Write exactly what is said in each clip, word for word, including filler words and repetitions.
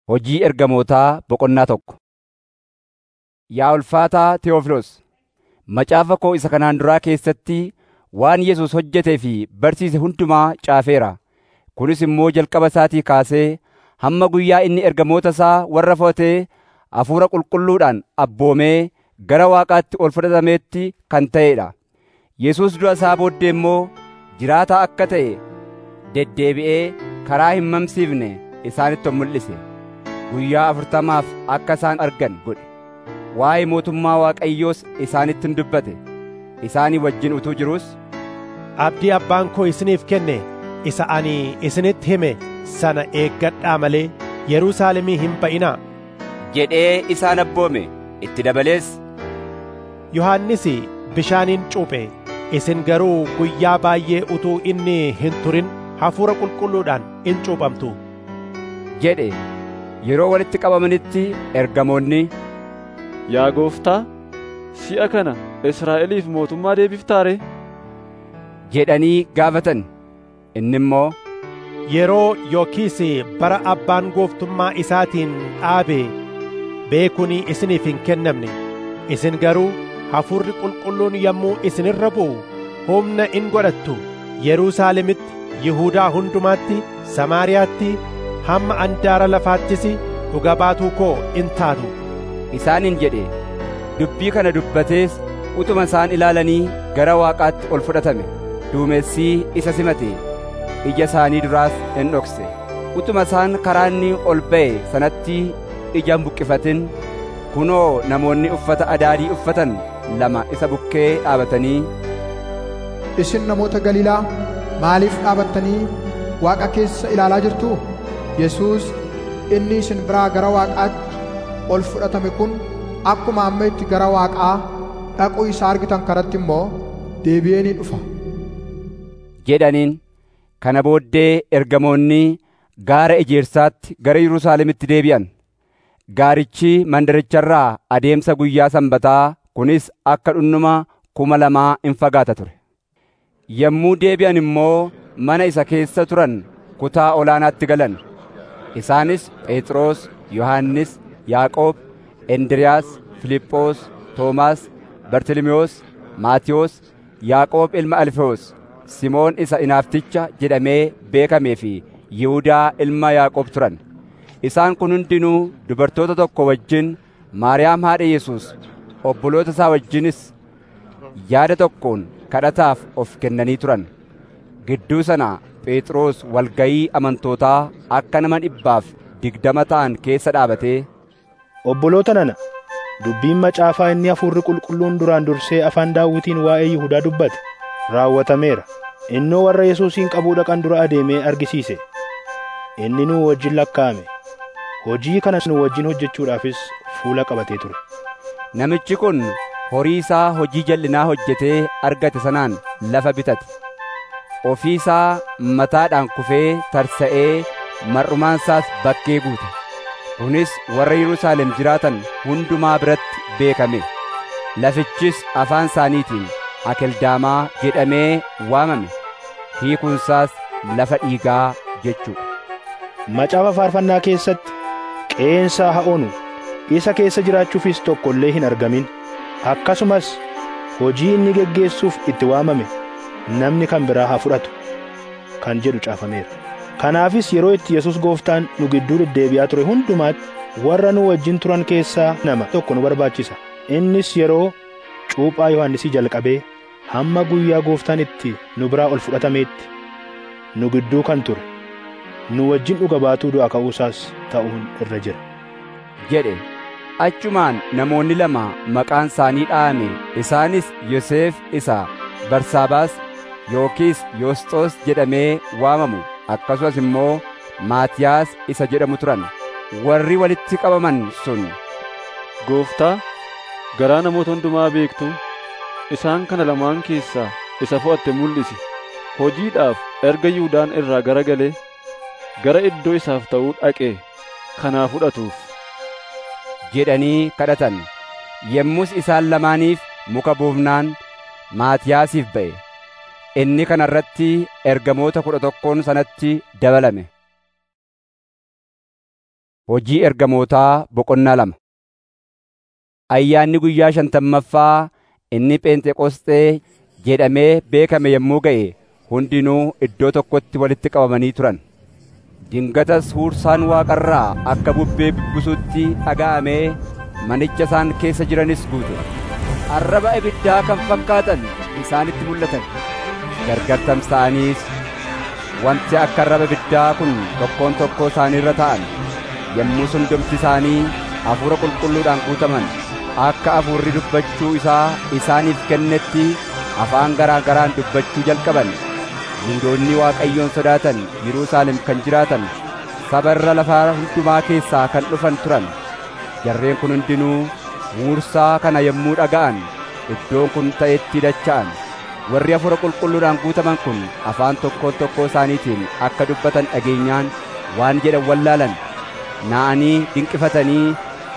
Hojii ergamootaa boqonnaa tokko. Yaa ulfaataa Tewofilos, macaafa koo isa kanaan duraa keessatti waan Yesuus hojjetee fi barsiise hundumaa caafeera. Kunis immoo jalqaba isaatii kaasee hamma guyyaa inni ergamoota isaa warra fo'atee Hafuura Qulqulluudhaan abboomee gara Waaqaatti ol fudhatameetti kan ta'ee dha. Yesuus du'a isaa booddee immoo jiraataa akka ta'e deddeebi'ee karaa hin mamsiifne isaanitti of mul'ise. Guyyaa afurtamaaf akka isaan argan godhe. Waa'ee mootummaa Waaqayyoos isaanittin dubbate. Isaanii wajjin utuu jiruus, Abdii abbaan koo isiniif kenne isa ani isinitti hime sana eeggadhaa malee Yerusaalemii hin ba'inaa jedhee isaan abboome. Itti dabalees, Yohannis bishaaniin cuuphe, isin garuu guyyaa baay'ee utuu inni hin turin Hafuura Qulqulluudhaan in cuuphamtu jedhe. Yeroo walitti qabamanitti ergamoonni, Yaa Gooftaa, si'a kana Israa'eliif mootummaa deebiftaa ree? jedhanii gaafatan. Inni immoo, Yeroo yookiis bara abbaan gooftummaa isaatiin dhaabe beekuun isiniif hin kennamne. Isin garuu Hafuurri Qulqulluun yommuu isinirra bu'u humna in godhattu. Yerusaalemitti, Yihuudaa hundumaatti, Samaariyaatti, hamma andaara lafaattis dhuga baatuu koo in taatu isaaniin jedhe. Dubbii kana dubbatees utuma isaan ilaalanii gara Waaqaatti ol fudhatame. Duumessi isa simate, ija isaanii duraas in dhokse. Utuma isaan karaa inni ol ba'e sanatti ija hin buqqifatin, kunoo namoonni uffata adaadii uffatan lama isa bukkee dhaabatanii, Isin namoota Galiilaa, maaliif dhaabattanii Waaqa keessa ilaalaa jirtu? Yesuus inni isin biraa gara Waaqaatti ol fudhatame kun akkuma amma itti gara Waaqaa dhaquu isaa argitan kanatti immoo deebi'ee ni dhufa jedhaniin. Kana booddee ergamoonni gaara ejersaatti gara Yerusaalemitti deebi'an. Gaarichi mandaricharraa adeemsa guyyaa Sanbataa, kunis akka dhundhuma kuma lamaa in fagaata ture. Yommuu deebi'an immoo mana isa keessa turan kutaa olaanaatti galan. Isaanis Phexros, Yohannis, Yaaqoob, Indiriiyaas, Filiphoos, Toomaas, Bartilimiyoos, Maatiyos, Yaaqoob ilma Alfewoos, Simoon isa Inaafticha jedhamee beekamee fi Yihuudaa ilma Yaaqoob turan. Isaan kun hundinuu dubartoota tokko wajjin, Maariyaam haadha Yesuus, obboloota isaa wajjinis yaada tokkoon kadhataaf of kennanii turan. Gidduu sana Phexros walgayii amantootaa akka nama dhibbaaf digdama ta'an keessa dhaabatee, Obboloota nana, dubbiin macaafaa inni Hafuurri Qulqulluun duraan dursee afaan Daawitiin waa'ee Yihuudaa dubbate raawwatameera. Innoo warra Yesuusin qabuu dhaqan dura adeemee argisiise. Inni nuu wajjin lakkaa'ame. Hojii kanas nu wajjin hojjechuudhaafis fuula qabatee ture. Namichi kun horii isaa hojii jal'inaa hojjetee argate sanaan lafa bitate. Ofii isaa mataadhaan kufee tarsa'ee mar'umaan isaas bakkee guute. Kunis warra Yerusaalem jiraatan hundumaa biratti beekame. Lafichis afaan isaaniitiin Akeldaamaa jedhamee waamame. Hiikuun isaas lafa dhiigaa jechuudha. Macaafa faarfannaa keessatti, Qeensaa haa onu, isa keessa jiraachuufis tokko illee hin argamin. Akkasumas hojii inni geggeessuuf itti waamame namni kan biraa haa fudhatu kan jedhu caafameera. Kanaafis yeroo itti Yesuus Gooftaan nu gidduu deddeebi'aa ture hundumaatti warra nu wajjin turan keessaa nama tokko nu barbaachisa. Innis yeroo cuuphaa Yohannisii jalqabee hamma guyyaa Gooftaan itti nu biraa ol fudhatameetti nu gidduu kan ture, nu wajjin dhuga baatuu du'aa ka'uusaas ta'uun irra jira jedhe. Achumaan namoonni lama maqaan isaanii dha'ame. Isaanis Yoosef isa Barsaabaas yookiis Yoosxoos jedhamee waamamu, akkasumas immoo Maatiyaas isa jedhamu turan. Warri walitti qabaman sun, Gooftaa, garaa namoota hundumaa beektu, isaan kana lamaan keessaa isa fo'atte mul'isi. Hojiidhaaf erga Yihuudaan irraa gara galee gara iddoo isaaf ta'uu dhaqe kanaa fudhatuuf jedhanii kadhatan. Yommus isaan lamaaniif muka buufnaan Maatiyaasiif ba'e. Inni kana irratti ergamoota kudha tokkoon sanatti dabalame. Hojii ergamootaa boqonnaa lama. Ayyaanni guyyaa shantammaffaa inni Pheenxeqosxee jedhamee beekame yommuu ga'e hundinuu iddoo tokkotti walitti qabamanii turan. Dingatas huursaan waaqarraa akka bubbee bubbisutti dhaga'amee manicha isaan keessa jiranis guute. Arraba ibiddaa kan fakkaatan isaanitti mul'atan. Gargar tamsa'aniis wanti akka arraba ibiddaa kun tokkoon tokkoo isaanii irra ta'an. Yommuu hundumti isaanii hafuura qulqulluudhaan guutaman akka hafuurri dubbachuu isaa isaaniif kennetti afaan garaa garaan dubbachuu jalqaban. Yihuudoonni Waaqayyoon sodaatan Yerusaalem kan jiraatan saba irra lafaa hundumaa keessaa kan dhufan turan. Jarreen kun hundinuu huursaa kana yommuu dhaga'an iddoon kun ta'etti dacha'an. Warri hafuura qulqulluudhaan guutaman kun afaan tokkoon tokkoo isaaniitiin akka dubbatan dhageenyaan waan jedhan wallaalan. Na'anii dinqifatanii,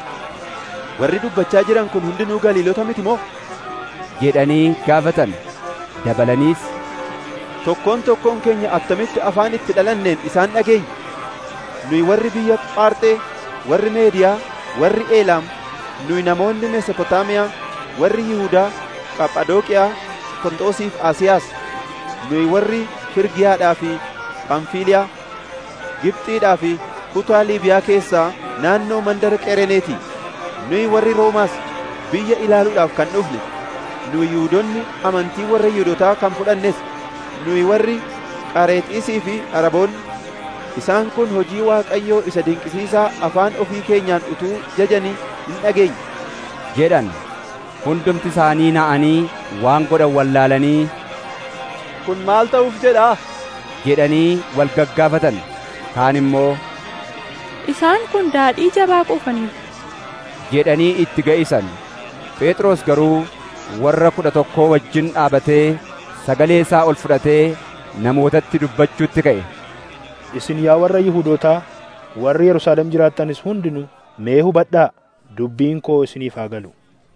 warri dubbachaa jiran kun hundinuu Galiilota miti moo? jedhanii gaafatan. Dabalaniis, tokkoon tokkoon keenya attamitti afaan itti dhalanneen isaan dhageenya? Nuyi warri biyya Phaarxee, warri Meediyaa, warri Eelaam, nuyi namoonni Mesopotaamiyaa, warri Yihuudaa, Qaphadooqiyaa, Phonxoosii fi Asiyaas, nuyi warri Firgiyaadhaa fi Phamfiliyaa, Gibxiidhaa fi kutaa Liibiyaa keessaa naannoo mandara Qereneeti. Nuyi warri Roomaas biyya ilaaluudhaaf kan dhufne. Nuyi Yihuudoonni amantii warra Yihuudootaa kan fudhannes. Nuyi warri Qareexiisii fi Araboonni. Isaan kun hojii Waaqayyoo isa dinqisiisaa afaan ofii keenyaan utuu jajanii hin dhageenye jedhan. Hundumti isaanii na'anii waan godhan wallaalanii, kun maal ta'uuf jedhaa jedhanii wal gaggaafatan. Kaan immoo, isaan kun daadhii jabaa quufaniiru jedhanii itti ga'isan. Phexros garuu warra kudha tokkoo wajjin dhaabatee sagalee isaa ol fudhatee namootatti dubbachuutti ka'e. Isin yaa warra Yihuudootaa, warri Yerusaalem jiraattanis hundinuu mee hubadhaa, dubbiin koo isiniif haa galu.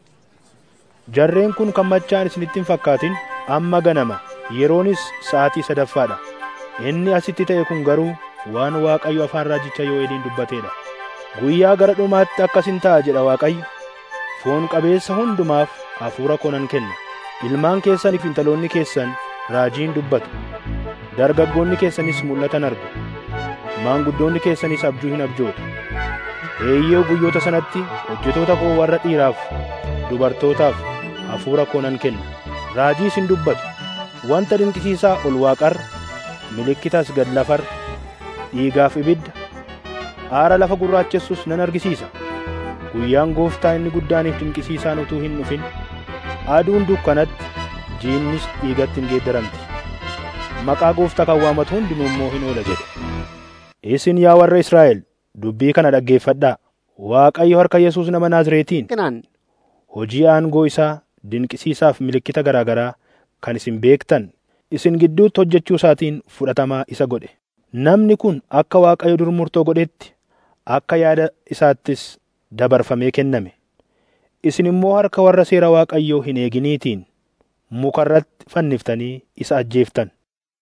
Jarreen kun kan machaan isinitti hin fakkaatin amma ganama, yeroonis sa'aatii sadaffaadha. Inni asitti ta'e kun garuu waan Waaqayyo afaan raajicha Yoo'eeliin dubbateedha. Guyyaa gara dhumaatti akkasin ta'a jedha Waaqayyo. Foon qabeessa hundumaaf hafuura koo nan kenna. Ilmaan keessaniif intaloonni keessan raajiin dubbatu. Dargaggoonni keessanis mul'atan argu. Maanguddoonni keessanis abjuu hin abjootu. Eeyyee guyyoota sanatti hojjetoota koo warra dhiiraaf dubartootaaf hafuura koo nan kenna. Raajii isin dubbatu. Wanta dinqisiisaa ol waaqarra, milikkitas gad lafarra, dhiigaaf ibidda, aara lafa gurraachessus nan argisiisa. Guyyaan Gooftaa inni guddaaniif dinqisiisaan utuu hin dhufin, aduun dukkanatti, jiinnis dhiigatti hin geeddaramti. Maqaa Gooftaa kan waamatu hundinuu immoo hin oola jedhe. Isin yaa warra Israa'el, dubbii kana dhaggeeffadhaa. Waaqayyo harka Yesuus nama Naazreetiin hojii aangoo isaa dinqisiisaaf milikkita garaa garaa kan isin beektan isin gidduutti hojjechuu isaatiin fudhatamaa isa godhe. Namni kun akka Waaqayyo dur murtoo godhetti akka yaada isaattis dabarfamee kenname. Isin immoo harka warra seera Waaqayyoo hin eeginiitiin mukarratti fanniftanii isa ajjeeftan.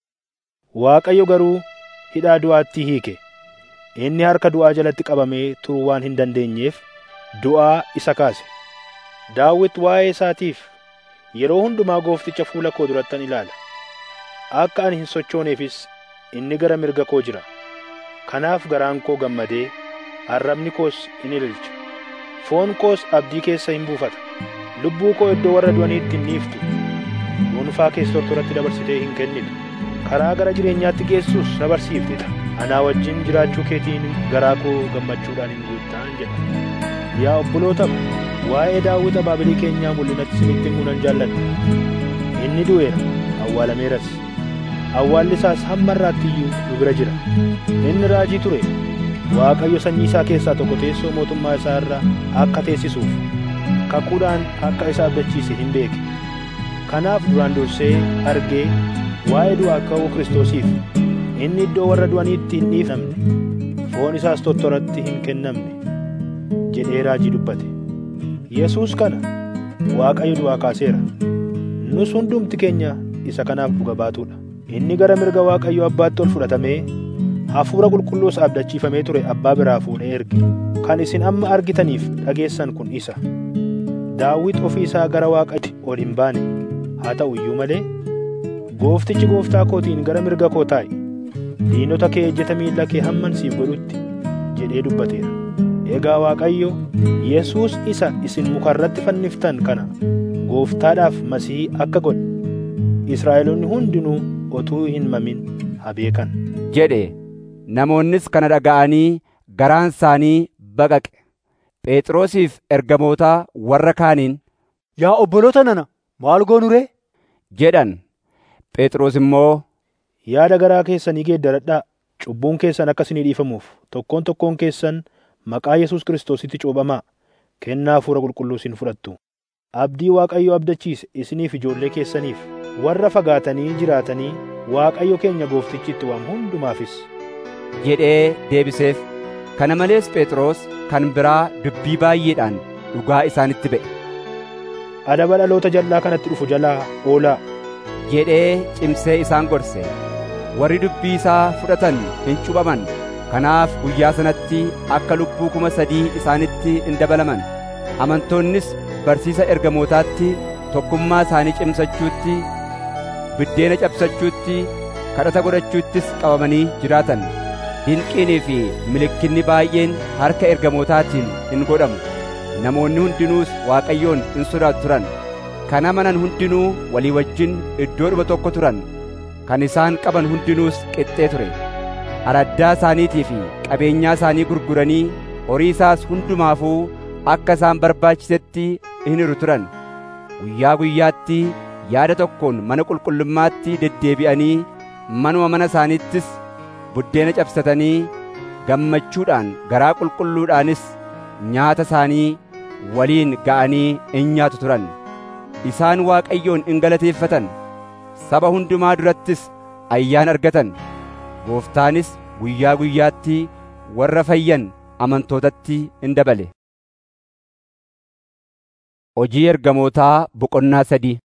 Waaqayyo garuu hidhaa du'aatti hiike. Inni harka du'aa jalatti qabamee turuu waan hin dandeenyeef du'aa isa kaase. Daawit waa'ee isaatiif yeroo hundumaa Goofticha fuula koo durattan ilaala. Akka ani hin sochooneefis inni gara mirga koo jira. Kanaaf garaan koo gammadee arrabni koos in ililcha. Foon koos abdii keessa hin buufata. Lubbuu koo iddoo warra du'aniitti hin dhiiftu. Dhuunfaa kees tortoratti dabarsitee hin kennitu. Karaa gara jireenyaatti geessus na barsiifteta. Anaa wajjin jiraachuu keetiin garaa koo gammachuudhaan hin guuttaan jedha. Yaa obboloota, waa'ee Daawit abaabilii keenyaa mul'inatti isinitti himuu nan jaalladha. Inni du'eera, awwaalameeras. Awwaalli isaas hamma har'aatti iyyuu nu bira jira. Inni raajii ture. Waaqayyo sanyii isaa keessaa tokko teessoo mootummaa isaa irra akka teessisuuf kakuudhaan akka isa abdachiise hin beeke. Kanaaf duraan dursee argee waa'ee du'aa ka'uu Kiristoosiif inni iddoo warra du'aniitti hin dhiifamne, foon isaas tortoratti hin kennamne jedhee raajii dubbate. Yesuus kana Waaqayyo du'aa kaaseera. Nus hundumti keenya isa kanaaf dhuga baatuudha. Inni gara mirga Waaqayyo Abbaatti ol fudhatamee hafuura qulqulluus abdachiifamee ture abbaa biraa fuudhee erge. Kan isin amma argitaniif dhageessan kun isa. Daawit ofii isaa gara Waaqaatti ol hin baane. Haa ta'u iyyuu malee, Gooftichi gooftaa kootiin gara mirga koo taa'i, diinota kee ejjeta miilla kee hamman siif godhutti jedhee dubbateera. Egaa Waaqayyo Yesuus isa isin muka irratti fanniftan kana gooftaadhaaf Masiihii akka godhe Israa'eloonni hundinuu otuu hin mamin haa beekan jedhe. Namoonnis kana dhaga'anii garaan isaanii baqaqe. Phexrosiif ergamoota warra kaaniin, Yaa obboloota nana, maal goonu ree? jedhan. Phexros immoo, Yaada garaa keessanii geeddaradhaa, cubbuun keessan akka isinii dhiifamuuf tokkoon tokkoon keessan maqaa Yesuus Kiristoositti cuuphamaa, kennaa hafuura qulqulluu isin fudhattu. Abdii Waaqayyo abdachiise isiniif ijoollee keessaniif, warra fagaatanii jiraatanii Waaqayyo keenya Gooftichi itti waamu hundumaafis jedhee deebiseef. Kana malees Phexros kan biraa dubbii baay'eedhaan dhugaa isaanitti ba'e. Adaba dhaloota jal'aa kanatti dhufu jalaa oolaa jedhee cimsee isaan gorse. Warri dubbii isaa fudhatan hin cuuphaman. Kanaaf guyyaa sanatti akka lubbuu kuma sadii isaanitti in dabalaman. Amantoonnis barsiisa ergamootaatti, tokkummaa isaanii cimsachuutti, biddeena cabsachuutti, kadhata godhachuuttis qabamanii jiraatan. Dinqiinii fi milikkinni baay'een harka ergamootaatiin in godhamu. Namoonni hundinuus Waaqayyoon in sodaatu turan. Kan amanan hundinuu walii wajjin iddoodhuma tokko turan. Kan isaan qaban hundinuus qixxee ture. Araddaa isaaniitii fi qabeenyaa isaanii gurguranii horii isaas hundumaafuu akka isaan barbaachisetti in hiru turan. Guyyaa guyyaatti yaada tokkoon mana qulqullummaatti deddeebi'anii manuma mana isaaniittis buddeena cabsatanii gammachuudhaan garaa qulqulluudhaanis nyaata isaanii waliin ga'anii in nyaatu turan. Isaan Waaqayyoon in galateeffatan. Saba hundumaa durattis ayyaana argatan. Gooftaanis guyyaa guyyaatti warra fayyan amantootatti in dabale. Hojii ergamootaa boqonnaa sadii.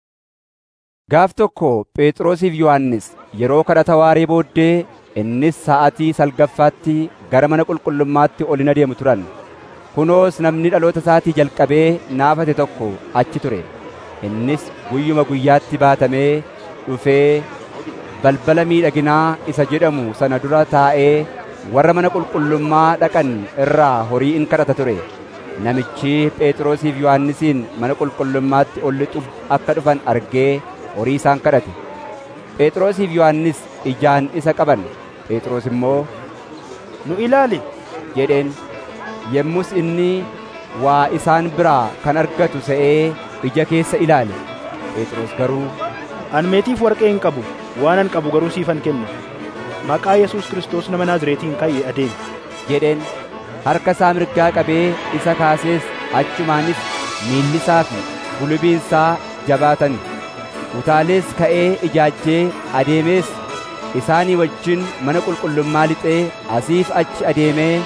Gaaf tokko Phexrosiif Yohannis yeroo kadhata waaree booddee innis sa'aatii salgaffaatti gara mana qulqullummaatti ol in adeemu turan. Kunoos namni dhaloota isaatii jalqabee naafate tokko achi ture. Innis guyyuma guyyaatti baatamee dhufee balbala miidhaginaa isa jedhamu sana dura taa'ee warra mana qulqullummaa dhaqan irraa horii in kadhata ture. Namichi Phexrosiif Yohannisiin mana qulqullummaatti ol lixuuf akka dhufan argee horii isaan kadhate. Phexrosiif Yohannis ijaan isa qaban. Phexros immoo, Nu ilaali jedheen. Yemmus inni waa isaan biraa kan argatu se'ee ija keessa ilaale. Phexros garuu, An meetiif warqee hin qabu, waan an qabu garuu siifan kenna. Maqaa Yesuus Kiristoos nama Naazreetiin ka'ee adeemi jedheen. Harka isaa mirgaa qabee isa kaasees achumaanis miilli isaa fi gulubiin isaa jabaatan. Utaalees ka'ee ijaajjee adeemees isaanii wajjin mana qulqullummaa lixee asiif achi adeemee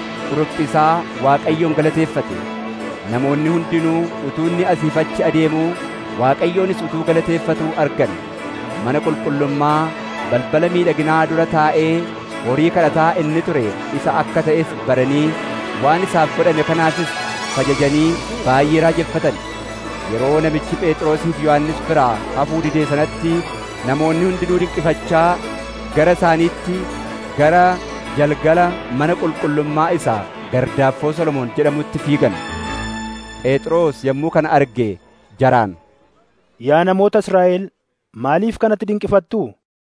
isaa Waaqayyoon galateeffate. Namoonni hundinuu utuu inni asiif achi adeemuu Waaqayyoonis utuu galateeffatuu argan. Mana qulqullummaa balbala miidhaginaa dura taa'ee horii kadhataa inni ture isa akka ta'es baranii waan isaaf godhame kanaafis fajajanii baay'ee raajeffatan. Yeroo namichi Phexrosiif Yohannis biraa hafuu didee sanatti namoonni hundinuu dinqifachaa gara isaaniitti gara jalgala mana qulqullummaa isaa Gardaaffoo Solomoon jedhamutti fiigan. Phexros yommuu kana arge jaraan, Yaa namoota Israa'el, maaliif kanatti dinqifattuu?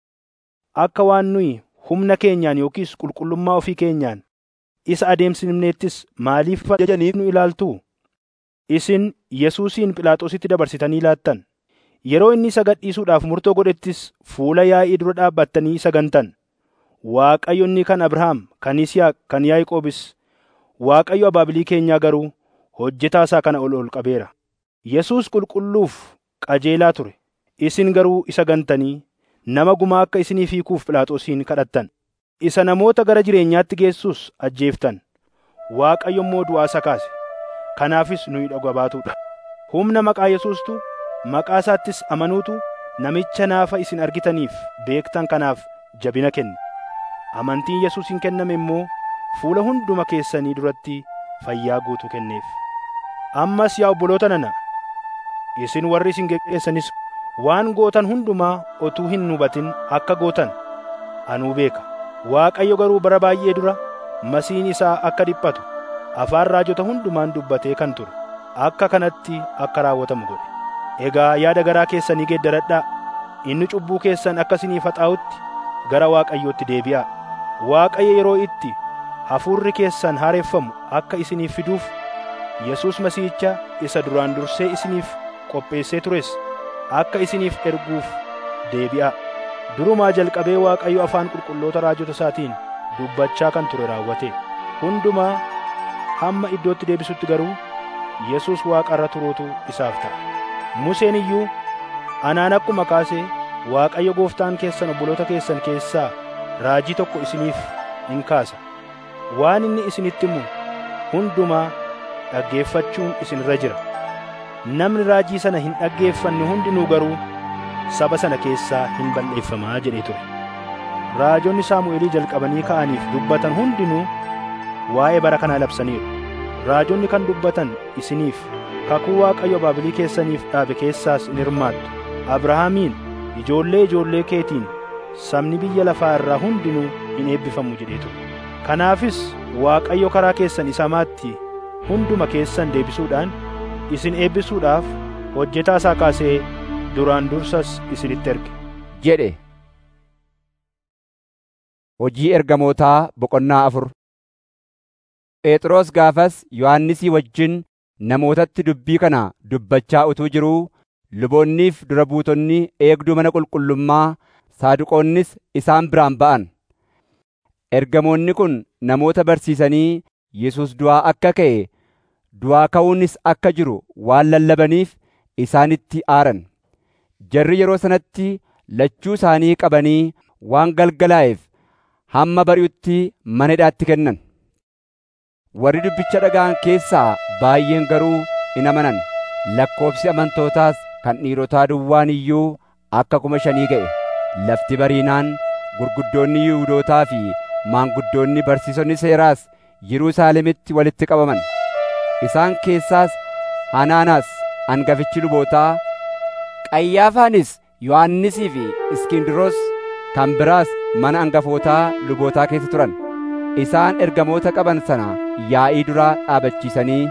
Akka waan nuyi humna keenyaan yookiis qulqullummaa ofii keenyaan isa adeemsifneettis maaliif ajajaniif nu ilaaltuu? Isin Yesuusin Phiilaaxoositti dabarsitanii laattan. Yeroo inni isa gadhiisuudhaaf murtoo godhettis fuula yaa'ii dura dhaabbattanii isa gantan. Waaqayyo inni kan Abrahaam, kan Yisihaaq, kan Yaaqoobis, Waaqayyo abaabilii keenyaa garuu hojjetaa isaa kana ol ol qabeera. Yesuus qulqulluuf qajeelaa ture. Isin garuu isa gantanii nama gumaa akka isiniif hiikuuf Phiilaaxoosiin kadhattan. Isa namoota gara jireenyaatti geessuus ajjeeftan. Waaqayyo immoo du'aa isa kaase. Kanaafis nuyi dhuga baatuudha. Humna maqaa Yesuustu, maqaa isaattis amanuutu namicha naafa isin argitaniif beektan kanaaf jabina kenne. amantiin Yesuusiin kenname immoo fuula hunduma keessanii duratti fayyaa guutuu kenneef. Ammas yaa obboloota nana, isin warri isin geggeessanis waan gootan hundumaa otuu hin hubatin akka gootan anuu beeka. Waaqayyo garuu bara baay'ee dura masiin isaa akka dhiphatu afaan raajota hundumaan dubbatee kan ture akka kanatti akka raawwatamu godhe. Egaa yaada garaa keessanii geeddaradhaa, inni cubbuu keessan akka isiniif haxaa'utti gara Waaqayyootti deebi'aa. Waaqayyo yeroo itti hafuurri keessan haareffamu akka isiniif fiduuf Yesuus Masiihicha isa duraan dursee isiniif qopheessee tures akka isiniif erguuf deebi'aa. Durumaa jalqabee Waaqayyo afaan qulqulloota raajota isaatiin dubbachaa kan ture raawwate. Hundumaa hamma iddootti deebisutti garuu Yesuus Waaqa irra turuutu isaaf ta'a. Museen iyyuu anaan akkuma kaasee Waaqayyo Gooftaan keessan obboloota keessan keessaa raajii tokko isiniif in kaasa. Waan inni isinitti himu hundumaa dhaggeeffachuun isinirra jira. Namni raajii sana hin dhaggeeffanne hundinuu garuu saba sana keessaa hin balleeffamaa jedhee ture. Raajonni Saamu'eelii jalqabanii ka'aniif dubbatan hundinuu waa'ee bara kanaa labsaniiru. Raajonni kan dubbatan isiniif kakuu Waaqayyo Baabilii keessaniif dhaabe keessaas in hirmaattu. Abrahaamiin ijoollee ijoollee keetiin sabni biyya lafaa irraa hundinuu in eebbifamu jedhee ture. Kanaafis Waaqayyo karaa keessan isa hamaatti hunduma keessan deebisuudhaan isin eebbisuudhaaf hojjetaa isaa kaasee duraan dursas isinitti erge jedhe. Hojii ergamootaa boqonnaa afur. Phexros gaafas Yohannisii wajjin namootatti dubbii kana dubbachaa utuu jiruu luboonniif dura buutonni eegduu mana qulqullummaa Saaduqoonnis isaan biraan ba'an. Ergamoonni kun namoota barsiisanii Yesuus du'aa akka ka'e, du'aa ka'uunis akka jiru waan lallabaniif isaanitti aaran. Jarri yeroo sanatti lachuu isaanii qabanii waan galgalaa'eef hamma bari'utti mana hidhaatti kennan. Warri dubbicha dhaga'an keessaa baay'een garuu in amanan. Lakkoobsi amantootaas kan dhiirotaa duwwaan iyyuu akka kuma shanii ga'e. Lafti bariinaan gurguddoonni Yihuudootaa fi maanguddoonni barsiisonni seeraas Yerusaalemitti walitti qabaman. Isaan keessaas Hanaanaas hangafichi lubootaa, Qayyaafaanis, Yohannisii fi Iskindiroos kan biraas mana hangafootaa lubootaa keessa turan. Isaan ergamoota qaban sana yaa'ii duraa dhaabachiisanii,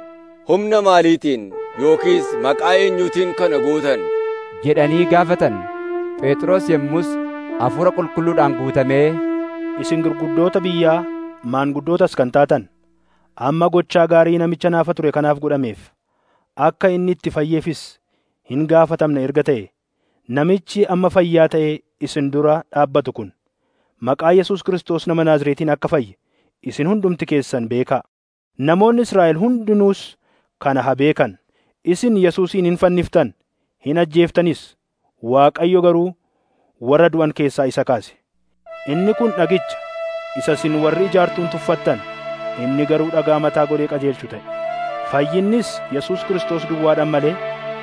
humna maaliitiin yookiis maqaa eenyuutiin kana gootan jedhanii gaafatan. Phexros yommus hafuura qulqulluudhaan guutamee, isin gurguddoota biyyaa maanguddootas kan taatan amma gochaa gaarii namicha naafa ture kanaaf godhameef akka inni itti fayyeefis hin gaafatamne erga ta'e, namichi amma fayyaa ta'e isin dura dhaabbatu kun maqaa Yesuus Kiristoos nama Naazreetiin akka fayye isin hundumti keessan beekaa. Namoonni Israa'el hundinuus kana haa beekan. Isin Yesuusin hin fanniftan, hin ajjeeftanis. Waaqayyo garuu warra du'an keessaa isa kaase. Inni kun dhagicha isa isin warri ijaartuun tuffattan, inni garuu dhagaa mataa godhee qajeelchu ta'e. Fayyinnis Yesuus Kiristoos duwwaadhaan malee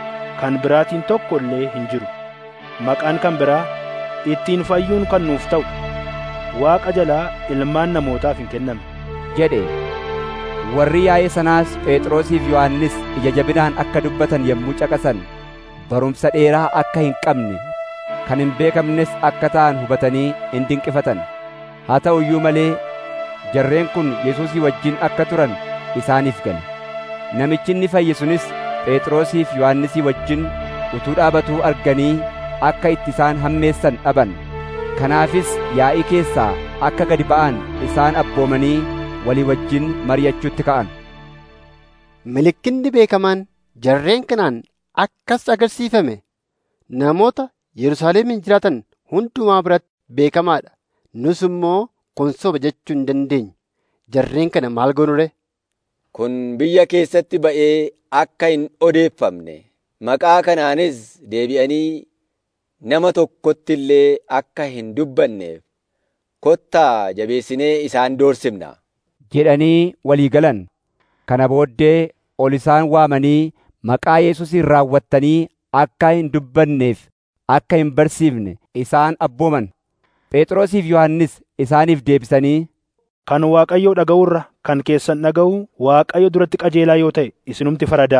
kan biraatiin tokko illee hin jiru. Maqaan kan biraa ittiin fayyuun kan nuuf ta'u Waaqa jalaa ilmaan namootaaf hin kennamne jedhe. Warri yaa'ee sanaas Phexrosiif Yohannis ija jabinaan akka dubbatan yommuu caqasan, barumsa dheeraa akka hin qabne, kan hin beekamnes akka ta'an hubatanii in dinqifatan. Haa ta'u iyyuu malee jarreen kun Yesuusii wajjin akka turan isaaniif gale. Namichi inni fayye sunis Phexrosiif Yohannisii wajjin utuu dhaabatuu arganii akka itti isaan hammeessan dhaban. Kanaafis yaa'ii keessaa akka gadi ba'an isaan abboomanii walii wajjin mari'achuutti ka'an. Mallattoon beekamaan jarreen kanaan akkas agarsiifame namoota Yerusaalemiin jiraatan hundumaa biratti beekamaadha. Nus immoo kun soba jechuu hin dandeenyu. Jarreen kana maal goonure? Kun biyya keessatti ba'ee akka hin odeeffamne, maqaa kanaanis deebi'anii nama tokkotti illee akka hin dubbanneef kottaa jabeessinee isaan doorsifna jedhanii walii galan. Kana booddee ol isaan waamanii maqaa Yesuusiin raawwattanii akka hin dubbanneef, akka hin barsiifne isaan abbooman. Phexrosiif Yohannis isaaniif deebisanii, Kan Waaqayyoo dhaga'urra kan keessan dhaga'u Waaqayyo duratti qajeelaa yoo ta'e isinumti faradaa.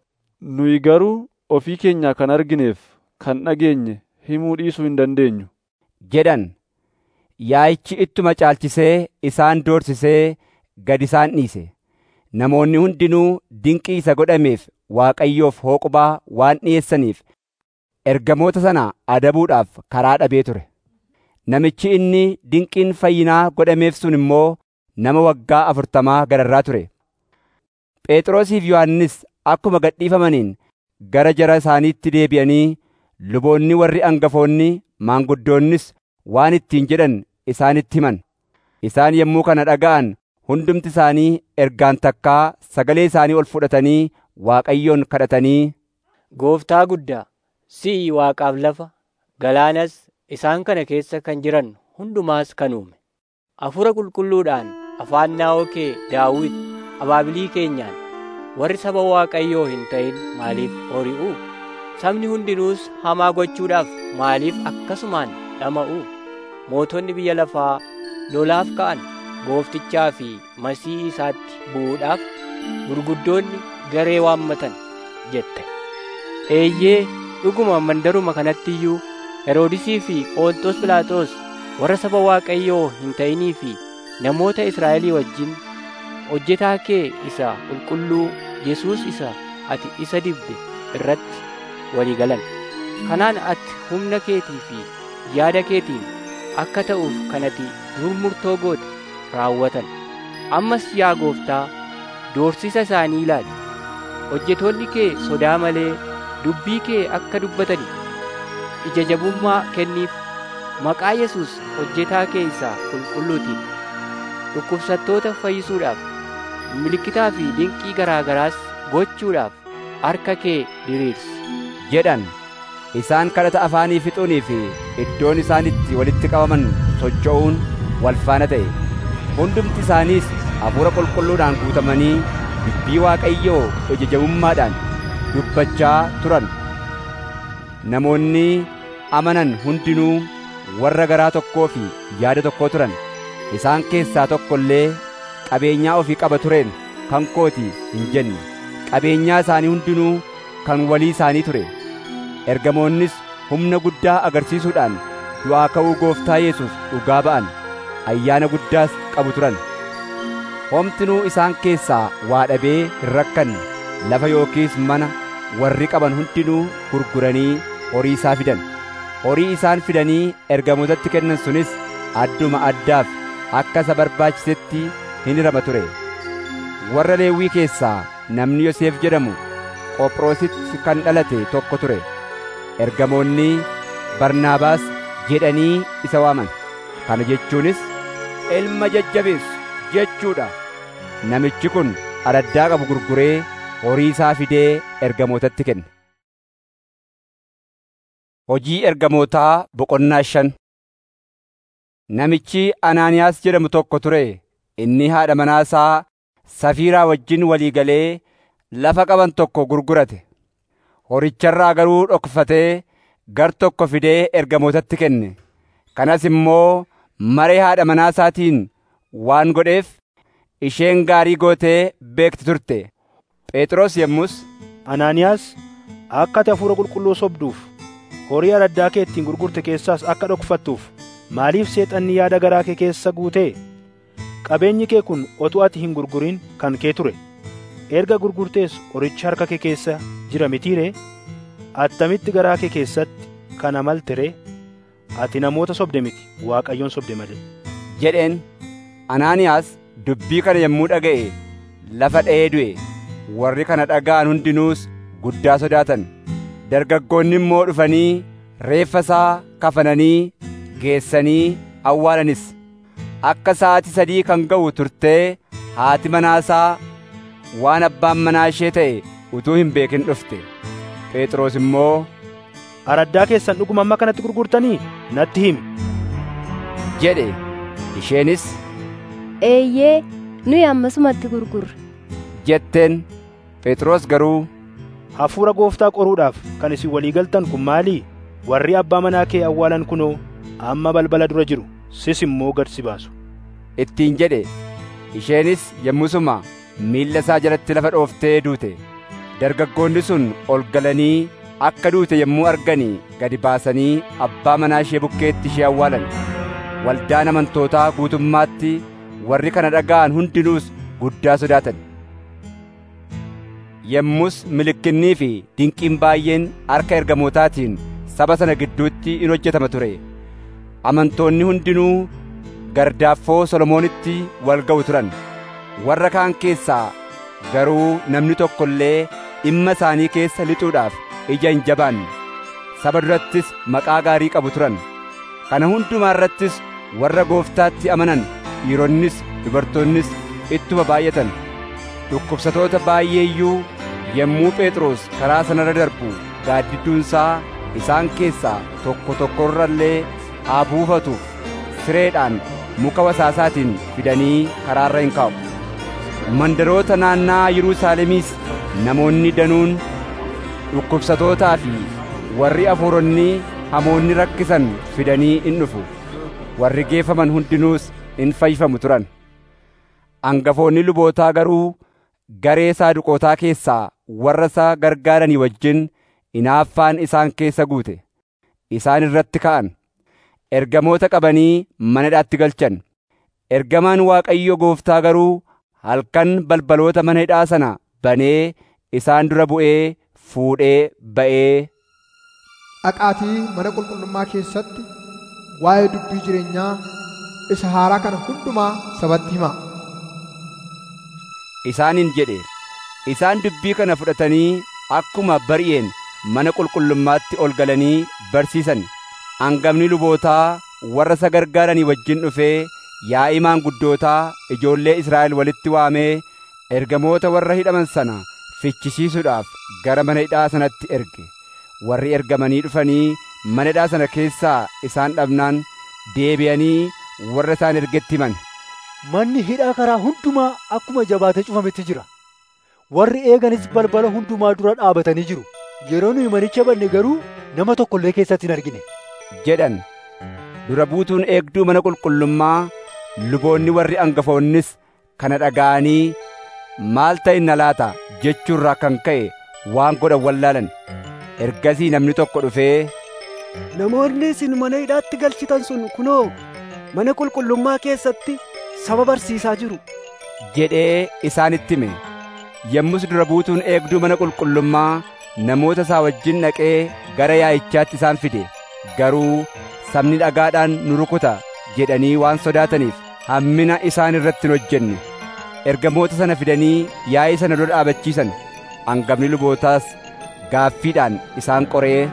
Nuyi garuu ofii keenyaa kan argineef kan dhageenye himuu dhiisuu hin dandeenyu jedhan. Yaa'ichi ittuma caalchisee isaan doorsisee gad isaan dhiise. Namoonni hundinuu dinqii isa godhameef Waaqayyoof hooqubaa waan dhi'eessaniif ergamoota sana adabuudhaaf karaa dhabee ture. Namichi inni dinqiin fayyinaa godhameef sun immoo nama waggaa afurtamaa gararraa ture. Phexrosiif Yohannis akkuma gadhiifamaniin gara jara isaaniitti deebi'anii luboonni warri angafoonni maanguddoonnis waan ittiin jedhan isaanitti himan. Isaan yommuu kana dhaga'an hundumti isaanii ergaan takkaa sagalee isaanii ol fudhatanii Waaqayyoon kadhatanii, Gooftaa guddaa, si'i waaqaaf lafa, galaanas isaan kana keessa kan jiran hundumaas kan uume. Hafuura qulqulluudhaan afaan naa'oo kee Daawit abaabilii keenyaan warri saba Waaqayyoo hin ta'in maaliif hori'u? Sabni hundinuus hamaa gochuudhaaf maaliif akkasumaan dhama'u? Mootonni biyya lafaa lolaaf ka'an gooftichaa fi masii isaatti bu'uudhaaf gurguddoonni garee waammatan jette. Eeyyee dhuguma mandaruma kanatti iyyuu Heroodisii fi Phoonxoos Philaaxoos warra saba Waaqayyoo hin ta'inii fi namoota Israa'elii wajjin hojjetaa kee isa qulqulluu Yesuus isa ati isa dibde irratti walii galan. Kanaan ati humna keetii fi yaada keetiin akka ta'uuf kan ati dur murtoo goote raawwatan. Ammas yaa Gooftaa, doorsisa isaanii ilaali. Hojjetoonni kee sodaa malee dubbii kee akka dubbatanii ija jabummaa kenniif. Maqaa Yesuus hojjetaa kee isa qulqulluutiin dhukkubsattoota fayyisuudhaaf milikitaa fi dinqii garaa garaas gochuudhaaf harka kee diriirsi jedhan. Isaan kadhata afaanii fixuunii fi iddoon isaan itti walitti qabaman socho'uun wal faana ta'e. Hundumti isaaniis hafuura qulqulluudhaan guutamanii dubbii Waaqayyoo ija jabummaadhaan dubbachaa turan. Namoonni amanan hundinuu warra garaa tokkoo fi yaada tokkoo turan. Isaan keessaa tokko illee qabeenyaa ofii qaba tureen kan kooti hin jenne. Qabeenyaa isaanii hundinuu kan walii isaanii ture. Ergamoonnis humna guddaa agarsiisuudhaan du'aa ka'uu Gooftaa Yesuus dhugaa ba'an. Ayyaana guddaas qabu turan. Homtinuu isaan keessaa waa dhabee hin rakkanne. Lafa yookiis mana warri qaban hundinuu gurguranii horii isaa fidan. Horii isaan fidanii ergamootatti kennan sunis adduma addaaf akka isa barbaachisetti hin hirama ture. Warra Leewwii keessaa namni Yoseef jedhamu Qophiroositti kan dhalate tokko ture. Ergamoonni Barnaabaas jedhanii isa waaman. Kana jechuunis ilma jajjabeessu jechuudha. Namichi kun araddaa qabu gurguree horii isaa fidee ergamootatti kenne. Hojii ergamootaa boqonnaa shan. Namichi Anaaniyaas jedhamu tokko ture. Inni haadha manaa isaa Safiiraa wajjin walii galee lafa qaban tokko gurgurate. Horicharraa garuu dhokfatee gar tokko fidee ergamootatti kenne. Kanas immoo maree haadha manaa isaatiin waan godheef isheen gaarii gootee beekti turte. Phexros yommus, Anaaniyaas, akka ati hafuura qulqulluu sobduuf horii araddaa kee ittiin gurgurte keessaas akka dhokfattuuf maaliif seexanni yaada garaa kee keessa guutee? Qabeenyi kee kun otuu ati hin gurgurin kan kee ture. Erga gurgurtees horichi harka kee keessa jira mitiiree? Attamitti garaa kee keessatti kana malte ree? Ati namoota sobde miti, Waaqayyoon sobde malee jedheen. Anaaniyaas dubbii kana yommuu dhaga'e lafa dha'ee du'e. Warri kana dhaga'an hundinuus guddaa sodaatan. Dargaggoonni immoo dhufanii reeffa isaa kafananii geessanii awwaalanis. Akka sa'aatii sadii kan ga'u turtee haati manaa isaa waan abbaan manaa ishee ta'e utuu hin beekin dhufte. Phexros immoo, araddaa keessan dhuguma amma kanatti gurgurtanii natti himi jedhe. Isheenis, eeyyee, nuyi ammasumatti gurgurre jetteen. Phexros garuu, hafuura Gooftaa qoruudhaaf kan isin walii galtan kun maalii? Warri abbaa manaa kee awwaalan kunoo amma balbala dura jiru sis immoo gad si baasu ittiin jedhe. Isheenis yommusuma miilla isaa jalatti lafa dhooftee duute. Dargaggoonni sun ol galanii akka duute yommuu arganii gadi baasanii abbaa manaa ishee bukkeetti ishee awwaalan. Waldaan amantootaa guutummaatti warri kana dhaga'an hundinuus guddaa sodaatan. Yommus milikinnii fi dinqiin baay'een harka ergamootaatiin saba sana gidduutti in hojjetama ture. Amantoonni hundinuu gardaaffoo Solomoonitti wal ga'u turan. Warra kaan keessaa garuu namni tokko illee dhimma isaanii keessa lixuudhaaf ija hin jabaanne. Saba durattis maqaa gaarii qabu turan. Kana hundumaa irrattis warra Gooftaatti amanan dhiironnis dubartoonnis ittuma baay'atan. Dhukkubsatoota baay'ee iyyuu yommuu Phexros karaa sanarra darbu gaaddidduunsaa isaan keessaa tokko tokko irra illee haa buufatuuf sireedhaan muka wasaasaatiin fidanii karaarra hin kaa'u. Mandaroota naannaa Yerusaalemiis namoonni danuun dhukkubsatootaa fi warri hafuuronni hamoonni rakkisan fidanii in dhufu. Warri geeffaman hundinuus in fayyifamu turan. Hangafoonni lubootaa garuu garee Saaduqootaa keessaa warra isa gargaaranii wajjin hinaaffaan isaan keessa guute. Isaan irratti ka'an. Ergamoota qabanii mana hidhaatti galchan. Ergamaan Waaqayyo Gooftaa garuu halkan balbaloota mana hidhaa sana banee isaan dura bu'ee fuudhee ba'ee, dhaqaatii mana qulqullummaa keessatti waa'ee dubbii jireenyaa isa haaraa kana hundumaa sabatti himaa isaaniin jedhe. Isaan dubbii kana fudhatanii akkuma bari'een mana qulqullummaatti ol galanii barsiisan. Hangafni lubootaa warra isa gargaaranii wajjin dhufee yaa'ii maanguddootaa ijoollee Israa'el walitti waamee ergamoota warra hidhaman sana fichisiisuudhaaf gara mana hidhaa sanatti erge. Warri ergamanii dhufanii mana hidhaa sana keessaa isaan dhabnaan deebi'anii warra isaan ergetti himan. Manni hidhaa karaa hundumaa akkuma jabaatee cufametti jira. Warri eeganis balbala hundumaa dura dhaabatanii jiru. Yeroo nuyi manicha banne garuu nama tokko illee keessatti hin argine jedhan. Dura buutuun eegduu mana qulqullummaa luboonni warri hangafoonnis kana dhaga'anii maal ta'inna laata jechuurraa kan ka'e waan godhan wallaalan. Ergasii namni tokko dhufee, namoonni isin mana hidhaatti galchitan sun kunoo mana qulqullummaa keessatti saba barsiisaa jiru jedhee isaanitti hime. Yommus dura buutuun eegduu mana qulqullummaa namoota isaa wajjin dhaqee gara yaa'ichaatti isaan fide. Garuu sabni dhagaadhaan nu rukuta jedhanii waan sodaataniif hammina isaan irratti hin hojjenne. Ergamoota sana fidanii yaa'ii sana dura dhaabachiisan. Hangafni lubootaas gaaffiidhaan isaan qoree,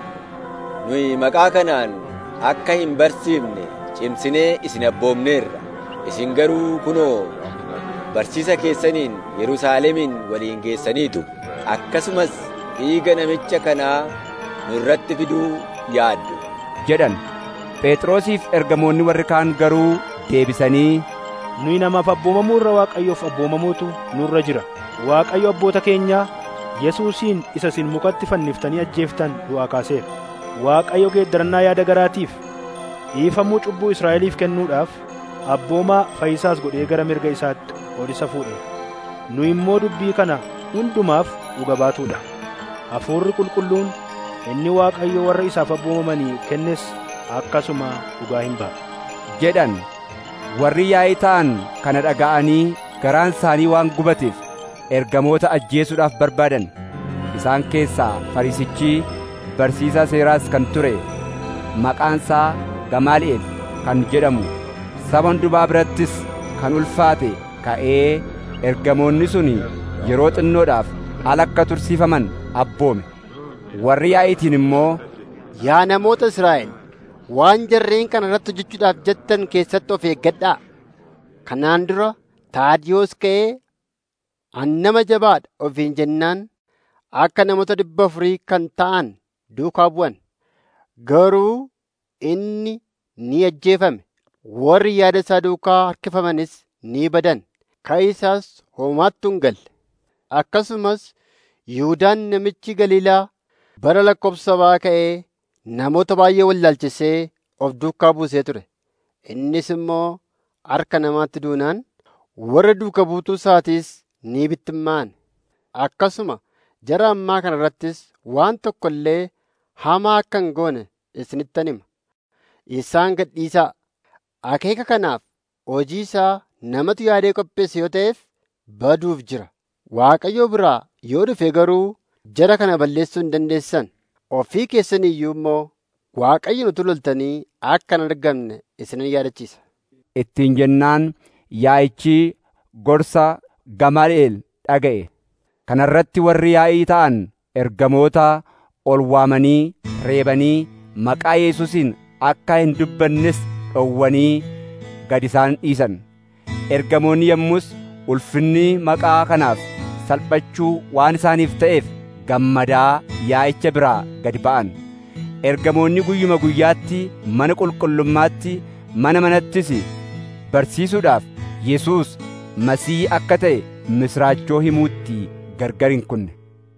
nuyi maqaa kanaan akka hin barsiifne cimsinee isin abboomneerra. Isin garuu kunoo barsiisa keessaniin Yerusaalemin waliin geessaniitu. Akkasumas dhiiga namicha kanaa nurratti fiduu yaaddu jedhan. Phexrosiif ergamoonni warri kaan garuu deebisanii, nuyi namaaf abboomamuu irra Waaqayyoof abboomamuutu nurra jira. Waaqayyo abboota keenyaa Yesuusiin isa isin mukatti fanniftanii ajjeeftan du'aa kaaseera. Waaqayyo geeddarannaa yaada garaatiif dhiifamuu cubbuu Israa'eliif kennuudhaaf abboomaa fayyisaas godhee gara mirga isaatti ol isa fuudhe. Nu immoo dubbii kana hundumaaf dhuga baatuudha. Hafuurri qulqulluun inni Waaqayyo warra isaaf abboomamanii kennes akkasuma dhugaa hin ba'a jedhan. Warri yaa'ii ta'an kana dhaga'anii garaan isaanii waan gubateef ergamoota ajjeesuudhaaf barbaadan. Isaan keessaa Fariisichi barsiisaa seeraas kan ture maqaan isaa Gamaali'eel kan jedhamu saba hundumaa birattis kan ulfaate ka'ee ergamoonni sun yeroo xinnoodhaaf ala akka tursiifaman abboome. Warri yaa'iitiin immoo, yaa namoota Israa'el, waan jarreen kana irratti hojjechuudhaaf jettan keessatti of eeggadhaa. Kanaan dura Taadiyoos ka'ee an nama jabaadha ofiin jennaan akka namoota dhibba afurii kan ta'an duukaa bu'an. Garuu inni ni ajjeefame. Warri yaada isaa duukaa harkifamanis ni badan. Ka'isaas homaattu hin galle. Akkasumas Yihuudaan namichi Galiilaa bara lakkoobsa sabaa ka'ee namoota baay'ee wallaalchisee of duukaa buusee ture. Innis immoo harka namaatti duunaan warra duuka buutuu isaatiis ni bittimmaa'an. Akkasuma jara ammaa kana irrattis waan tokko illee hamaa akka hin goone isinittan hima. Isaan gad dhiisaa. Akeeka kanaaf hojii isaa namatu yaadee qopheesse yoo ta'eef baduuf jira. Waaqayyo biraa yoo dhufe garuu jara kana balleessuu hin dandeessan. Ofii keessan iyyuu immoo Waaqayyoon utuu loltanii akka hin argamne isinin yaadachiisa. Ittiin jennaan yaa'ichi gorsa Gamali'eel dhaga'e. Kana irratti warri yaa'ii ta'an ergamoota ol waamanii reebanii maqaa Yesuusiin akka hin dubbannes dhowwanii gad isaan dhiisan. Ergamoonni yommus ulfinni maqaa kanaaf salphachuu waan isaaniif ta'eef gammadaa yaa'icha biraa gad ba'an. Ergamoonni guyyuma guyyaatti mana qulqullummaatti mana manattis barsiisuudhaaf Yesuus Masii akka ta'e misraachoo himuutti gargar hin kunne.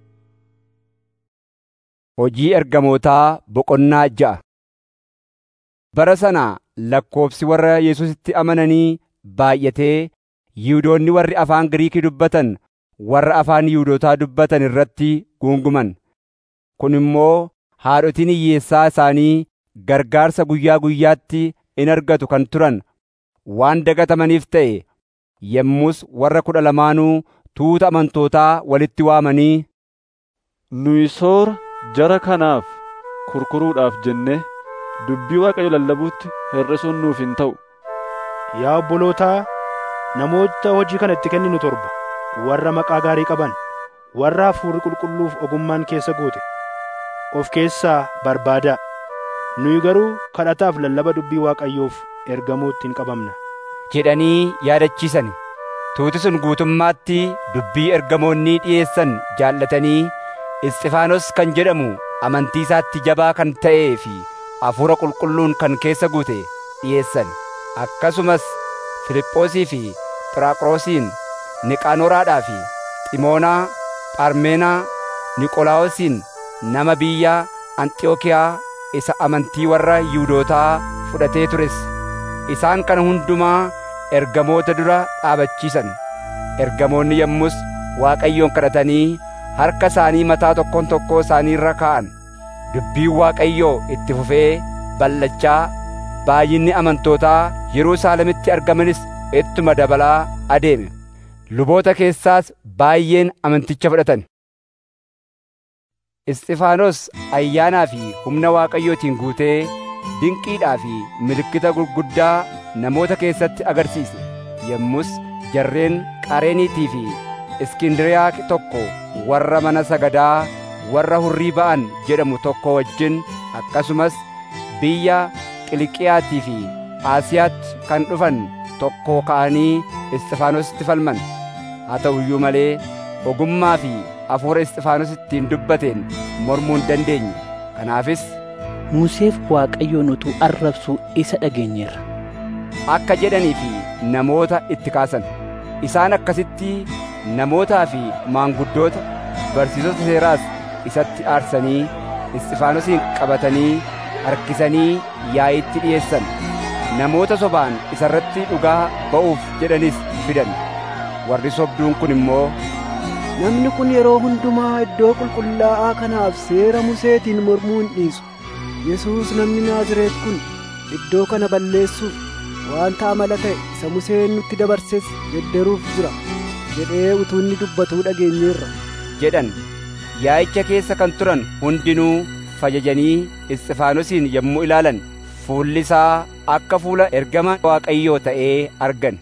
Hojii ergamootaa boqonnaa ja'a. Bara sana lakkoobsi warra Yesuusitti amananii baay'atee Yihuudoonni warri afaan Giriikii dubbatan warra afaan Yihuudootaa dubbatan irratti guunguman. Kun immoo haadhotiin hiyyeessaa isaanii gargaarsa guyyaa guyyaatti in argatu kan turan waan dagatamaniif ta'e. Yommus warra kudha lamaanuu tuuta amantootaa walitti waamanii, nuyi soora jara kanaaf kurkuruudhaaf jennee dubbii Waaqayyo lallabuutti hir'isuun nuuf hin ta'u. Yaa obbolootaa, namoota hojii kana itti kenninu torba warra maqaa gaarii qaban, warra hafuurri qulqulluuf ogummaan keessa guute of keessaa barbaadaa. Nuyi garuu kadhataaf lallaba dubbii Waaqayyoof ergamuutti hin qabamna jedhanii yaadachiisan. Tuuti sun guutummaatti dubbii ergamoonni dhi'eessan jaallatanii Isxifaanos kan jedhamu amantii isaatti jabaa kan ta'ee fi hafuura qulqulluun kan keessa guute dhi'eessan. Akkasumas Filiphoosii fi Xiraaqroosiin, Niqaanoraadhaa fi Ximoonaa, Pharmeenaa, Niqolaawosiin nama biyya Anxiyookiyaa isa amantii warra Yihuudootaa fudhatee tures. Isaan kana hundumaa ergamoota dura dhaabachiisan. Ergamoonni yommus Waaqayyoon kadhatanii harka isaanii mataa tokkoon tokkoo isaanii irra kaa'an. Dubbiin Waaqayyoo itti fufee ballachaa baay'inni amantootaa Yerusaalemitti argamanis ittuma dabalaa adeeme. Luboota keessaas baay'een amanticha fudhatan. Isxifaanos ayyaanaa fi humna Waaqayyootiin guutee dinqiidhaa fi milikkita gurguddaa namoota keessatti agarsiise. Yommus jarreen Qareeniitii fi Iskindiriyaa tokko warra mana sagadaa warra hurrii ba'an jedhamu tokko wajjin akkasumas biyya Qiliqiyaatii fi Aasiyaatti kan dhufan tokko ka'anii Isxifaanositti falman. Haa ta'u iyyuu malee ogummaa fi hafuura Isxifaanos ittiin dubbateen mormuu hin dandeenye. Kanaafis Museef Waaqayyoon utuu arrabsuu isa dhageenyeerra akka jedhanii fi namoota itti kaasan. Isaan akkasitti namootaa fi maanguddoota barsiisota seeraas isatti aarsanii Isxifaanosin qabatanii harkisanii yaa'itti dhi'eessan. Namoota sobaan isarratti dhugaa ba'uuf jedhanis fidan. Warri sobduun kun immoo, namni kun yeroo hundumaa iddoo qulqullaa'aa kanaaf seera Museetiin mormuu hin dhiisu. Yesuus namni Naazreet kun iddoo kana balleessuuf wanta amala ta'e isa Museen nutti dabarses gedderuuf jira jedhee utuu inni dubbatuu dhageenyeerra jedhan. Yaa'icha keessa kan turan hundinuu fajajanii Isxifaanosin yommuu ilaalan fuulli isaa akka fuula ergama Waaqayyoo ta'ee argan.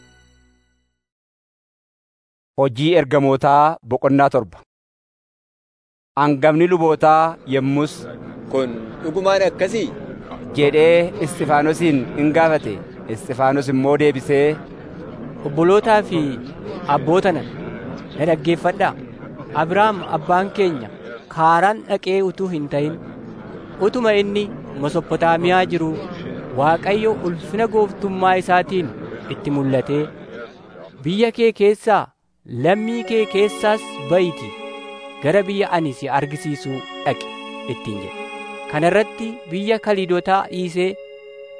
Hojii ergamootaa boqonnaa torba. Hangafni lubootaa yommus kun dhugumaan akkasii jedhee Isxifaanosin in gaafate. Isxifaanos immoo deebisee, obbolootaa fi abboota nana na dhaggeeffadhaa. Abrahaam abbaan keenya Kaaraan dhaqee utuu hin ta'in utuma inni Mesopotaamiyaa jiruu Waaqayyo ulfina gooftummaa isaatiin itti mul'atee, biyya kee keessaa lammii kee keessaas ba'iitii gara biyya ani si argisiisuu dhaqi ittiin jedhe. Kana irratti biyya Kaliidotaa dhiisee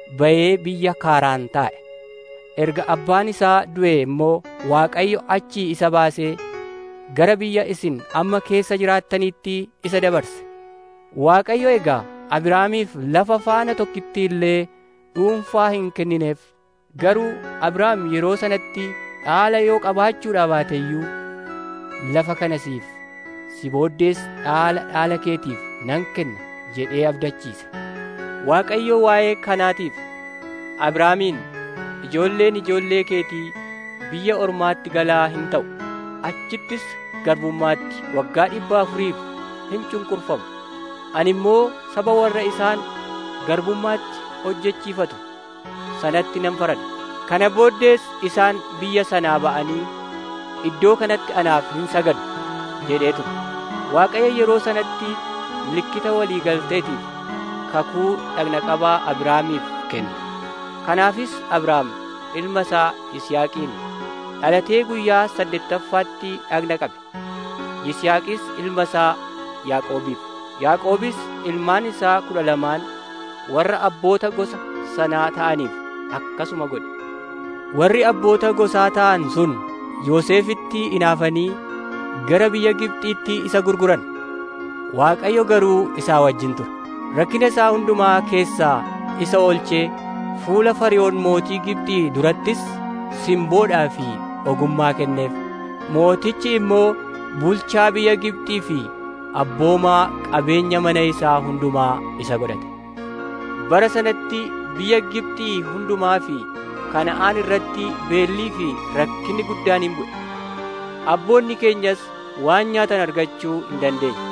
ba'ee biyya kaaraan taa'e. Erga abbaan isaa du'e immoo Waaqayyo achii isa baasee gara biyya isin amma keessa jiraattaniitti isa dabarse. Waaqayyo egaa Abrahaamiif lafa faana tokkitti illee dhuunfaa hin kennineef. Garuu Abrahaam yeroo sanatti dhaala yoo qabaachuudhaa baate iyyuu lafa kana siif, si booddees dhaala dhaala keetiif nan kenna jedhee abdachiise. Waaqayyo waa'ee kanaatiif Abrahaamiin, ijoolleen ijoollee keetii biyya ormaatti galaa hin ta'u, achittis garbummaatti waggaa dhibba afuriif hin cunqurfamu. Ani immoo saba warra isaan garbummaatti hojjechiifatu sanatti nan farada. Kana booddees isaan biyya sanaa ba'anii iddoo kanatti anaaf hin sagadu jedhee ture. Waaqayyo yeroo sanatti milikkita walii galteetiif kakuu dhagna qabaa Abrahaamiif kenne. Kanaafis Abrahaam ilma isaa Yisihaaqiin dhalatee guyyaa saddeettaffaatti dhagna qabe. Yisihaaqis ilma isaa Yaaqoobiif, Yaaqoobis ilmaan isaa kudha lamaan warra abboota gosa sanaa ta'aniif akkasuma godhe. Warri abboota gosaa ta'an sun Yoosefitti inaafanii gara biyya Gibxiitti isa gurguran. Waaqayyo garuu isaa wajjin ture. Rakkina isaa hundumaa keessaa isa oolchee fuula Fariyoon mootii Gibxii durattis simboodhaa fi ogummaa kenneef. Mootichi immoo bulchaa biyya Gibxii fi abboomaa qabeenya mana isaa hundumaa isa godhate. Bara sanatti biyya Gibxii hundumaa fi Kana'aan irratti beellii fi rakkinni guddaan hin bu'e. Abboonni keenyas waan nyaatan argachuu hin dandeenye.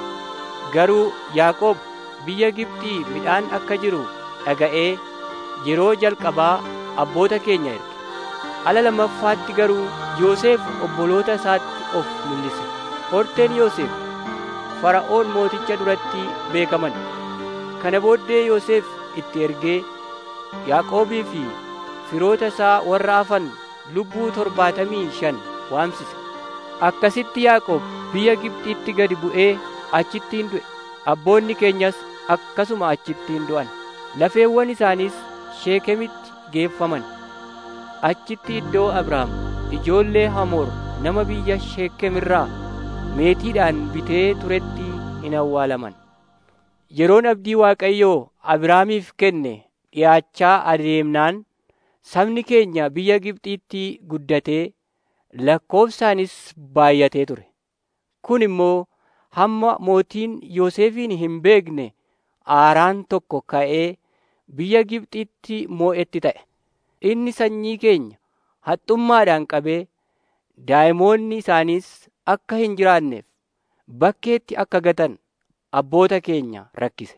Garuu Yaaqoob biyya Gibxii midhaan akka jiru dhaga'ee yeroo jalqabaa abboota keenya erge. Ala lammaffaatti garuu Yoosef obboloota isaatti of mul'ise. Horteen Yoosef Fara'oon mooticha duratti beekaman. Kana booddee Yoosef itti ergee Yaaqoobii fi firoota isaa warra hafan lubbuu torbaatamii shan waamsise. Akkasitti Yaaqoob biyya Gibxiitti gadi bu'ee achittiin du'e. Abboonni keenyas akkasuma achittiin du'an. Lafeewwan isaaniis Sheekemitti geeffaman. Achitti iddoo Abrahaam ijoollee Hamoor nama biyya Sheekem irraa meetiidhaan bitee turetti hin awwaalaman. Yeroon abdii Waaqayyoo Abrahaamiif kenne dhiyaachaa adeemnaan sabni keenya biyya Gibxiitti guddatee lakkoofsaanis baay'atee ture. Kun immoo hamma mootiin Yoosefin hin beekne aaraan tokko ka'ee biyya Gibxiitti moo'etti ta'e. Inni sanyii keenya haxxummaadhaan qabee daa'imoonni isaaniis akka hin jiraanneef bakkeetti akka gatan abboota keenya rakkise.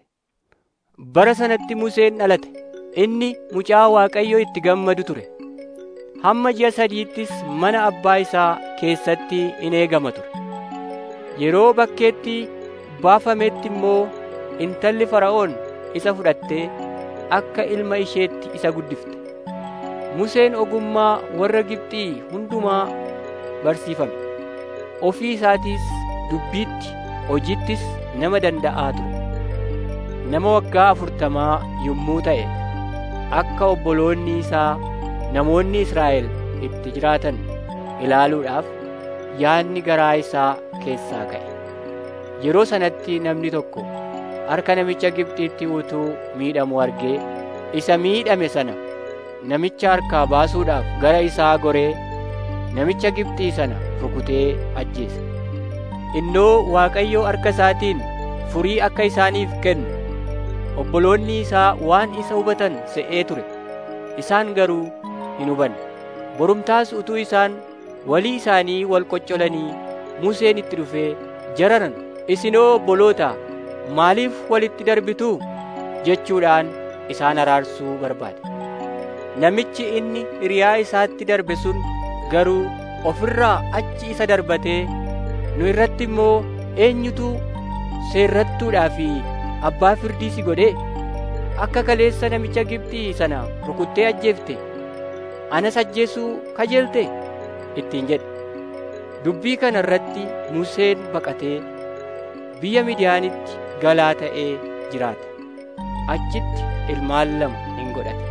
Bara sanatti Museen dhalate. Inni mucaa Waaqayyo itti gammadu ture. Hamma ji'a sadiittis mana abbaa isaa keessatti in eegama ture. Yeroo bakkeetti baafametti immoo intalli Fara'oon isa fudhattee akka ilma isheetti isa guddifte. Museen ogummaa warra Gibxii hundumaa barsiifame. Ofii isaatiis dubbiitti, hojiittis nama danda'aa ture. Nama waggaa afurtamaa yommuu ta'e akka obboloonni isaa namoonni Israa'el itti jiraatan ilaaluudhaaf yaadni garaa isaa keessaa ka'e. Yeroo sanatti namni tokko harka namicha Gibxiitti utuu miidhamu argee isa miidhame sana namicha harkaa baasuudhaaf gara isaa goree namicha Gibxii sana rukutee ajjeese. Innoo Waaqayyo harka isaatiin furii akka isaaniif kennu obboloonni isaa waan isa hubatan se'ee ture. Isaan garuu hin hubanne. Borumtaas utuu isaan walii isaanii wal qoccolanii Museen itti dhufee jararan, isinoo obboloota maaliif walitti darbituu jechuudhaan isaan araarsuu barbaade. Namichi inni hiriyaa isaatti darbe sun garuu ofirraa achi isa darbatee, nu irratti immoo eenyutu seerrattuudhaa fi abbaa firdii si godhee? Akka kaleessa namicha Gibxii sana rukuttee ajjeefte anas ajjeesuu kajeelte ittiin jedhe. Dubbii kana irratti Museen baqatee biyya Midiyaanitti galaa ta'ee jiraate. Achitti ilmaan lama in godhate.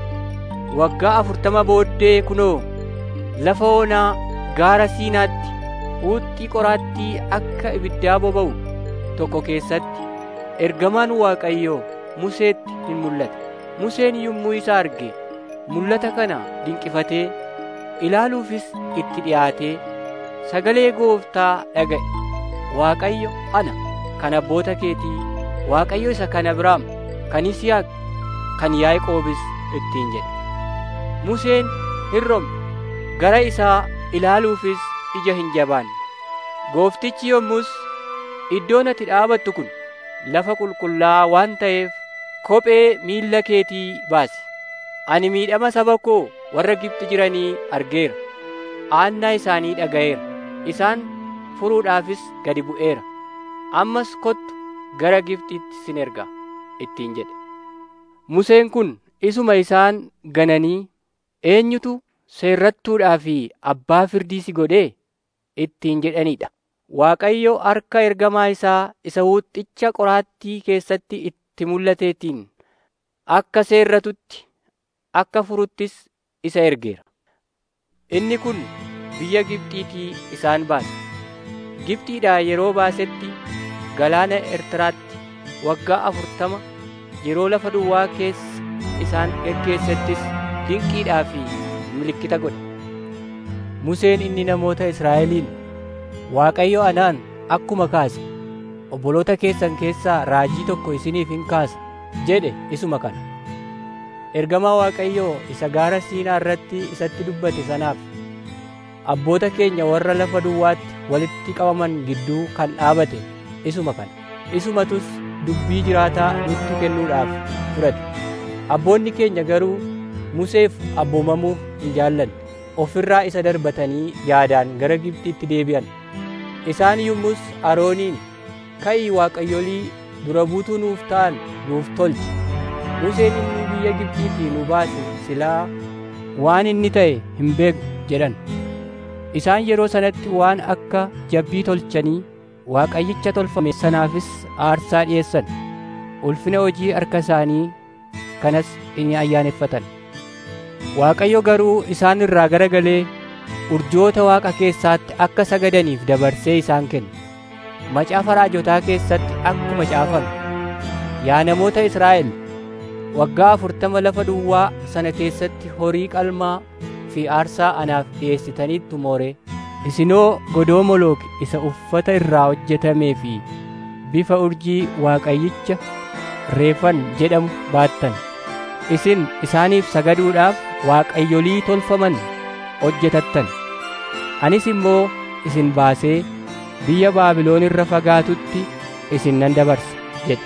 waggaa afurtama booddee kunoo lafa onaa gaara Siinaatti huuxxii qoraattii akka ibiddaa boba'u tokko keessatti ergamaan Waaqayyoo Museetti hin mul'ate. Museen yommuu isa arge mul'ata kana dinqifatee ilaaluufis itti dhiyaatee sagalee Gooftaa dhaga'e. Waaqayyo ana kan abboota keetii, Waaqayyo isa kan Abrahaam, kan Yisihaaq, kan Yaaqoobis ittiin jedhe. Museen hin romne, gara isaa ilaaluufis ija hin jabaanne. Gooftichi yommus, iddoon ati dhaabattu kun lafa qulqullaa'aa waan ta'eef kophee miilla keetii baasi. Ani miidhama saba koo warra Gibxi jiranii argeera. Aannaa isaanii dhaga'eera. Isaan furuudhaafis gadi bu'eera. Ammas kottu gara Gibxitti sin erga ittiin jedhe. Museen kun isuma isaan gananii eenyutu seerrattuudhaa fi abbaa firdii si godhee ittiin jedhanidha. Waaqayyo harka ergamaa isaa isa huuxxicha qoraattii keessatti itti mul'ateetiin akka seerratutti akka furuttis isa ergeera. Inni kun biyya Gibxiitii isaan baase. Gibxiidhaa yeroo baasetti galaana Ertiraatti waggaa afurtama yeroo lafa duwwaa keessa isaan geggeessettis dinqiidhaa fi milikkita godhe. Museen inni namoota Israa'eliin, Waaqayyo anaan akkuma kaase obboloota keessan keessaa raajii tokko isiniif hin kaasa jedhe isuma kana. Ergamaa Waaqayyoo isa gaara Siinaa irratti isatti dubbate sanaaf abboota keenya warra lafa duwwaatti walitti qabaman gidduu kan dhaabate isuma kana. Isumatus dubbii jiraataa nutti kennuudhaaf fudhate. Abboonni keenya garuu Museef abboomamuuf hin jaallanne. Ofirraa isa darbatanii yaadaan gara Gibxitti deebi'an. Isaan yommus Arooniin, ka'ii waaqayyolii dura buutuu nuuf ta'an nuuf tolchi. Museen inni biyya Gibxiitii nu baase silaa waan inni ta'e hin beeknu jedhan. Isaan yeroo sanatti waan akka jabbii tolchanii Waaqayyicha tolfame sanaafis aarsaa dhi'eessan. Ulfina hojii harka isaanii kanas inni ayyaaneffatan. Waaqayyo garuu isaan irraa garagalee urjoota Waaqa keessaatti akka sagadaniif dabarsee isaan kenne. Macaafa raajotaa keessatti akkuma caafame, yaa namoota Israa'el, waggaa afurtama lafa duwwaa sana keessatti horii qalmaa fi aarsaa anaaf dhi'eessitaniittu mooree. Isinoo godoo Molook isa uffata irraa hojjetamee fi bifa urjii Waaqayyicha Reefan jedhamu baattan. Isin isaaniif sagaduudhaaf waaqayyolii tolfaman hojjetattan. Anis immoo isin baasee biyya Baabiloon irra fagaatutti isin nan dabarsa jedhe.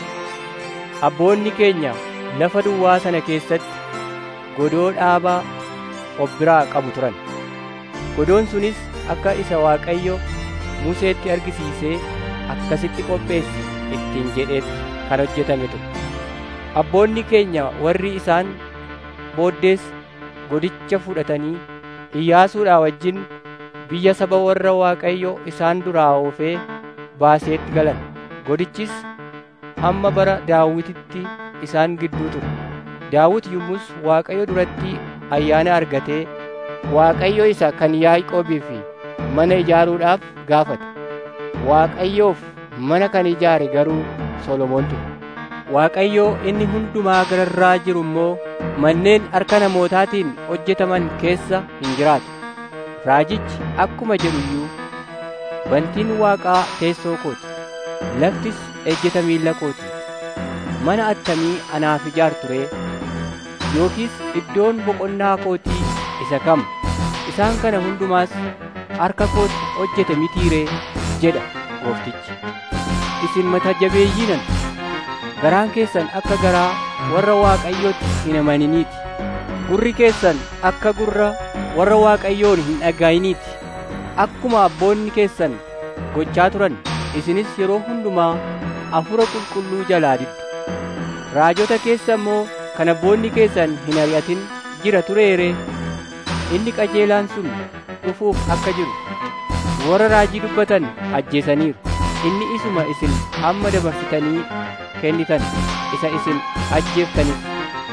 Abboonni keenya lafa duwwaa sana keessatti godoo dhaabaa of biraa qabu turan. Godoon sunis akka isa Waaqayyo Museetti argisiisee akkasitti qopheessi ittiin jedheetti kan hojjetame ture. Abboonni keenya warri isaan booddees godicha fudhatanii Iyyaasuudhaa wajjin biyya saba warra Waaqayyo isaan duraa oofee baaseetti galan. Godichis hamma bara Daawititti isaan gidduu ture. Daawit yommus Waaqayyo duratti ayyaana argatee Waaqayyo isa kan Yaaqoobii fi mana ijaaruudhaaf gaafate. Waaqayyoof mana kan ijaare garuu Solomoon ture. Waaqayyo inni hundumaa gararraa jiru immoo manneen harka namootaatiin hojjetaman keessa hin jiraatu. Raajichi akkuma jedhu iyyuu bantiin Waaqaa teessoo kooti, laftis ejjeta miilla kooti. Mana attamii anaaf ijaartu ree? Yookiis iddoon boqonnaa kootii isa kam? Isaan kana hundumaas harka kootti hojjete mitii ree? jedha Gooftichi. Isin mata jabeeyyii nana, garaan keessan akka garaa warra Waaqayyootti hin amaniniiti. Gurri keessan akka gurra warra Waaqayyoon hin dhaga'iniiti. Akkuma abboonni keessan gochaa turan, isinis yeroo hundumaa Hafuura Qulqulluu jalaa diddu. Raajota keessa immoo kan abboonni keessan hin ari'atin jira tureere. Inni qajeelaan sun dhufuuf akka jiru warra raajii dubbatan ajjeesaniiru. Inni isuma isin amma dabarsitanii kennitan isa isin ajjeeftanis.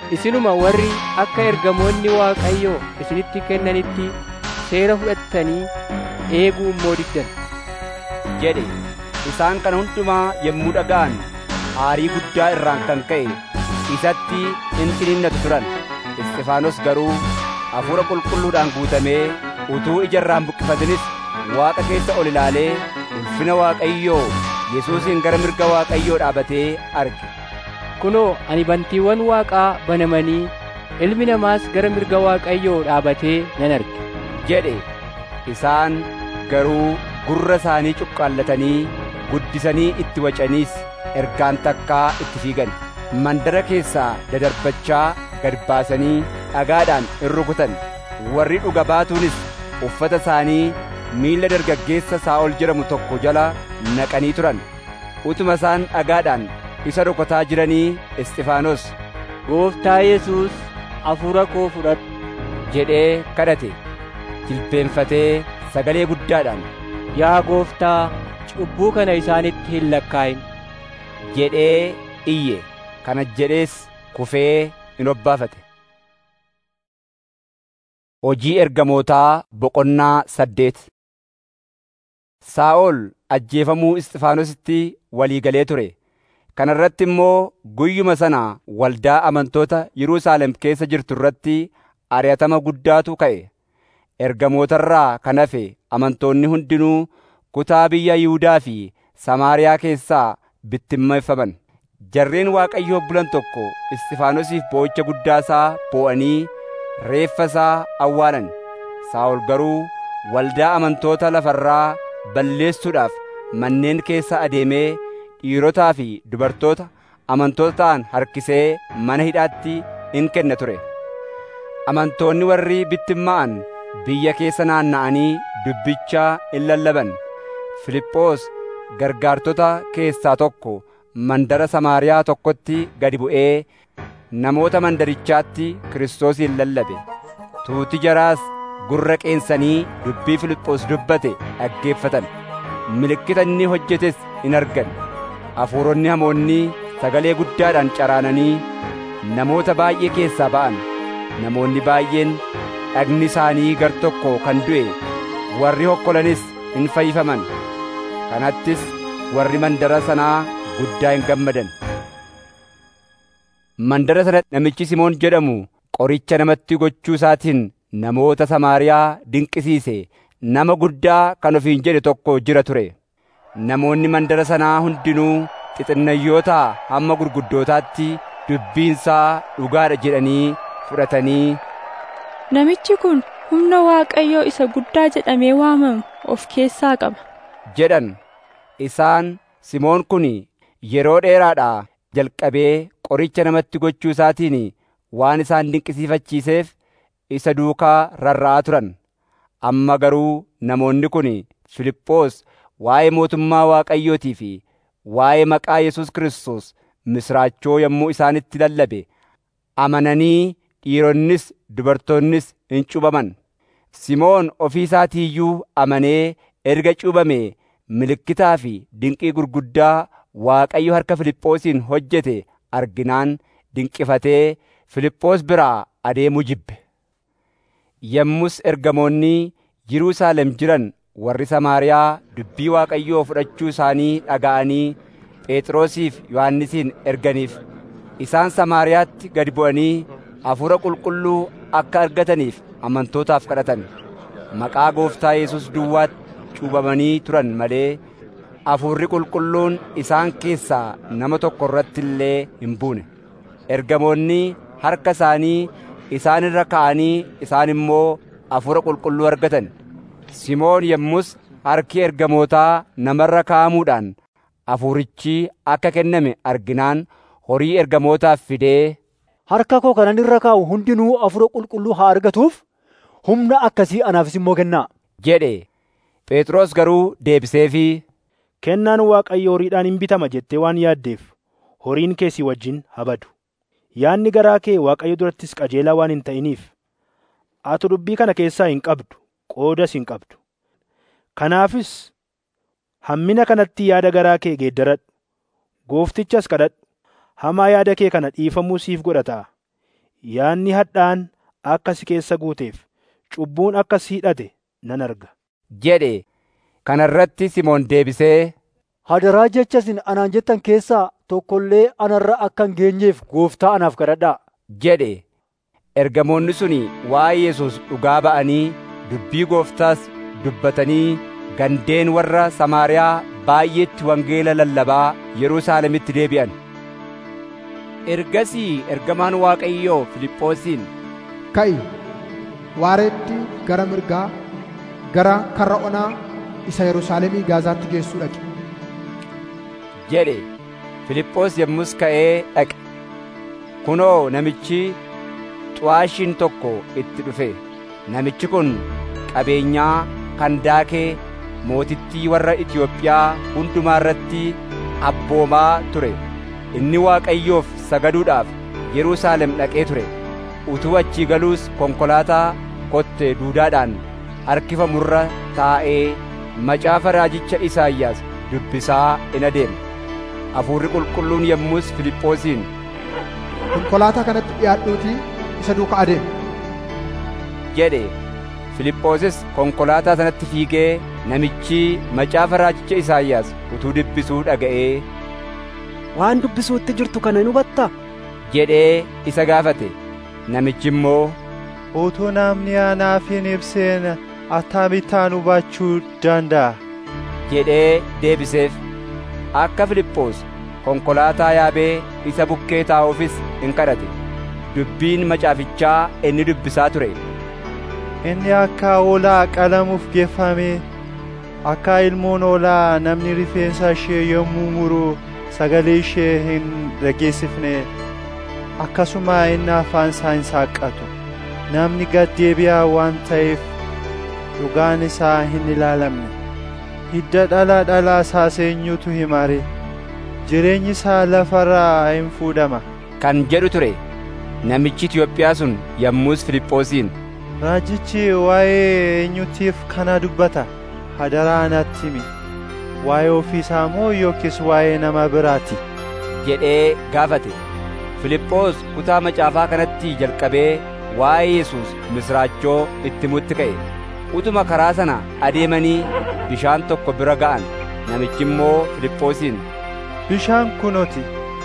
isinuma warri akka ergamoonni Waaqayyoo isinitti kennanitti seera fudhattanii eeguu immoo diddan. jedhe. Isaan kana hundumaa yommuu dhaga'an aarii guddaa irraan kan ka'e isatti in ciniinnatu turan. Isxifaanos garuu hafuura qulqulluudhaan guutamee utuu ija irraan buqqifatinis Waaqa keessa ol ilaalee ulfina Waaqayyoo Yesuusin gara mirga Waaqayyoo dhaabatee arge. Kunoo ani bantiiwwan Waaqaa banamanii ilmi namaas gara mirga Waaqayyoo dhaabatee nan arge jedhe. Isaan garuu gurra isaanii cuqqaallatanii guddisanii itti wacaniis ergaan takkaa itti fiigan. Mandara keessaa dadarbachaa gad baasanii dhagaadhaan in rukutan. Warri dhuga baatuunis uffata isaanii miilla dargaggeessa Saa'ol jedhamu tokko jala naqanii turan. Utuma isaan dhagaadhaan isa rukutaa jiranii Isxifaanos, Gooftaa Yesuus, hafuura koo fudhadhu jedhee kadhate. Jilbeenfatee sagalee guddaadhaan, Yaa Gooftaa, cubbuu kana isaanitti hin lakkaa'in jedhee iyye. Kana jedhees kufee in obbaafate. Hojii ergamootaa boqonnaa saddeet. Saa'ol ajjeefamuu Isxifaanositti walii galee ture. Kana irratti immoo guyyuma sana waldaa amantoota Yerusaalem keessa jirtu irratti ari'atama guddaatu ka'e. Ergamootarraa kan hafe amantoonni hundinuu kutaa biyya Yihuudaa fi Samaariyaa keessaa bittimmeeffaman. Jarreen Waaqayyoo bulan tokko Isxifaanosiif boo'icha guddaasaa boo'anii reeffa isaa awwaalan. Saa'ol garuu waldaa amantoota lafarraa balleessuudhaaf manneen keessa adeemee dhiirotaa fi dubartoota amantoota ta'an harkisee mana hidhaatti in kenna ture. Amantoonni warri bittimmaa'an biyya keessa naanna'anii dubbicha in lallaban. Filiphoos gargaartota keessaa tokko mandara Samaariyaa tokkotti gadi bu'ee namoota mandarichaatti Kiristoosin lallabe. Tuuti jaraas gurra qeensanii dubbii Filiphoos dubbate dhaggeeffatan. Milikkita inni hojjetes in argan. Hafuuronni hamoonni sagalee guddaadhaan caraananii namoota baay'ee keessaa ba'an. Namoonni baay'een dhagni isaanii gar tokko kan du'e, warri hokkolanis in fayyifaman. Kanattis warri mandara sanaa guddaa hin gammadan. Mandara sana namichi Simoon jedhamu qoricha namatti gochuu isaatiin namoota Samaariyaa dinqisiise nama guddaa kan ofiin jedhe tokko jira ture. Namoonni mandara sanaa hundinuu xixinnayyoota hamma gurguddootaatti dubbiinsaa dhugaadha jedhanii fudhatanii, Namichi kun humna Waaqayyoo isa guddaa jedhamee waamamu of keessaa qaba jedhan. Isaan Simoon kun yeroo dheeraadhaa jalqabee qoricha namatti gochuu isaatiin waan isaan dinqisiifachiiseef isa duukaa rarra'aa turan. Amma garuu namoonni kun Filiphoos waa'ee mootummaa Waaqayyootii fi waa'ee maqaa Yesuus Kiristoos misraachoo yommuu isaanitti lallabe amananii dhiironnis dubartoonnis in cuubaman. Simoon ofii isaatii iyyuu amanee erga cuubamee milikkitaa fi dinqii gurguddaa Waaqayyo harka Filiphoosiin hojjete arginaan dinqifatee Filiphoos biraa adeemuu jibbe. Yommus ergamoonni Yerusaalem jiran warri Samaariyaa dubbii Waaqayyoo fudhachuu isaanii dhaga'anii Phexrosiif Yohannisiin erganiif. Isaan Samaariyaatti gad bu'anii hafuura qulqulluu akka argataniif amantootaaf kadhatan. Maqaa Gooftaa Yesuus duwwaatti cuubamanii turan malee hafuurri qulqulluun isaan keessaa nama tokko irratti illee hin buune. Ergamoonni harka isaanii isaan irra kaa'anii isaan immoo hafuura qulqulluu argatan. Simoon yommus harki ergamootaa namarra kaa'amuudhaan hafuurichi akka kenname arginaan horii ergamootaaf fidee, harka koo kanan irra kaa'u hundinuu hafuura qulqulluu haa argatuuf humna akkasii anaafis immoo kennaa jedhe. Phexros garuu deebiseefii, kennaan Waaqayyo horiidhaan hin bitama jettee waan yaaddeef horiin kee si wajjin haa badu. Yaadni garaa kee Waaqayyo durattis qajeelaa waan hin ta'iniif ati dubbii kana keessaa hin qabdu, qoodas hin qabdu. Kanaafis hammina kanatti yaada garaa kee geeddaradhu, Gooftichas kadhadhu. Hamaa yaada kee kana dhiifamuu siif godha ta'a. yaanni hadhaan akka si keessa guuteef cubbuun akka si hidhate nan arga jedhe. Kana irratti Simoon deebisee, hadaraa jecha isin anaan jettan keessaa tokko illee anarra akka hin geenyeef gooftaa anaaf kadhadhaa jedhe. Ergamoonni suni waa'ee Yesuus dhugaa ba'anii dubbii gooftaas dubbatanii gandeen warra Samaariyaa baay'eetti wangeela lallabaa Yerusaalemitti deebi'an. Ergasii ergamaan Waaqayyoo Filiphoosiin, ka'i waareetti gara mirgaa gara karra onaa isa Yerusaalemii Gaazaatti geessuu dhaqe jedhe. Filiphoos yommus ka'ee dhaqe. Kunoo namichi xu'aashiin tokko itti dhufe. Namichi kun qabeenyaa Kandaakee mootittii warra Itiyoophiyaa hundumaa irratti abboomaa ture. Inni Waaqayyoof sagaduudhaaf Yerusaalem dhaqee ture. Utuu achii galuus konkolaataa kottee duudaadhaan harkifamurra taa'ee macaafa raajicha Isaayyaas dubbisaa in adeema. Hafuurri Qulqulluun yommus Filiphoosiin, konkolaataa kanatti dhi'aadhuutii isa duukaa adeemi jedhe. Filiphoosis konkolaataa sanatti fiigee namichi macaafa raajicha Isaayyaas utuu dubbisuu dhaga'ee, waan dubbisuutti jirtu kana hin hubattaa jedhee isa gaafate. Namichi immoo, utuu namni anaaf hin ibseen akkamittaan hubachuu danda'a jedhee deebiseef. Akka Filiphoos konkolaataa yaabee isa bukkee taa'uufis in kadhate. Dubbiin macaafichaa inni dubbisaa ture, inni akka hoolaa qalamuuf geeffame, akka ilmoon hoolaa namni rifeensa ishee yommuu muru sagalee ishee hin dhageessifne, akkasuma inni afaan isaa hin saaqqatu. Namni gad deebi'aa waan ta'eef dhugaan isaa hin ilaalamne. Hidda dhala dhalaa isaas eenyutu himare? Jireenyi isaa lafarraa hin fuudhama kan jedhu ture. Namichi Itiyoophiyaa sun yommus Filiphoosiin, raajichi waa'ee eenyutiif kana dubbata? Hadaraa natti himi. Waa'ee ofiisaa moo yookiis waa'ee nama biraati? jedhee gaafate. Filiphoos kutaa macaafaa kanatti jalqabee waa'ee Yesuus misraachoo itti himutti ka'e. Utuma karaa sana adeemanii bishaan tokko bira ga'an. Namichi immoo Filiphoosiin, bishaan kunoti,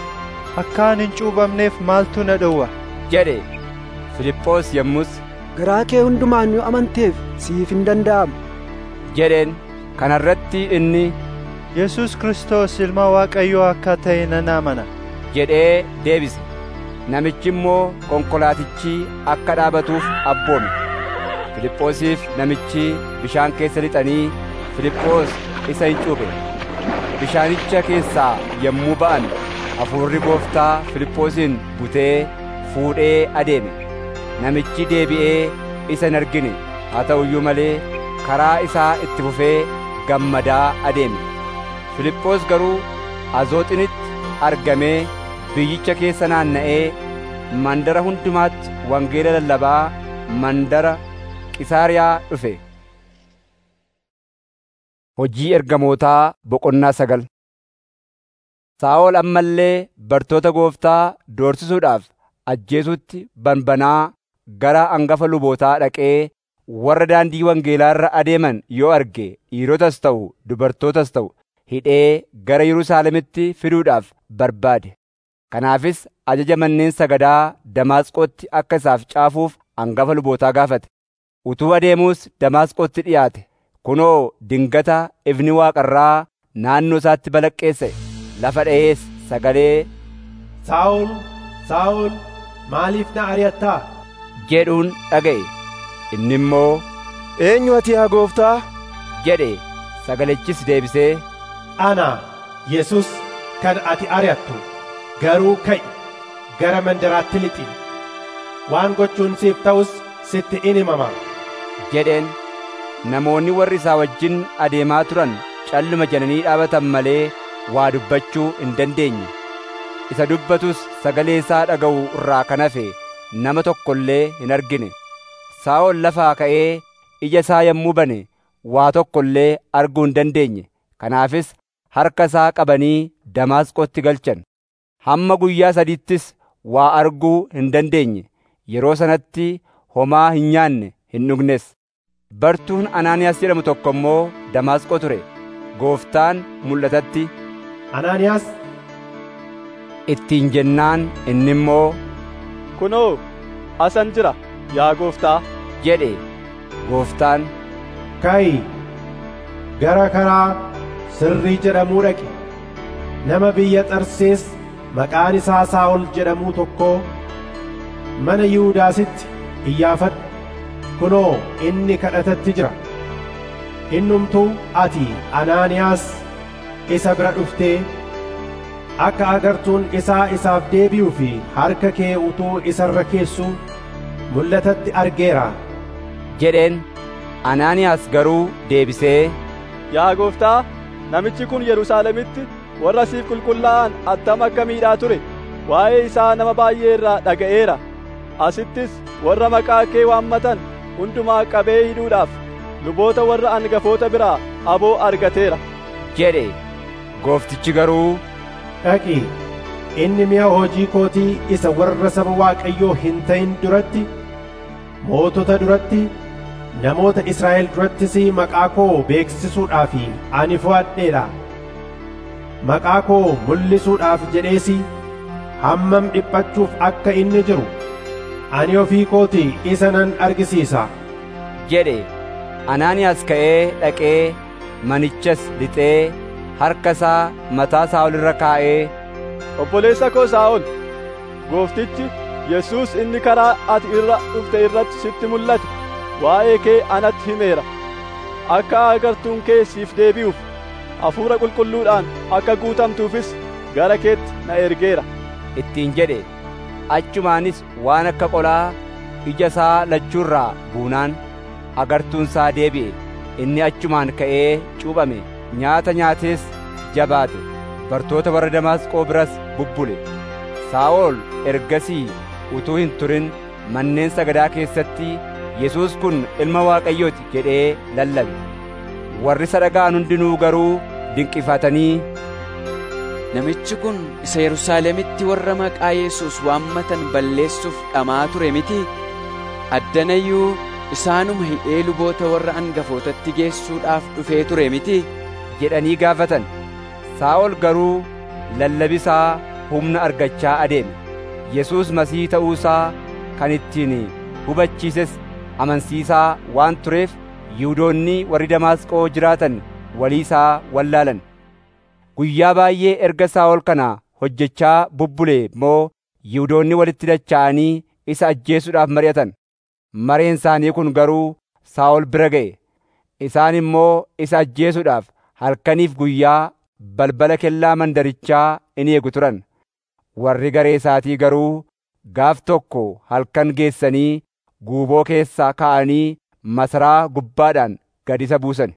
akkaan hin cuuphamneef maaltu na dhowwa jedhe. Filiphoos yommus, garaa kee hundumaan yoo amanteef siif hin danda'amu jedheen. Kana irratti inni, Yesuus Kiristoos ilma Waaqayyoo akka ta'e nan amana jedhee deebise. Namichi immoo konkolaatichi akka dhaabatuuf abboome. Filiphoosiif namichi bishaan keessa lixanii Filiphoos isa hin cuuphe. Bishaanicha keessaa yommuu ba'an hafuurri Gooftaa Filiphoosiin butee fuudhee adeeme. Namichi deebi'ee isa hin argine. Haa ta'u iyyuu malee karaa isaa itti fufee gammadaa adeeme. Filiphoos garuu Azooxinitti argamee biyyicha keessa naanna'ee mandara hundumaatti wangeela lallabaa mandara Qisaariyaa dhufe. Hojii ergamootaa boqonnaa sagal. Saa'ol ammallee bartoota Gooftaa doorsisuudhaaf ajjeesuutti banbanaa gara hangafa lubootaa dhaqee warra daandii wangeelaa irra adeeman yoo arge dhiirotas ta'u dubartootas ta'u hidhee gara Yerusaalemitti fiduudhaaf barbaade. Kanaafis ajaja manneen sagadaa Damaasqootti akka isaaf caafuuf hangafa lubootaa gaafate. Utuu adeemuus Damaasqootti dhiyaate. Kunoo dingata ifni waaqarraa naannoo isaatti balaqqeesse. Lafa dha'ees sagalee, Saa'ol, Saa'ol, maaliif na ari'attaa jedhuun dhaga'e. Inni immoo, eenyu ati yaa Gooftaa jedhe. Sagalichis deebisee, ana Yesus kan ati ari'attu. Garuu ka'i gara mandaraatti lixi. Waan gochuun siif ta'us sitti in himama jedheen. Namoonni warri isaa wajjin adeemaa turan calluma jananii dhaabatan malee waa dubbachuu hin dandeenye. Isa dubbatus sagalee isaa dhaga'u irraa kan hafe nama tokko illee hin argine. Saa'ol lafaa ka'ee ija isaa yommuu bane waa tokko illee arguu hin dandeenye. Kanaafis harka isaa qabanii Damaasqootti galchan. Hamma guyyaa sadiittis waa arguu hin dandeenye. Yeroo sanatti homaa hin nyaanne hin dhugnes. Bartuun Anaaniyaas jedhamu tokko immoo Damaasqoo ture. Gooftaan mul'atatti, Anaaniyaas ittiin jennaan inni immoo, Kunoo, asan jira yaa gooftaa jedhe. Gooftaan, Ka'i, gara karaa sirrii jedhamuu dhaqi. Nama biyya Xarsees maqaan isaa Saa'ol jedhamuu tokkoo mana Yihuudaasitti iyyaafadhu. Kunoo inni kadhatatti jira. Innumtuu ati Anaaniyaas isa bira dhuftee akka agartuun isaa isaaf deebi'uu fi harka kee utuu isarra keessuu mul'atatti argeera jedheen. Anaaniyaas garuu deebisee, Yaa gooftaa, namichi kun Yerusaalemitti warra siif qulqullaa'an attam akka miidhaa ture. Waa'ee isaa nama baay'ee irraa dhaga'eera. Asittis warra maqaa kee waammatan hundumaa qabee hidhuudhaaf luboota warra angafoota biraa aboo argateera jedhe. Gooftichi garuu, Dhaqi, inni mi'a hojii kootii isa warra saba Waaqayyoo hin ta'in duratti, mootota duratti, namoota Israa'el durattis maqaa koo beeksisuudhaaf ani fo'adheedha. Maqaa koo mul'isuudhaaf jedhees hammam dhiphachuuf akka inni jiru ani ofii kootii isa nan argisiisa jedhe. Anaaniyaas ka'ee dhaqee manichas lixee harka isaa mataa Saa'ol irra kaa'ee, Obboleessa koo Saa'ol, gooftichi Yesuus inni karaa ati irra dhufte irratti sitti mul'ate waa'ee kee anatti himeera. Akka agartuun kee siif deebi'uuf hafuura qulqulluudhaan akka guutamtuufis gara keetti na ergeera ittiin jedhe. Achumaanis waan akka qolaa ija isaa lachuurraa buunaan agartuun isaa deebi'e. Inni achumaan ka'ee cuuphame, nyaata nyaatees jabaate. Bartoota warra Damaasqoo biras bubbule. Saa'ol ergasii utuu hin turin manneen sagadaa keessatti Yesuus kun ilma Waaqayyooti jedhee lallabe. Warri isa dhaga'an hundinuu garuu dinqifatanii, Namichi kun isa Yerusaalemitti warra maqaa Yesuus waammatan balleessuuf dhamaa ture miti? Addanayyuu isaanuma hidhee luboota warra angafootatti geessuudhaaf dhufee ture miti? jedhanii gaafatan. Saa'ol garuu lallabisaa humna argachaa adeeme. Yesuus Masiihii ta'uu isaa kan ittiin hubachiises amansiisaa waan tureef Yihuudoonni warri Damaasqoo jiraatan walii isaa wallaalan. Guyyaa baay'ee erga Saa'ol kana hojjechaa bubbulee immoo Yihuudoonni walitti dacha'anii isa ajjeesuudhaaf mari'atan. Mareen isaanii kun garuu Saa'ol bira ga'e. Isaan immoo isa ajjeesuudhaaf halkaniif guyyaa balbala kellaa mandarichaa in eegu turan. Warri garee isaatii garuu gaaf tokko halkan geessanii guuboo keessaa ka'anii masaraa gubbaadhaan gad isa buusan.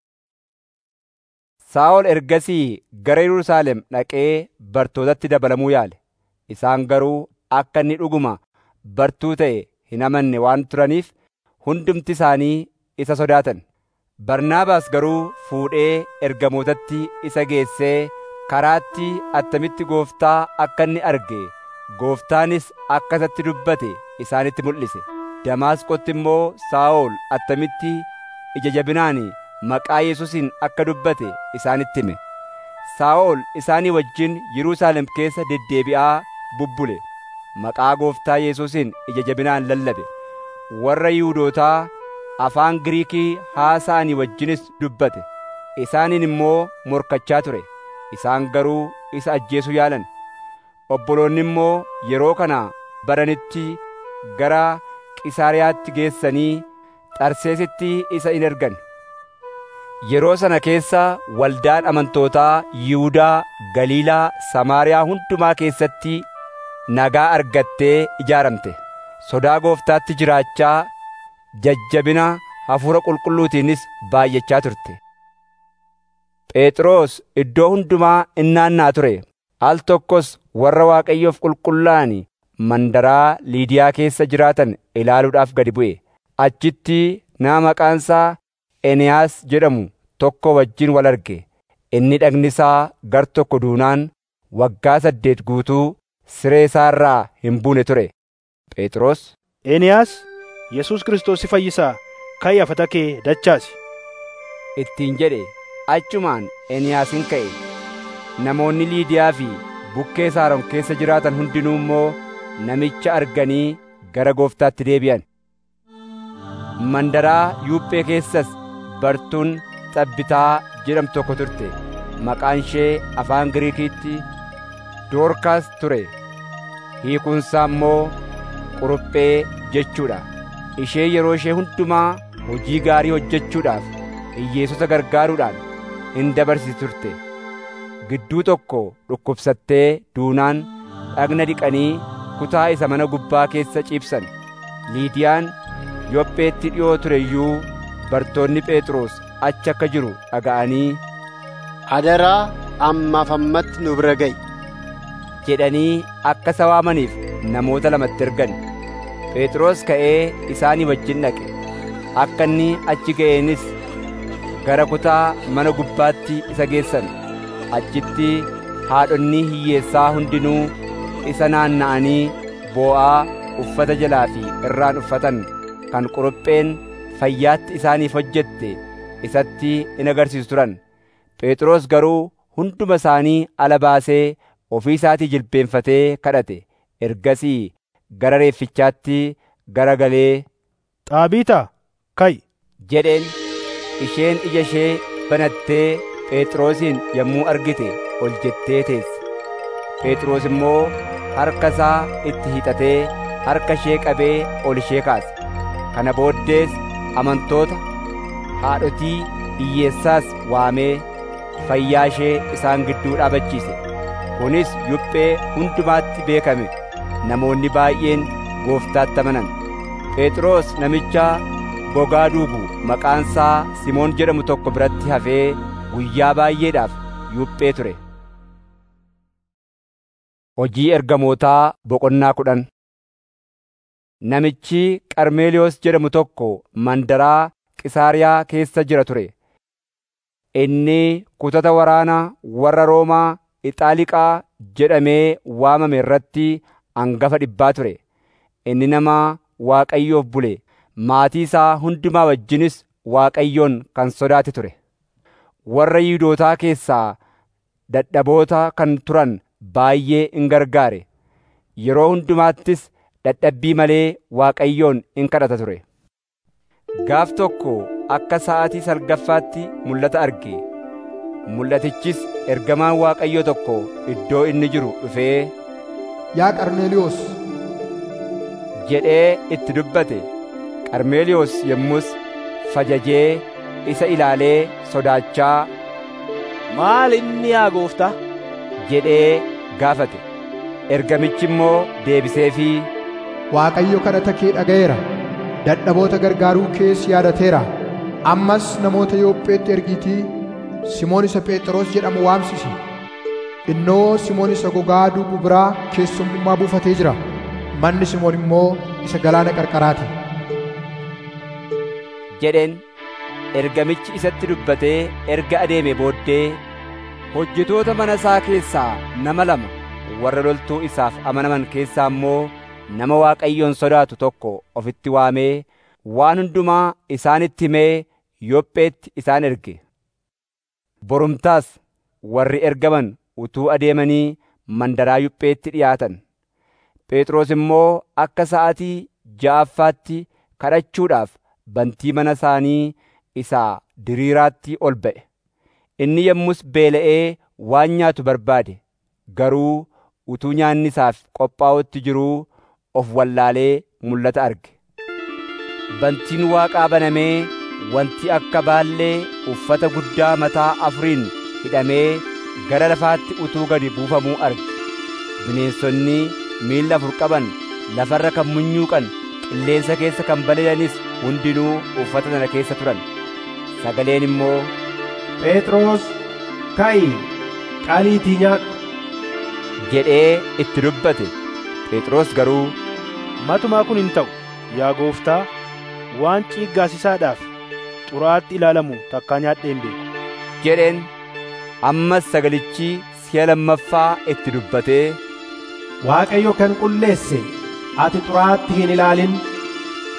Saa'ol ergasii gara Yerusaalem dhaqee bartootatti dabalamuu yaale. Isaan garuu akka inni dhuguma bartuu ta'e hin amanne waan turaniif hundumti isaanii isa sodaatan. Barnaabaas garuu fuudhee ergamootatti isa geessee karaatti attamitti Gooftaa akka inni arge, Gooftaanis akka isatti dubbate isaanitti mul'ise. Damaasqotti immoo Saa'ol attamitti ija jabinaan maqaa Yesuusiin akka dubbate isaanitti hime. Saa'ol isaanii wajjin Yerusaalem keessa deddeebi'aa bubbule. Maqaa Gooftaa Yesuusiin ija jabinaan lallabe. Warra Yihuudootaa afaan Giriikii haasa'anii wajjinis dubbate. Isaaniin immoo morkachaa ture. Isaan garuu isa ajjeesuu yaalan. Obboloonni immoo yeroo kana baranitti gara Qisaariyaatti geessanii Xarseesitti isa in ergan. Yeroo sana keessa waldaan amantootaa Yihuudaa, Galiilaa, Samaariyaa hundumaa keessatti nagaa argattee ijaaramte. Sodaa Gooftaatti jiraachaa jajjabina hafuura qulqulluutiinis baay'achaa turte. Phexros iddoo hundumaa in naannaa ture. Al tokkos warra Waaqayyoof qulqullaa'an mandaraa Liidiyaa keessa jiraatan ilaaluudhaaf gadi bu'e. Achitti nama maqaan isaa Eneyaas jedhamu tokko wajjin wal arge. Inni dhagni isaa gar tokko duunaan waggaa saddeet guutuu siree isaa irraa hin buune ture. Phexros, Eeniyaas, Yesuus Kiristoos si fayyisaa, ka'i afata kee dachaasi ittiin jedhe. Achumaan Eniyaasin ka'e. Namoonni Liidiyaa fi bukkee Saaron keessa jiraatan hundinuu immoo namicha arganii gara Gooftaatti deebi'an. Mandaraa Yuuphee keessas bartuun Xabbitaa jedhamtu tokko turte. Maqaan ishee afaan Giriikiitti Doorkaas ture. Hiikunsaa immoo Quruphee jechuudha. Ishee yeroo ishee hundumaa hojii gaarii hojjechuudhaaf hiyyeessota gargaaruudhaan in dabarsiti turte. Gidduu tokko dhukkubsattee duunaan dhagna dhiqanii kutaa isa mana gubbaa keessa ciibsan. Liidiyaan Yoopheetti dhi'oo ture iyyuu bartoonni Phexros achi akka jiru dhaga'anii, Adaraa ammaaf ammatti nu bira ga'i jedhanii akka isa waamaniif namoota lamatti ergan. Phexros ka'ee isaanii wajjin dhaqe. Akka inni achi ga'eenis gara kutaa mana gubbaatti isa geessan. Achitti haadhonni hiyyeessaa hundinuu isa naanna'anii boo'aa uffata jalaa fi irraan uffatan kan Qurupheen fayyaatti isaaniif hojjette isatti in agarsiisu turan. Phexros garuu hunduma isaanii ala baasee ofii isaatii jilbeenfatee kadhate. Ergasii gara reeffichaatti garagalee, Xaabiitaa, ka'i jedheen. Isheen ija ishee banattee Phexrosin yommuu argite ol jettee teesse. Phexros immoo harka isaa itti hiixatee harka ishee qabee ol ishee kaase. Kana booddees amantoota haadhotii hiyyeessaas waamee fayyaa ishee isaan gidduu dhaabachiise. Kunis Yuphee hundumaatti beekame. Namoonni baay'een Gooftaatti amanan. Phexros namicha gogaa duugu maqaan isaa Simoon jedhamu tokko biratti hafee guyyaa baay'eedhaaf Yuphee ture. Hojii Ergamootaa Boqonnaa kudhan. Namichi Qarmeeliyoos jedhamu tokko mandaraa Qisaariyaa keessa jira ture. Inni kutata waraana warra Roomaa Ixaaliqaa jedhamee waamame irratti hangafa dhibbaa ture. Inni nama Waaqayyoof bule. Maatii isaa hundumaa wajjinis Waaqayyoon kan sodaate ture. Warra Yihuudootaa keessaa dadhaboota kan turan baay'ee in gargaare. Yeroo hundumaattis dadhabbii malee Waaqayyoon in kadhata ture. Gaaf tokko akka sa'aatii salgaffaatti mul'ata arge. Mul'atichis ergamaan Waaqayyoo tokko iddoo inni jiru dhufee, Yaa Qarmeeliyoos jedhee itti dubbate. Qarmeeliyoos yommus fajajee isa ilaalee sodaachaa, Maal inni yaa Gooftaa? jedhee gaafate. Ergamichi immoo deebiseefii, Waaqayyo kadhata kee dhaga'eera. Dadhaboota gargaaruu kees yaadateera. Ammas namoota Yoopheetti ergiitii Simoon isa Phexros jedhamu waamsisi. Innoo Simoon isa gogaa duugu biraa keessummaa buufatee jira. Manni Simoon immoo isa galaana qarqaraati. jedheen. Ergamichi isatti dubbatee erga adeeme booddee hojjetoota mana isaa keessaa nama lama warra loltuu isaaf amanaman keessaa immoo nama Waaqayyoon sodaatu tokko ofitti waamee waan hundumaa isaanitti himee Yoopheetti isaan erge. Borumtaas warri ergaman utuu adeemanii mandaraa Yoopheetti dhiyaatan. Phexros immoo akka sa'aatii ja'affaatti kadhachuudhaaf bantii mana isaanii isaa diriiraatti ol ba'e. Inni yommus beela'ee waan nyaatu barbaade. Garuu utuu nyaanni isaaf qophaa'utti jiruu of wallaalee mul'ata arge. Bantiin Waaqaa banamee wanti akka baallee uffata guddaa mataa afuriin hidhamee gara lafaatti utuu gadi buufamuu arge. Bineensonni miilla afur qaban lafarra kan munyuuqan qilleensa keessa kan balali'anis hundinuu uffata sana keessa turan. Sagaleen immoo, Phexros, ka'i, qaliitii nyaadhu jedhee itti dubbate. Phexros garuu, Matumaa kun hin ta'u, yaa Gooftaa, waan ciiggaasisaadhaaf xuraatti ilaalamu takkaa nyaadhee hin beeku jedheen. Ammas sagalichi si'a lammaffaa itti dubbatee, Waaqayyo kan qulleesse ati xuraatti hin ilaalin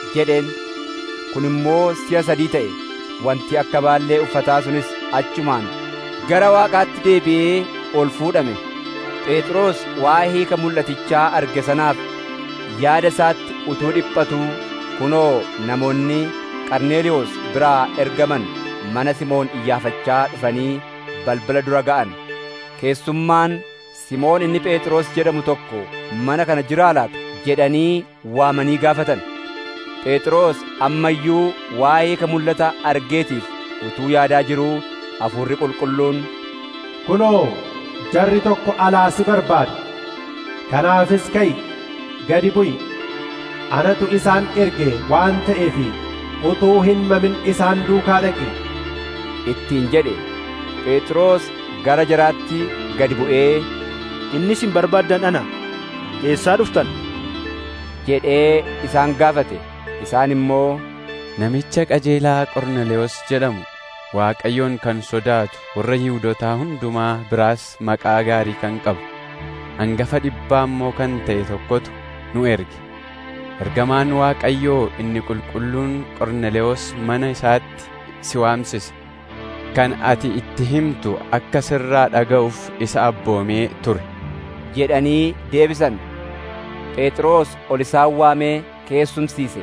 jedheen. Kun immoo si'a sadii ta'e. Wanti akka baallee uffataa sunis achumaan gara Waaqaatti deebi'ee ol fuudhame. Phexros waa'ee hiika mul'atichaa arge sanaaf yaada isaatti utuu dhiphatuu kunoo namoonni Qarneeliyoos biraa ergaman mana Simoon iyyaafachaa dhufanii balbala dura ga'an. Keessummaan Simoon inni Phexros jedhamu tokko mana kana jiraa laata jedhanii waamanii gaafatan. Phexros amma iyyuu waa'ee hiika mul'ata argeetiif utuu yaadaa jiruu Hafuurri Qulqulluun, kunoo jarri tokko alaa si barbaada. Kanaafis ka'i gadi bu'i. Anatu isaan erge waan ta'eef utuu hin mamin isaan duukaa dhaqi ittiin jedhe. Phexros gara jaraatti gadi bu'ee, inni isin barbaaddan ana eessaa dhuftan jedhee isaan gaafate. Isaan immoo, namicha qajeelaa Qorneelewoos jedhamu Waaqayyoon kan sodaatu warra Yihuudootaa hundumaa biraas maqaa gaarii kan qabu hangafa dhibbaa immoo kan ta'e tokkotu nu erge. Ergamaan Waaqayyoo inni qulqulluun Qorneelewoos mana isaatti si waamsise. Kan ati itti himtu akka sirraa dhaga'uuf isa abboomee ture jedhanii deebisan. Phexros ol isaan waamee keessumsiise.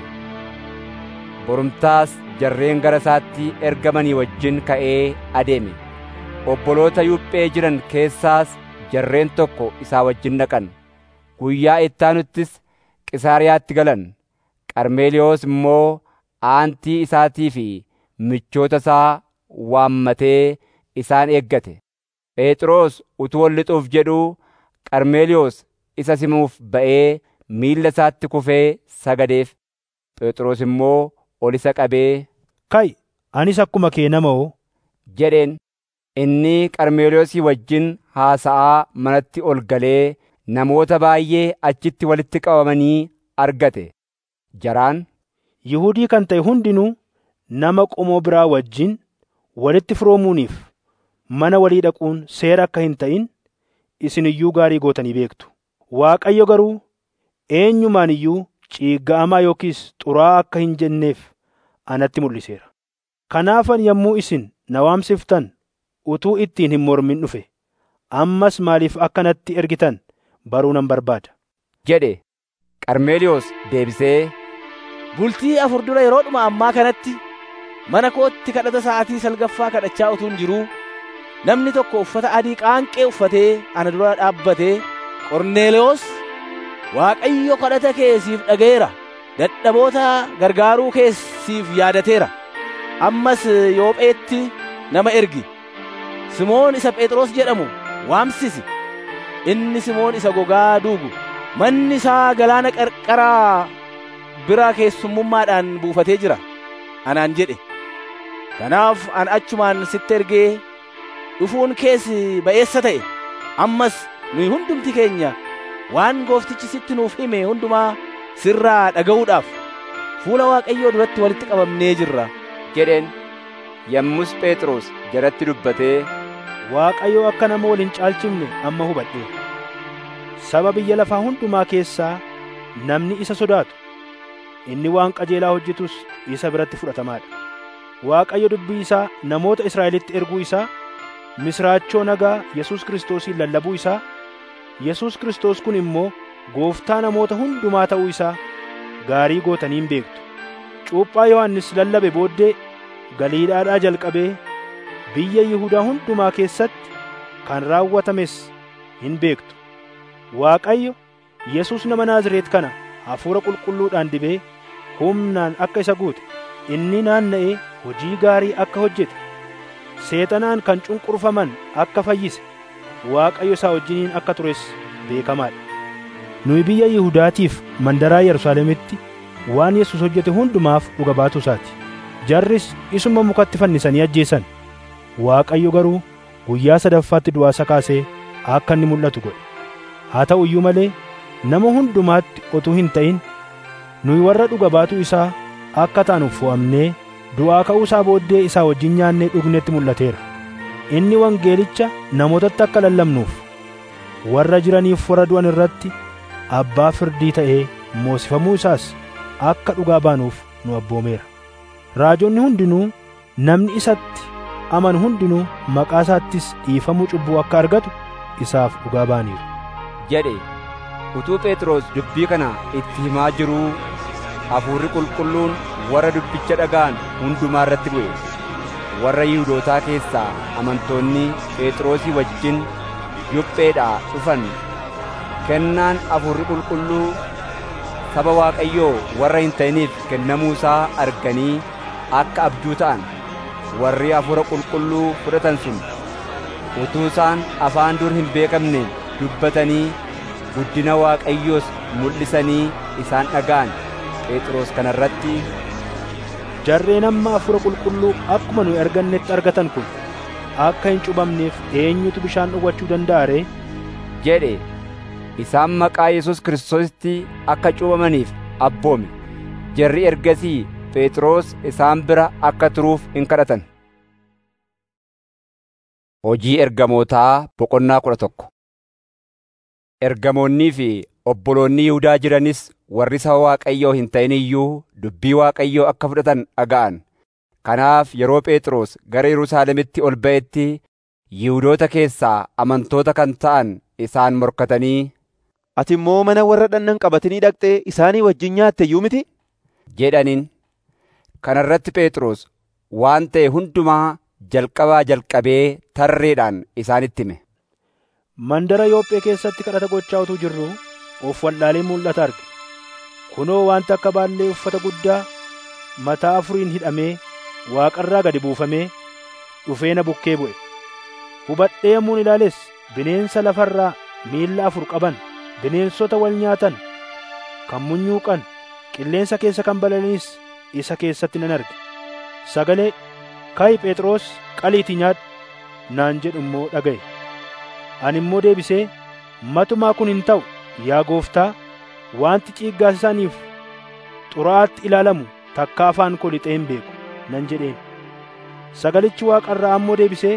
Borumtaas jarreen gara isaatti ergamanii wajjin ka'ee adeeme. Obboloota Yuuphee jiran keessaas jarreen tokko isaa wajjin dhaqan. Guyyaa itti aanuttis Qisaariyaatti galan. Qarmeeliyoos immoo aantii isaatii fi michoota isaa waammatee isaan eeggate. Phexros utuu ol lixuuf jedhuu Qarmeeliyoos isa simuuf ba'ee miilla isaatti kufee sagadeef. Phexros immoo ol isa qabee, ka'i anis akkuma kee namoo jedheen. Inni Qarmeeliyoosii wajjin haasa'aa manatti ol galee namoota baay'ee achitti walitti qabamanii argate. Jaraan, Yihuudii kan ta'e hundinuu nama qomoo biraa wajjin walitti firoomuuniif mana walii dhaquun seera akka hin ta'in isin iyyuu gaarii gootanii beektu. Waaqayyo garuu eenyumaan iyyuu ciigga'amaa yookiis xuraa'aa akka hin jenneef anatti mul'iseera. Kanaafan yommuu isin na waamsiftan utuu ittiin hin mormin dhufe ammas maaliif akka natti ergitan baruu nan barbaada jedhe. Qarmeeliyoos deebisee, bultii afur dura yeroodhuma ammaa kanatti mana kootti kadhata sa'aatii salgaffaa kadhachaa utuun jiruu namni tokko uffata adii qaanqee uffatee ana dura dhaabbatee, Qorneelewoos, Waaqayyo kadhata kee siif dhaga'eera, dadhaboota gargaaruu kee siif yaadateera. Ammas Yoopheetti nama ergi, Simoon isa Phexros jedhamu waamsisi. Inni Simoon isa gogaa duugu, manni isaa galaana qarqaraa bira keessummummaadhaan buufatee jira anaan jedhe. Kanaaf an achumaan sitti ergee dhufuun kees ba'eessa ta'e. Ammas nuyi hundumti keenya waan gooftichi sitti nuuf hime hundumaa sirraa dhaga'uudhaaf fuula Waaqayyoo duratti walitti qabamnee jirra jedheen. Yommus Phexros jaratti dubbatee, Waaqayyo akka nama wal hin caalchifne amma hubadhe. Saba biyya lafaa hundumaa keessaa namni isa sodaatu, inni waan qajeelaa hojjetus isa biratti fudhatamaadha. Waaqayyo dubbii isaa namoota Israa'elitti erguu isaa, misraachoo nagaa Yesuus Kiristoosiin lallabuu isaa, Yesuus Kiristoos kun immoo gooftaa namoota hundumaa ta'uu isaa gaarii gootaniin beektu. Cuuphaa Yohannis lallabe booddee Galiilaadhaa jalqabee biyya Yihuudaa hundumaa keessatti kan raawwatames hin beektu. Waaqayyo Yesuus nama Naazreet kana hafuura qulqulluudhaan dibee humnaan akka isa guute, inni naanna'ee hojii gaarii akka hojjete, seexanaan kan cunqurfaman akka fayyise, Waaqayyo isaa wajjiniin akka tures beekamaadha. Nuyi biyya Yihuudaatiif mandaraa Yerusaalemitti waan Yesuus hojjete hundumaaf dhuga baatuu isaati. Jarris isuma mukatti fannisanii ajjeesan. Waaqayyo garuu guyyaa sadaffaatti du'aa isa kaasee akka inni mul'atu godhe. Haa ta'u iyyuu malee nama hundumaatti otuu hin ta'in nuyi warra dhuga baatuu isaa akka taanuuf fo'amnee du'aa ka'uu isaa booddee isaa wajjin nyaannee dhugnetti mul'ateera. Inni wangeelicha namootatti akka lallabnuuf warra jiraniif warra du'an irratti abbaa firdii ta'ee moosifamuu isaas akka dhugaa baanuuf nu abboomeera. Raajonni hundinuu namni isatti amanu hundinuu maqaa isaattis dhiifamuu cubbuu akka argatu isaaf dhugaa baaniiru. jedhe utuu Phexros dubbii kana itti himaa jiruu hafuurri qulqulluun warra dubbicha dhaga'an hundumaa irratti bu'e. Warra Yihuudootaa keessaa amantoonni Phexrosii wajjin Yopheedhaa dhufan kennaan hafuurri qulqulluu saba Waaqayyoo warra hin ta'iniif kennamuusaa arganii akka abjuu ta'an. Warri hafuura qulqulluu fudhatan sun utuu isaan afaan dur hin beekamne dubbatanii guddina Waaqayyoos mul'isanii isaan dhaga'an. Phexros kana irratti, jarreen amma hafuura qulqulluu akkuma nuyi argannetti argatan kun akka hin cubamneef eenyutu bishaan dhowwachuu danda'a ree? jedhe. Isaan maqaa Yesuus Kiristoositti akka cubamaniif abboome. Jarri ergasii Phexros isaan bira akka turuuf in kadhatan. Hojii Ergamootaa Boqonnaa kudha tokko. Ergamoonnii fi obboloonni Yihudaa jiranis warri saba Waaqayyoo hin ta'in iyyuu dubbii Waaqayyoo akka fudhatan dhaga'an. Kanaaf yeroo Phexros gara Yerusaalemitti ol ba'etti Yihudoota keessaa amantoota kan ta'an isaan morkatanii, ati immoo mana warra dhannan qabatanii dhaqxee isaanii wajjin nyaatte iyyuu miti? jedhaniin. Kana irratti Phexros waan ta'e hundumaa jalqabaa jalqabee tarreedhaan isaanitti hime. Mandara Yoophee keessatti kadhata gochaa utuu jirru of wallaalee mul'ata arge. Kunoo wanta akka baallee uffata guddaa mataa afuriin hidhamee waaqarraa gadi buufamee dhufee na bukkee bu'e. Hubadhee yommuun ilaales bineensa lafarraa miilla afur qaban, bineensota wal nyaatan, kan munyuuqan, qilleensa keessa kan balali'anis isa keessatti nan arge. Sagalee, ka'i Phexros qaliitii nyaadhu naan jedhu immoo dhaga'e. Ani immoo deebisee, matumaa kun hin ta'u yaa gooftaa, wanti ciiggaasisaniif xuraa'aatti ilaalamu takka afaan koo lixee hin beeku nan jedheen. Sagalichi waaqarraa ammoo deebisee,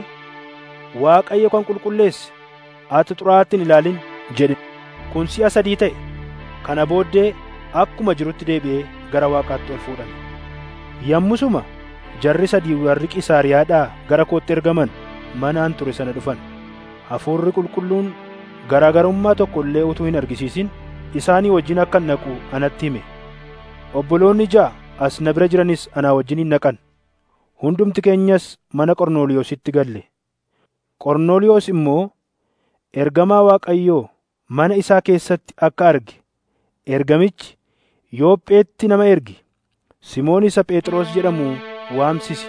Waaqayyo kan qulqulleesse ati xuraa'aatti hin ilaalin jedhe. Kun si'a sadii ta'e. Kana booddee akkuma jirutti deebi'ee gara Waaqaatti ol fuudhame. Yommusuma jarri sadii warri Qisaariyaadhaa gara kootti ergaman manaan ture sana dhufan. Hafuurri qulqulluun garaagarummaa tokko illee utuu hin argisiisin isaanii wajjin akkan naqu anatti hime. Obboloonni ja'a as na bira jiranis anaa wajjin hin naqan. Hundumti keenyas mana Qornooliyoositti galle. Qornooliyoos immoo ergamaa Waaqayyoo mana isaa keessatti akka arge. Ergamichi Yoopheetti nama ergi. Simoon isa Phexros jedhamu waamsisi.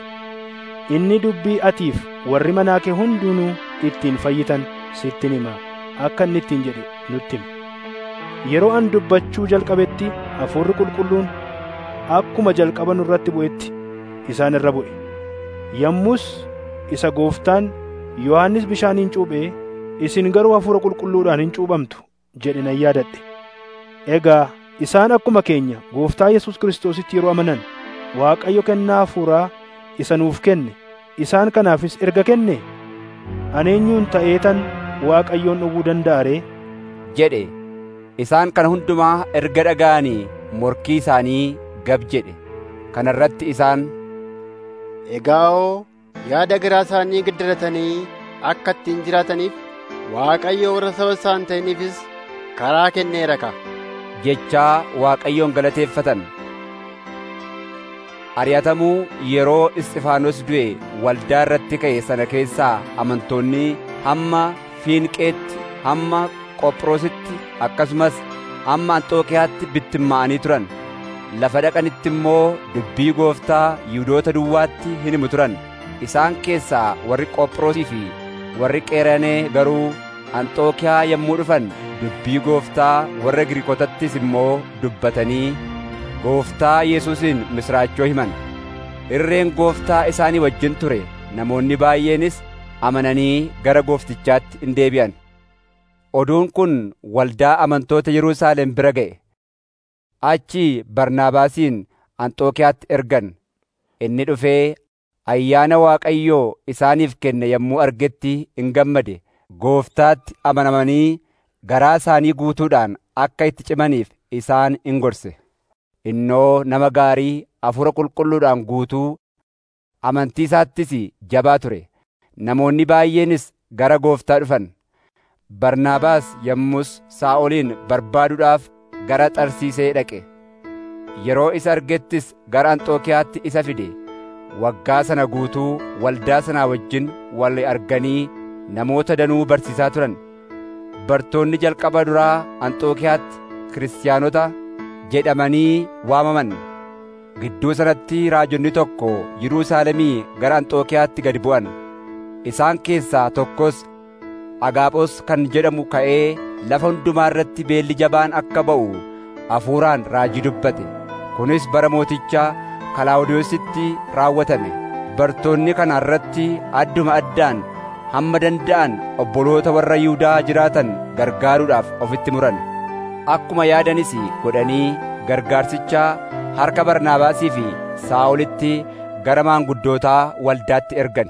Inni dubbii atiif warri manaa kee hundinuu ittiin fayyitan sittin hima akka inni ittiin jedhe nutti hime. Yeroo an dubbachuu jalqabetti hafuurri qulqulluun akkuma jalqaba nurratti bu'etti isaan irra bu'e. Yommus isa gooftaan Yohannis bishaaniin cuuphee, isin garuu hafuura qulqulluudhaan hin cuuphamtu jedhe nan yaadadhe. Egaa isaan akkuma keenya gooftaa Yesuus Kiristoositti yeroo amanan Waaqayyo kennaa hafuuraa isa nuuf kenne, isaan kanaafis erga kenne, ani eenyuun ta'eetan Waaqayyoon dhowwuu danda'a ree? jedhe. Isaan kana hundumaa erga dhaga'anii morkii isaanii gab jedhe. Kana irratti isaan, Egaa'oo yaada garaa isaanii gedderatanii akka ittiin jiraataniif Waaqayyo warra saba isaan ta'iniifis karaa kenneera ka jechaa Waaqayyoon galateeffatan. Ari'atamuu yeroo Isxifaanos du'e waldaa irratti ka'e sana keessaa amantoonni hamma Fiinqeetti, hamma Qophiroositti akkasumas hamma Anxookiyaatti bittimmaa'anii turan. Lafa dhaqanitti immoo dubbii gooftaa Yihudoota duwwaatti hin himu turan. Isaan keessaa warri Qophiroosii fi warri Qerenee garuu Anxookiyaa yommuu dhufan dubbii gooftaa warra Giriikotattis immoo dubbatanii gooftaa Yesuusin misraachoo himan. Irreen gooftaa isaanii wajjin ture. Namoonni baay'eenis amananii gara gooftichaatti in deebi'an. Oduun kun waldaa amantoota Yerusaalem bira ga'e. Achi Barnaabaasiin Anxookiyaatti ergan. Inni dhufee ayyaana Waaqayyoo isaaniif kenne yommuu argetti in gammade. Gooftaatti amanamanii garaa isaanii guutuudhaan akka itti cimaniif isaan in gorse. innoo nama gaarii hafuura qulqulluudhaan guutuu amantii isaattis jabaa ture. Namoonni baay'eenis gara Gooftaa dhufan. Barnaabaas yommus Saa'olin barbaaduudhaaf gara Xarsiisee dhaqe. Yeroo isa argettis gara Anxookiyaatti isa fide. Waggaa sana guutuu waldaa sanaa wajjin wal arganii namoota danuu barsiisaa turan. Bartoonni jalqaba duraa Anxookiyaatti kiristaanota jedhamanii waamaman. Gidduu sanatti raajonni tokko Yerusaalemii gara Anxookiyaatti gad bu'an. Isaan keessaa tokkos Agaaphoos kan jedhamu ka'ee lafa hundumaa irratti beelli jabaan akka ba'u hafuuraan raajii dubbate. Kunis bara mootichaa Kalaawudiyoositti raawwatame. Bartoonni kana irratti adduma addaan hamma danda'an obboloota warra Yihuudaa jiraatan gargaaruudhaaf ofitti muran. Akkuma yaadanis godhanii gargaarsicha harka Barnaabaasii fi Saa'olitti gara maanguddootaa waldaatti ergan.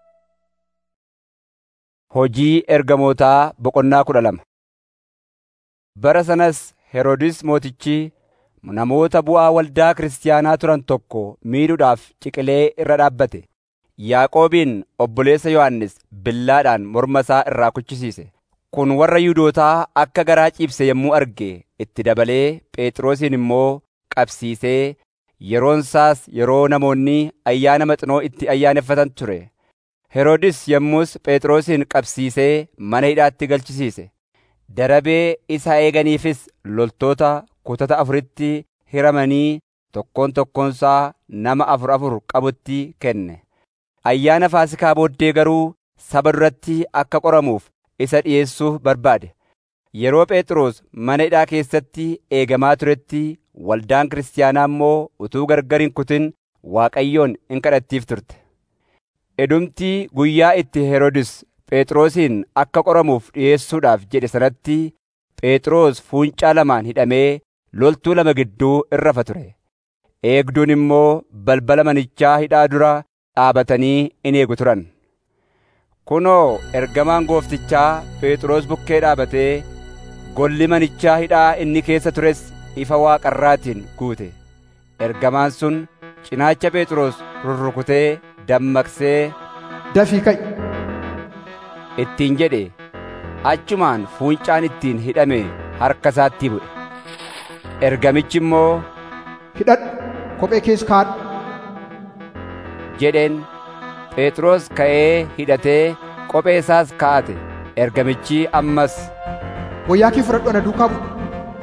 Hojii ergamootaa boqonnaa kudha lama. Bara sanas Heroodis mootichi namoota bu'aa waldaa kiristaanaa turan tokko miidhuudhaaf ciqilee irra dhaabbate. Yaaqoobiin obboleessa Yohannis billaadhaan morma isaa irraa kuchisiise. Kun warra Yihuudootaa akka garaa ciibse yommuu arge itti dabalee Phexrosin immoo qabsiisee yeroon isaas yeroo namoonni ayyaana maxinoo itti ayyaaneffatan ture. Heroodis yommus Phexrosin qabsiisee mana hidhaatti galchisiise. Darabee isa eeganiifis loltoota kutata afuritti hiramanii tokkoon tokkoonsaa nama afur afur qabutti kenne. Ayyaana Faasikaa booddee garuu saba duratti akka qoramuuf isa dhi'eessuuf barbaade. Yeroo Phexros mana hidhaa keessatti eegamaa turetti waldaan kiristaanaa immoo utuu gargar hin kutin Waaqayyoon in kadhattiif turte. Edumtii guyyaa itti Heroodis Phexrosin akka qoramuuf dhi'eessuudhaaf jedhe sanatti Phexros fuuncaa lamaan hidhamee loltuu lama gidduu irrafa ture. Eegduun immoo balbala manichaa hidhaa dura dhaabatanii in eegu turan. Kunoo ergamaan Gooftichaa Phexros bukkee dhaabatee golli manichaa hidhaa inni keessa tures ifa waaqarraatiin guute. Ergamaan sun cinaacha Phexros rurrukutee dammaqsee dafii ka'i ittiin jedhe. Achumaan fuuncaan ittiin hidhame harka isaatti bu'e. Ergamichi immoo hidhadhu kophee kees kaa'adhu jedheen. Phexros ka'ee hidhatee kophee isaas kaa'ate. Ergamichi ammas wayyaa kee fudhadhu ana duukaa bu'i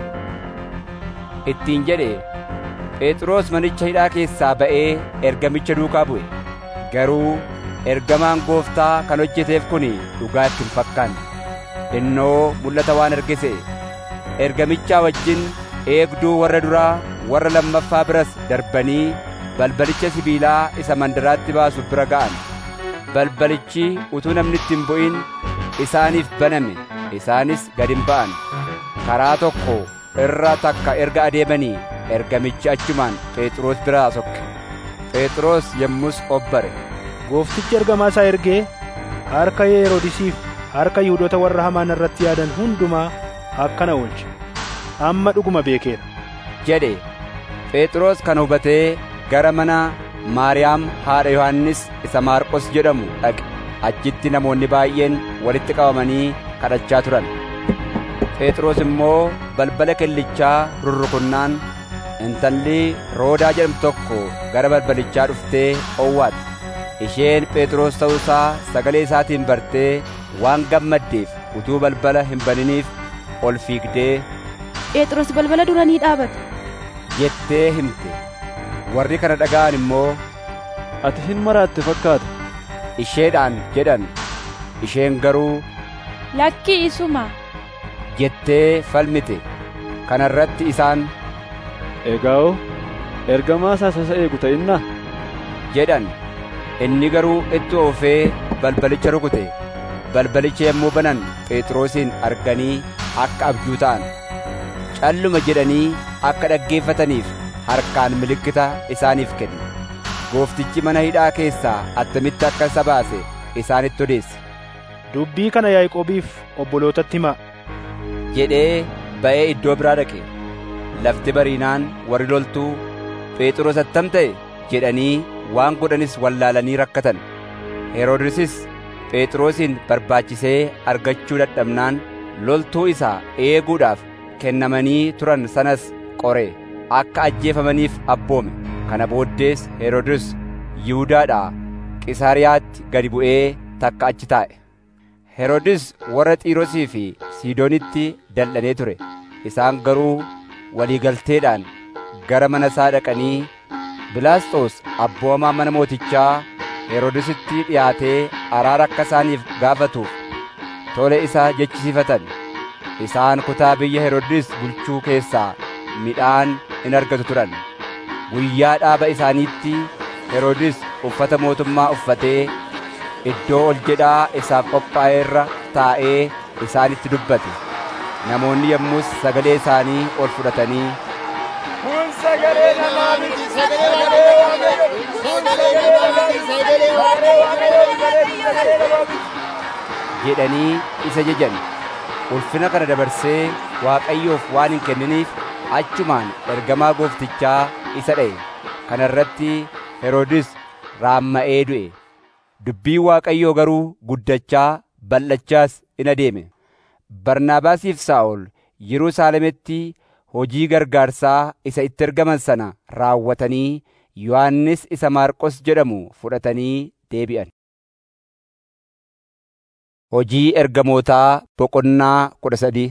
ittiin jedhe. Phexros manicha hidhaa keessaa ba'ee ergamicha duukaa bu'e. Garuu ergamaan Gooftaa kan hojjeteef kun dhugaa itti hin fakkaanne. Innoo mul'ata waan argise. Ergamichaa wajjin eegduu warra duraa warra lammaffaa biras darbanii balbalicha sibiilaa isa mandaraatti baasu bira ga'an. Balbalichi utuu namni itti hin bu'in isaaniif baname. Isaanis gad hin ba'an. Karaa tokko irra takka erga adeemanii ergamichi achumaan Phexros biraa sokke. Phexros yommus obbare. Gooftichi ergamaa isaa ergee harka Heroodisiif harka Yihuudoota warra hamaan irratti yaadan hundumaa akkana oolche. Amma dhuguma beekeera jedhe. Phexros kan hubatee gara mana Maariyaam haadha Yohannis isa Maarqos jedhamu dhaqe. Achitti namoonni baay'een walitti qabamanii kadhachaa turan. Phexros immoo balbala kellichaa rurrukunnaan intalli Roodaa jedhamtu tokko gara balbalichaa dhuftee owwaate. Isheen Phexros ta'uu isaa sagalee isaatiin bartee waan gammaddeef utuu balbala hin baniniif ol fiigdee Phexros balbala dura ni dhaabate jettee himte. Warri kana dhaga'an immoo ati hin maraatte fakkaata isheedhaan jedhan. Isheen garuu lakkii isuma jettee falmite. Kana irratti isaan egaa'oo ergamaa isaa isa eegu ta'innaa jedhan. Inni garuu itti oofee balbalicha rukute. Balbalicha yommuu banan Phexrosin arganii akka abjuu ta'an. Calluma jedhanii akka dhaggeeffataniif harkaan milikkita isaaniif kenne. Gooftichi mana hidhaa keessaa attamitti akka isa baase isaanitti odeesse. Dubbii kana Yaaqoobiif obbolootatti himaa jedhee ba'ee iddoo biraa dhaqe. lafti bariinaan warri loltuu Phexros attam ta'e jedhanii waan godhanis wallaalanii rakkatan. Heroodisis Phexrosin barbaachisee argachuu dadhabnaan loltuu isaa eeguudhaaf kennamanii turan sanas qore akka ajjeefamaniif abboome. Kana booddees Heroodis Yihuudaadhaa Qisaariyaatti gadi bu'ee takka achi taa'e. Heroodis warra Xiiroosii fi Siidoonitti dal'anee ture. Isaan garuu waliigalteedhaan gara mana isaa dhaqanii Bilaasxoos abboomaa mana mootichaa Heroodisitti dhiyaatee araara akka isaaniif gaafatuuf tole isa jechisiifatan. Isaan kutaa biyya Heroodis bulchuu keessaa midhaan in argatu turan. Guyyaa dhaaba isaaniitti Heroodis uffata mootummaa uffatee iddoo ol jedhaa isaaf qophaa'e irra taa'ee isaanitti dubbate. Namoonni yommus sagalee isaanii ol fudhatanii, kun sagalee namaa miti, sagalee Waaqayyoo, sagalee namaa miti, sagalee Waaqayyoo jedhanii isa jajan. Ulfina kana dabarsee Waaqayyoof waan hin kenniniif achumaan ergamaa gooftichaa isa dha'e. Kana irratti Heroodis raamma'ee du'e. Dubbiin Waaqayyoo garuu guddachaa bal'achaas in adeeme. Barnaabaasiif Saa'ol Yerusaalemitti hojii gargaarsaa isa itti ergaman sana raawwatanii Yohannis isa Maarqos jedhamu fudhatanii deebi'an. Hojii ergamootaa boqonnaa kudha sadii.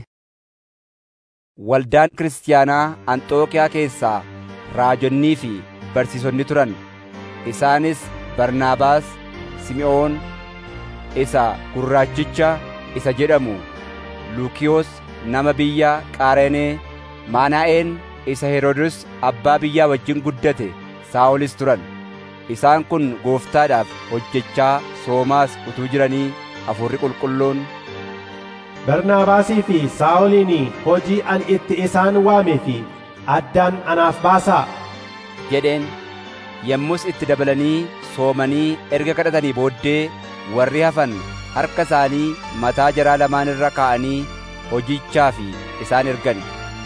Waldaan kiristaanaa Anxookiyaa keessaa raajonnii fi barsiisonni turan. Isaanis Barnaabaas, Simi'oon isa gurraachicha isa jedhamu, Luukiyoos nama biyya Qaareenee, Maanaa'een isa Heroodis abbaa biyyaa wajjin guddate, Saa'olis turan. Isaan kun Gooftaadhaaf hojjechaa soomaas utuu jiranii Hafuurri Qulqulluun, Barnaabaasii fi Saa'oliin hojii ani itti isaan waamee fi addaan anaaf baasaa jedheen. Yommus itti dabalanii soomanii erga kadhatanii booddee warri hafan harka isaanii mataa jaraa lamaan irra kaa'anii hojichaaf isaan ergan.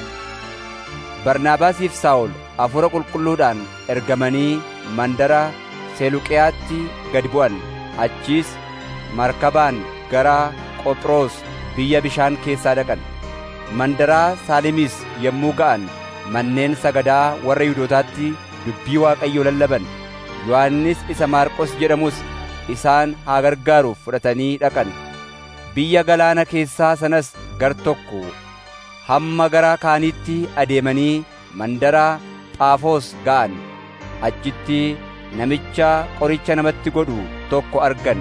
Barnaabaasiif Saa'ol Hafuura Qulqulluudhaan ergamanii mandara Seeluqiyaatti gad bu'an. Achiis markabaan gara Qophiroos biyya bishaan keessaa dhaqan. Mandaraa Saalimis yommuu ga'an manneen sagadaa warra Yihuudootaatti dubbii Waaqayyoo lallaban. Yohannis isa Maarqos jedhamus isaan haa gargaaruuf fudhatanii dhaqan. Biyya galaana keessaa sanas gar tokko hamma gara kaaniitti adeemanii mandara Phaafoos ga'an. Achitti namicha qoricha namatti godhu tokko argan.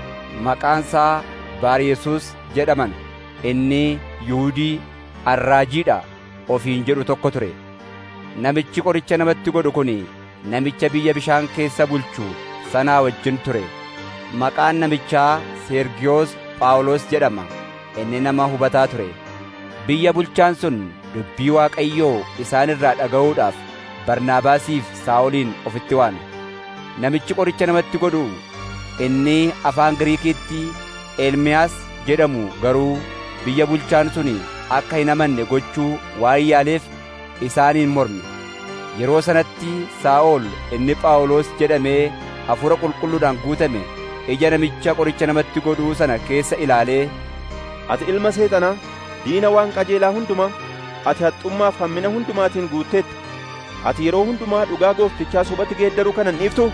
Maqaansaa Baaryesuus jedhaman. Inni Yihuudii arraajiidha ofiin jedhu tokko ture. Namichi qoricha namatti godhu kun namicha biyya bishaan keessa bulchu sanaa wajjin ture. Maqaan namichaa Seergiyoos Phaawulos jedhama. Inni nama hubataa ture. Biyya bulchaan sun dubbii Waaqayyoo isaan irraa dhaga'uudhaaf Barnaabaasiif Saa'olin ofitti waame. Namichi qoricha namatti godhu inni afaan Giriikiitti Ermiyaas jedhamu garuu biyya bulchaan sun akka hin amanne gochuu waan yaaleef isaaniin morme. Yeroo sanatti Saa'ol inni Phaawulos jedhamee Hafuura Qulqulluudhaan guutame ija namicha qoricha namatti godhuu sana keessa ilaalee, ati ilma seexanaa, diina waan qajeelaa hundumaa, ati haxxummaaf hammina hundumaatiin guutteetta. Ati yeroo hundumaa dhugaa gooftichaa sobatti geeddaruu kana hin dhiiftuu?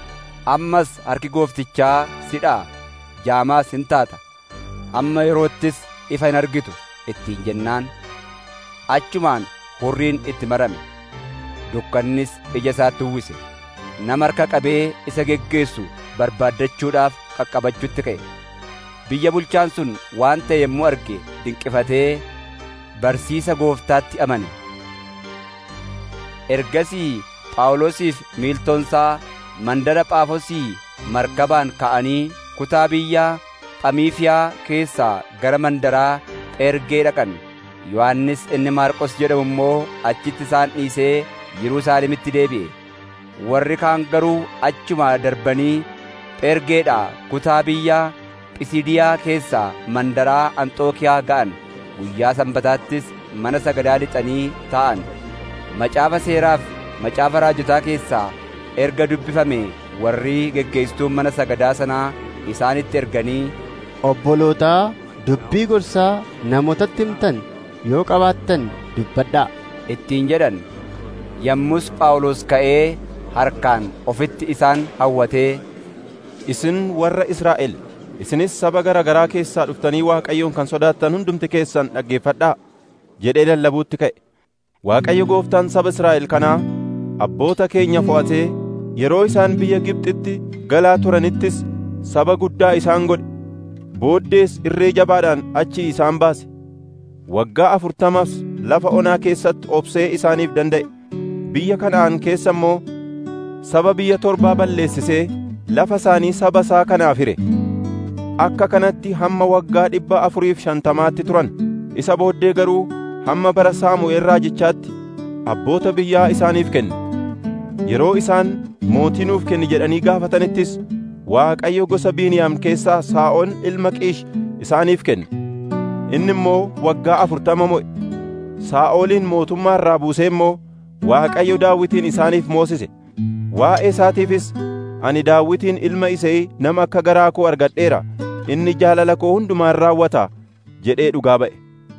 Ammas harki gooftichaa sidhaa jaamaas hin taata. Amma yeroottis ifa hin argitu ittiin jennaan. Achumaan hurriin itti marame. Dukkannis ija isaatti uwwise. Nama harka qabee isa geggeessu barbaaddachuudhaaf qaqqabachuutti ka'e. Biyya bulchaan sun waan ta'e yommuu arge dinqifatee barsiisa gooftaatti amane. Ergasii Phaawulosiif miiltoonsaa mandara Phaafosii markabaan ka'anii kutaa biyya Phamiifiyaa keessaa gara mandaraa Phergee dhaqan. Yohannis inni Maarqos jedhamu immoo achitti isaan dhiisee Yerusaalemitti deebi'e. Warri kaan garuu achuma darbanii Phergeedhaa kutaa biyya Phisiidiyaa keessaa mandaraa Anxookiyaa ga'an. Guyyaa Sanbataattis mana sagadaa lixanii taa'an. macaafa seeraaf macaafa raajotaa keessaa erga dubbifame warri geggeessituun mana sagadaa sanaa isaanitti erganii, Obbolootaa, dubbii gorsaa namootatti himtan yoo qabaattan dubbadhaa ittiin jedhan. Yommus Phaawulos ka'ee harkaan ofitti isaan hawwatee, Isin warra Israa'el, isinis saba gara garaa keessaa dhuftanii Waaqayyoon kan sodaattan hundumti keessan dhaggeeffadhaa jedhee lallabuutti ka'e. Waaqayyo Gooftaan saba Israa'el kanaa abboota keenya fo'atee yeroo isaan biyya Gibxitti galaa turanittis saba guddaa isaan godhe. Booddees irree jabaadhaan achii isaan baase. Waggaa afurtamas lafa onaa keessatti obsee isaaniif danda'e. Biyya Kana'aan keessa immoo saba biyya torbaa balleessisee lafa isaanii saba isaa kanaaf hire. Akka kanatti hamma waggaa dhibba afuriif shantamaatti turan. Isa booddee garuu hamma bara Saamu'eel raajichaatti abboota biyyaa isaaniif kenne. Yeroo isaan mootii nuuf kenni jedhanii gaafatanittis Waaqayyo gosa Biiniyaam keessaa Saa'ol ilma Qiish isaaniif kenne. Inni immoo waggaa afurtama mo'e. Saa'olin mootummaa irraa buusee immoo Waaqayyo Daawitin isaaniif moosise. Waa'ee isaatiifis, ani Daawitin ilma Isee nama akka garaa koo argadheera, inni jaalala koo hundumaan raawwata jedhee dhugaa ba'e.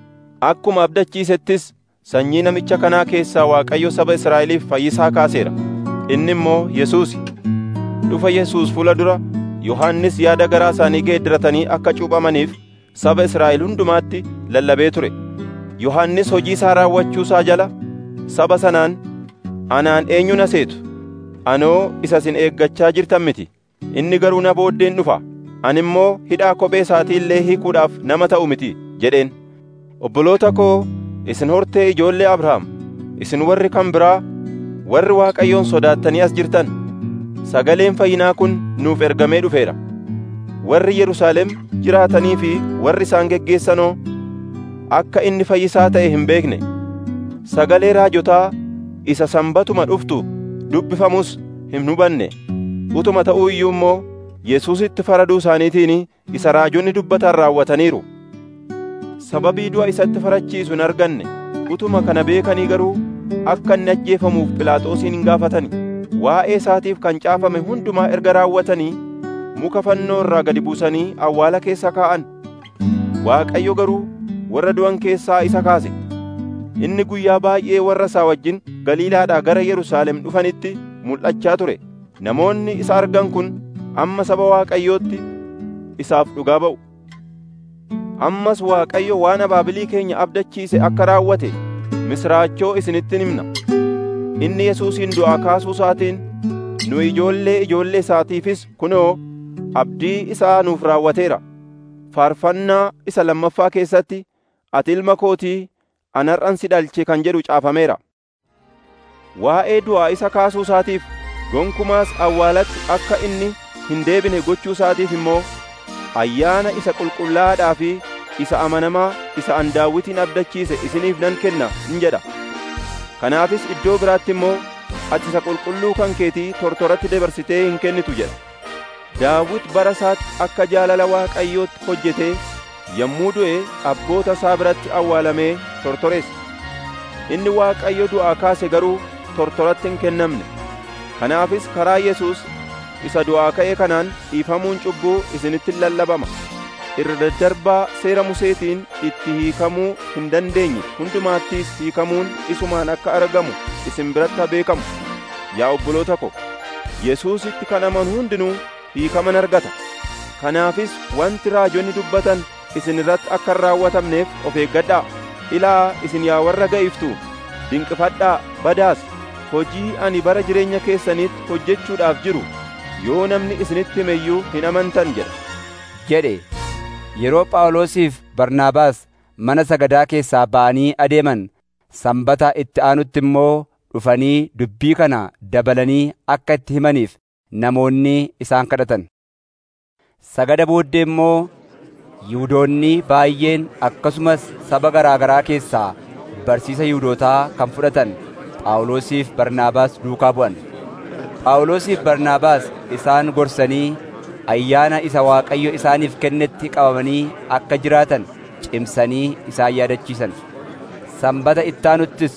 Akkuma abdachiisettis sanyii namicha kanaa keessaa Waaqayyo saba Israa'eliif fayyisaa kaaseera. Inni immoo Yesuusi. Dhufa Yesuus fuula dura Yohannis yaada garaa isaanii geeddaratanii akka cuuphamaniif saba Israa'el hundumaatti lallabee ture. Yohannis hojii isaa raawwachuusaa jala saba sanaan, anaan eenyu na seetu? Anoo isa isin eeggachaa jirtan miti. Inni garuu na booddeen dhufa. Ani immoo hidhaa kophee isaatii illee hiikuudhaaf nama ta'u miti jedheen. Obboloota koo, isin hortee ijoollee Abrahaam, isin warri kan biraa, warri Waaqayyoon sodaattanii as jirtan, sagaleen fayyinaa kun nuuf ergamee dhufeera. Warri Yerusaalem jiraatanii fi warri isaan geggeessanoo akka inni fayyisaa ta'e hin beekne. Sagalee raajotaa isa sanbatuma dhuftu dubbifamus hin hubanne. Utuma ta'uu iyyuu immoo Yesuusitti faraduu isaaniitiin isa raajonni dubbatan raawwataniiru. Sababii du'a isatti farachiisu hin arganne. Utuma kana beekanii garuu akka inni ajjeefamuuf Phiilaaxoosiin hin gaafatani. Waa'ee isaatiif kan caafame hundumaa erga raawwatanii muka fannoo irraa gadi buusanii awwaala keessa kaa'an. Waaqayyo garuu warra du'an keessaa isa kaase. Inni guyyaa baay'ee warra isaa wajjin Galiilaadhaa gara Yerusaalem dhufanitti mul'achaa ture. Namoonni isa argan kun amma saba Waaqayyootti isaaf dhugaa ba'u. Ammas Waaqayyo waan abaabilii keenya abdachiise akka raawwate misraachoo isinitti himna. Inni Yesuusin du'aa kaasuu isaatiin nu ijoollee ijoollee isaatiifis kunoo abdii isaa nuuf raawwateera. Faarfannaa isa lammaffaa keessatti, ati ilma kootii, ani har'an si dhalche kan jedhu caafameera. Waa'ee du'aa isa kaasuu isaatiif gonkumaas awwaalatti akka inni hin deebine gochuu isaatiif immoo ayyaana isa qulqullaa'aadhaa fi isa amanamaa isa an Daawitin abdachiise isiniif nan kenna in jedha. Kanaafis iddoo biraatti immoo ati isa qulqulluu kan keetii tortoratti dabarsitee hin kennitu jedha. Daawit bara isaatti akka jaalala Waaqayyootti hojjetee yommuu du'e abboota isaa biratti awwaalamee tortoreesse. Inni Waaqayyo du'aa kaase garuu tortoratti hin kennamne. Kanaafis karaa Yesuus isa du'aa ka'e kanaan dhiifamuun cubbuu isinitti lallabama. Irra daddarbaa seera Museetiin itti hiikamuu hin dandeenye hundumaattis hiikamuun isumaan akka argamu isin biratti beekamu. Yaa obboloota ko, Yesuusitti kan amanu hundinuu hiikaman argata. Kanaafis wanti raajonni dubbatan isin irratti akka hin raawwatamneef of eeggadhaa. Ilaa isin yaa warra ga'iftu, dinqifadhaa, badaas. Hojii ani bara jireenya keessaniitti hojjechuudhaaf jiru yoo namni isinitti hime iyyuu hin amantan jedha. jedhe. Yeroo Phaawulosiif Barnaabaas mana sagadaa keessaa ba'anii adeeman, Sanbata itti aanutti immoo dhufanii dubbii kana dabalanii akka itti himaniif namoonni isaan kadhatan. Sagada booddee immoo Yihuudoonni baay'een akkasumas saba garaa garaa keessaa barsiisa Yihuudootaa kan fudhatan Phaawulosiif Barnaabaas duukaa bu'an. Phaawulosiif Barnaabaas isaan gorsanii ayyaana isa Waaqayyo isaaniif kennetti qabamanii akka jiraatan cimsanii isaan yaadachiisan. Sanbata itti aanuttis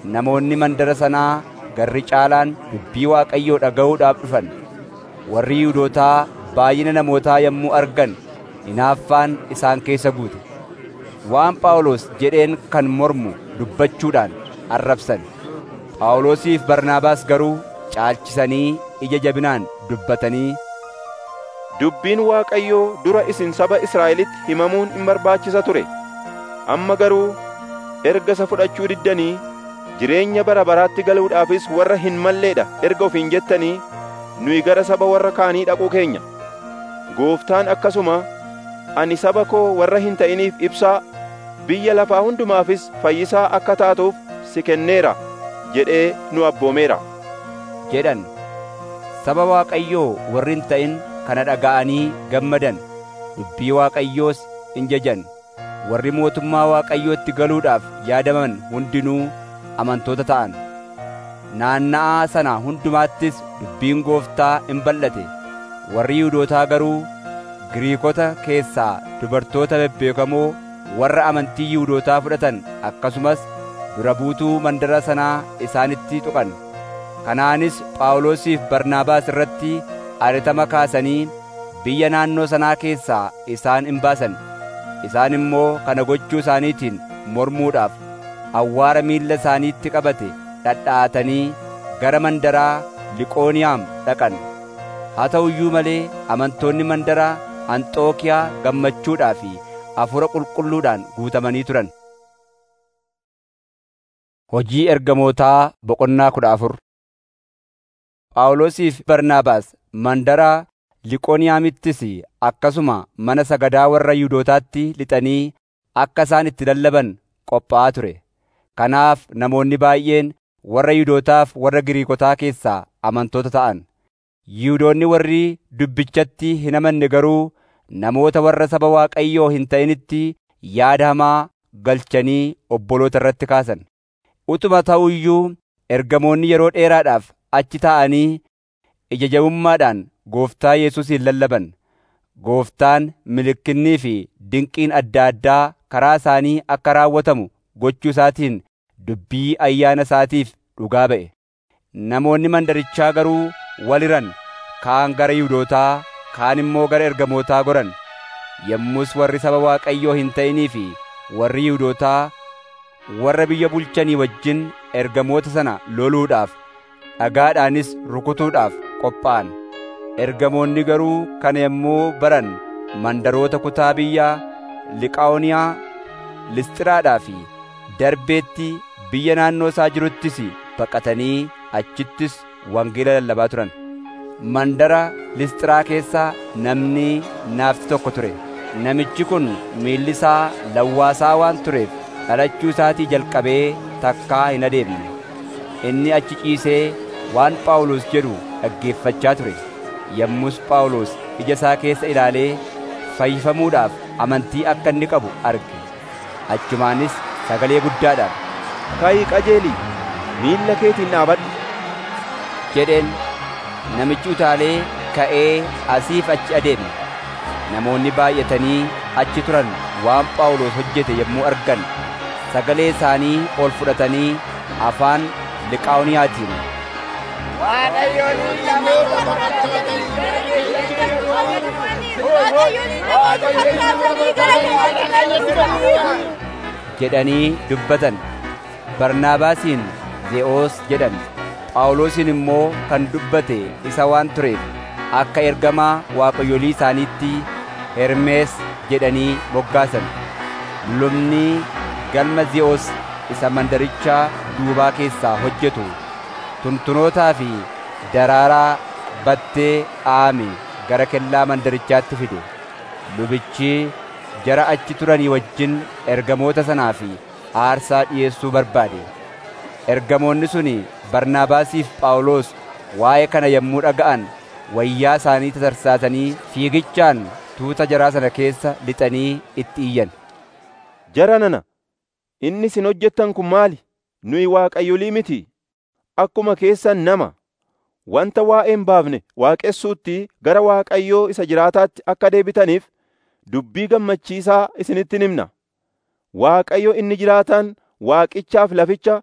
namoonni mandara sanaa garri caalaan dubbii Waaqayyoo dhaga'uudhaaf dhufan. Warri Yihuudootaa baay'ina namootaa yommuu argan hinaaffaan isaan keessa guute. Waan Phaawulos jedheen kan mormu dubbachuudhaan arrabsan. Phaawulosiif Barnaabaas garuu caalchisanii ija jabinaan dubbatanii, dubbiin Waaqayyoo dura isin saba Israa'elitti himamuun hin barbaachisa ture. Amma garuu erga isa fudhachuu diddanii jireenya bara baraatti galuudhaafis warra hin malleedha erga ofiin jettanii nuyi gara saba warra kaanii dhaquu keenya. Gooftaan akkasuma ani saba koo warra hin ta'iniif ibsaa, biyya lafaa hundumaafis fayyisaa akka taatuuf si kenneera jedhee nu abboomeera jedhan. Saba Waaqayyoo warri hin ta'in kana dhaga'anii gammadan, dubbii Waaqayyoos in jajan. Warri mootummaa Waaqayyootti galuudhaaf yaadaman hundinuu amantoota ta'an. Naanna'aa sana hundumaattis dubbiin Gooftaa in bal'ate. Warri Yihuudootaa garuu Giriikota keessaa dubartoota bebbeekamoo warra amantii Yihuudootaa fudhatan akkasumas dura buutuu mandara sanaa isaanitti tuqan. Kanaanis Phaawulosiif Barnaabaas irratti aritama kaasanii biyya naannoo sanaa keessaa isaan in baasan. Isaan immoo kana gochuu isaaniitiin mormuudhaaf awwaara miilla isaaniitti qabate dhadha'atanii gara mandaraa Liqooniyaam dhaqan. Haa ta'u iyyuu malee amantoonni mandaraa Anxookiyaa gammachuudhaa fi hafuura qulqulluudhaan guutamanii turan. Hojii Ergamootaa Boqonnaa kudha afur. Phaawulosiif Barnaabaas mandara Liqooniyaamittis akkasuma mana sagadaa warra Yihuudootaatti lixanii akka isaan itti lallaban qophaa'aa ture. Kanaaf namoonni baay'een warra Yihuudootaaf warra Giriikotaa keessaa amantoota ta'an. Yihuudoonni warri dubbichatti hin amanne garuu namoota warra saba Waaqayyoo hin ta'initti yaada hamaa galchanii obboloota irratti kaasan. Utuma ta'u iyyuu ergamoonni yeroo dheeraadhaaf achi taa'anii ija jabummaadhaan Gooftaa Yesuusin lallaban. Gooftaan milikinnii fi dinqiin adda addaa karaa isaanii akka raawwatamu gochuu isaatiin dubbii ayyaana isaatiif dhugaa ba'e. Namoonni mandarichaa garuu wal hiran, kaan gara Yihuudootaa, kaan immoo gara ergamootaa goran. Yommus warri saba Waaqayyoo hin ta'inii fi warri Yihuudootaa warra biyya bulchanii wajjin ergamoota sana loluudhaaf dhagaadhaanis rukutuudhaaf qophaa'an. Ergamoonni garuu kana yommuu baran mandaroota kutaa biyya Liqaawoniyaa, Lisxiraadhaa fi Darbeetti biyya naannoo isaa jiruttis baqatanii achittis wangeela lallabaa turan. Mandara Lisxiraa keessaa namni naafti tokko ture. Namichi kun miilli isaa lawwaasaa waan tureef dhalachuu isaatii jalqabee takkaa hin adeemne. Inni achi ciisee waan Phaawulos jedhu dhaggeeffachaa ture. Yommus Phaawulos ija isaa keessa ilaalee fayyifamuudhaaf amantii akka inni qabu arge. Achumaanis sagalee guddaadhaan, ka'ii qajeelii, miilla keetiin dhaabadhu jedheen. Namichi utaalee ka'ee asiif achi adeeme. Namoonni baay'atanii achi turan waan Phaawulos hojjete yommuu argan sagalee isaanii ol fudhatanii afaan Liqaawoniyaatiin, jedhanii dubbatan. Barnaabaasiin Ze'oos jedhan. Phaawulosin immoo kan dubbate isa waan tureef akka ergamaa waaqayyolii isaaniitti Hermees jedhanii moggaasan. Lubni galma Ze'oos isa mandarichaa duubaa keessaa hojjetu tuntunootaa fi daraaraa battee dhaame gara kellaa mandarichaatti fide. Lubichi jara achi turanii wajjin ergamoota sanaa fi aarsaa dhi'eessuu barbaade. Ergamoonni suni Barnaabaasiif Phaawulos waa'ee kana yommuu dhaga'an wayyaa isaanii tatarsaasanii fiigichaan tuuta jaraa sana keessa lixanii itti iyyan. Jara nana, inni isin hojjettan kun maali? Nuyi waaqayyolii miti. Akkuma keessan nama wanta waa'ee hin baafne waaqessuutti gara Waaqayyoo isa jiraataatti akka deebitaniif dubbii gammachiisaa isinitti himna. Waaqayyo inni jiraataan waaqichaaf laficha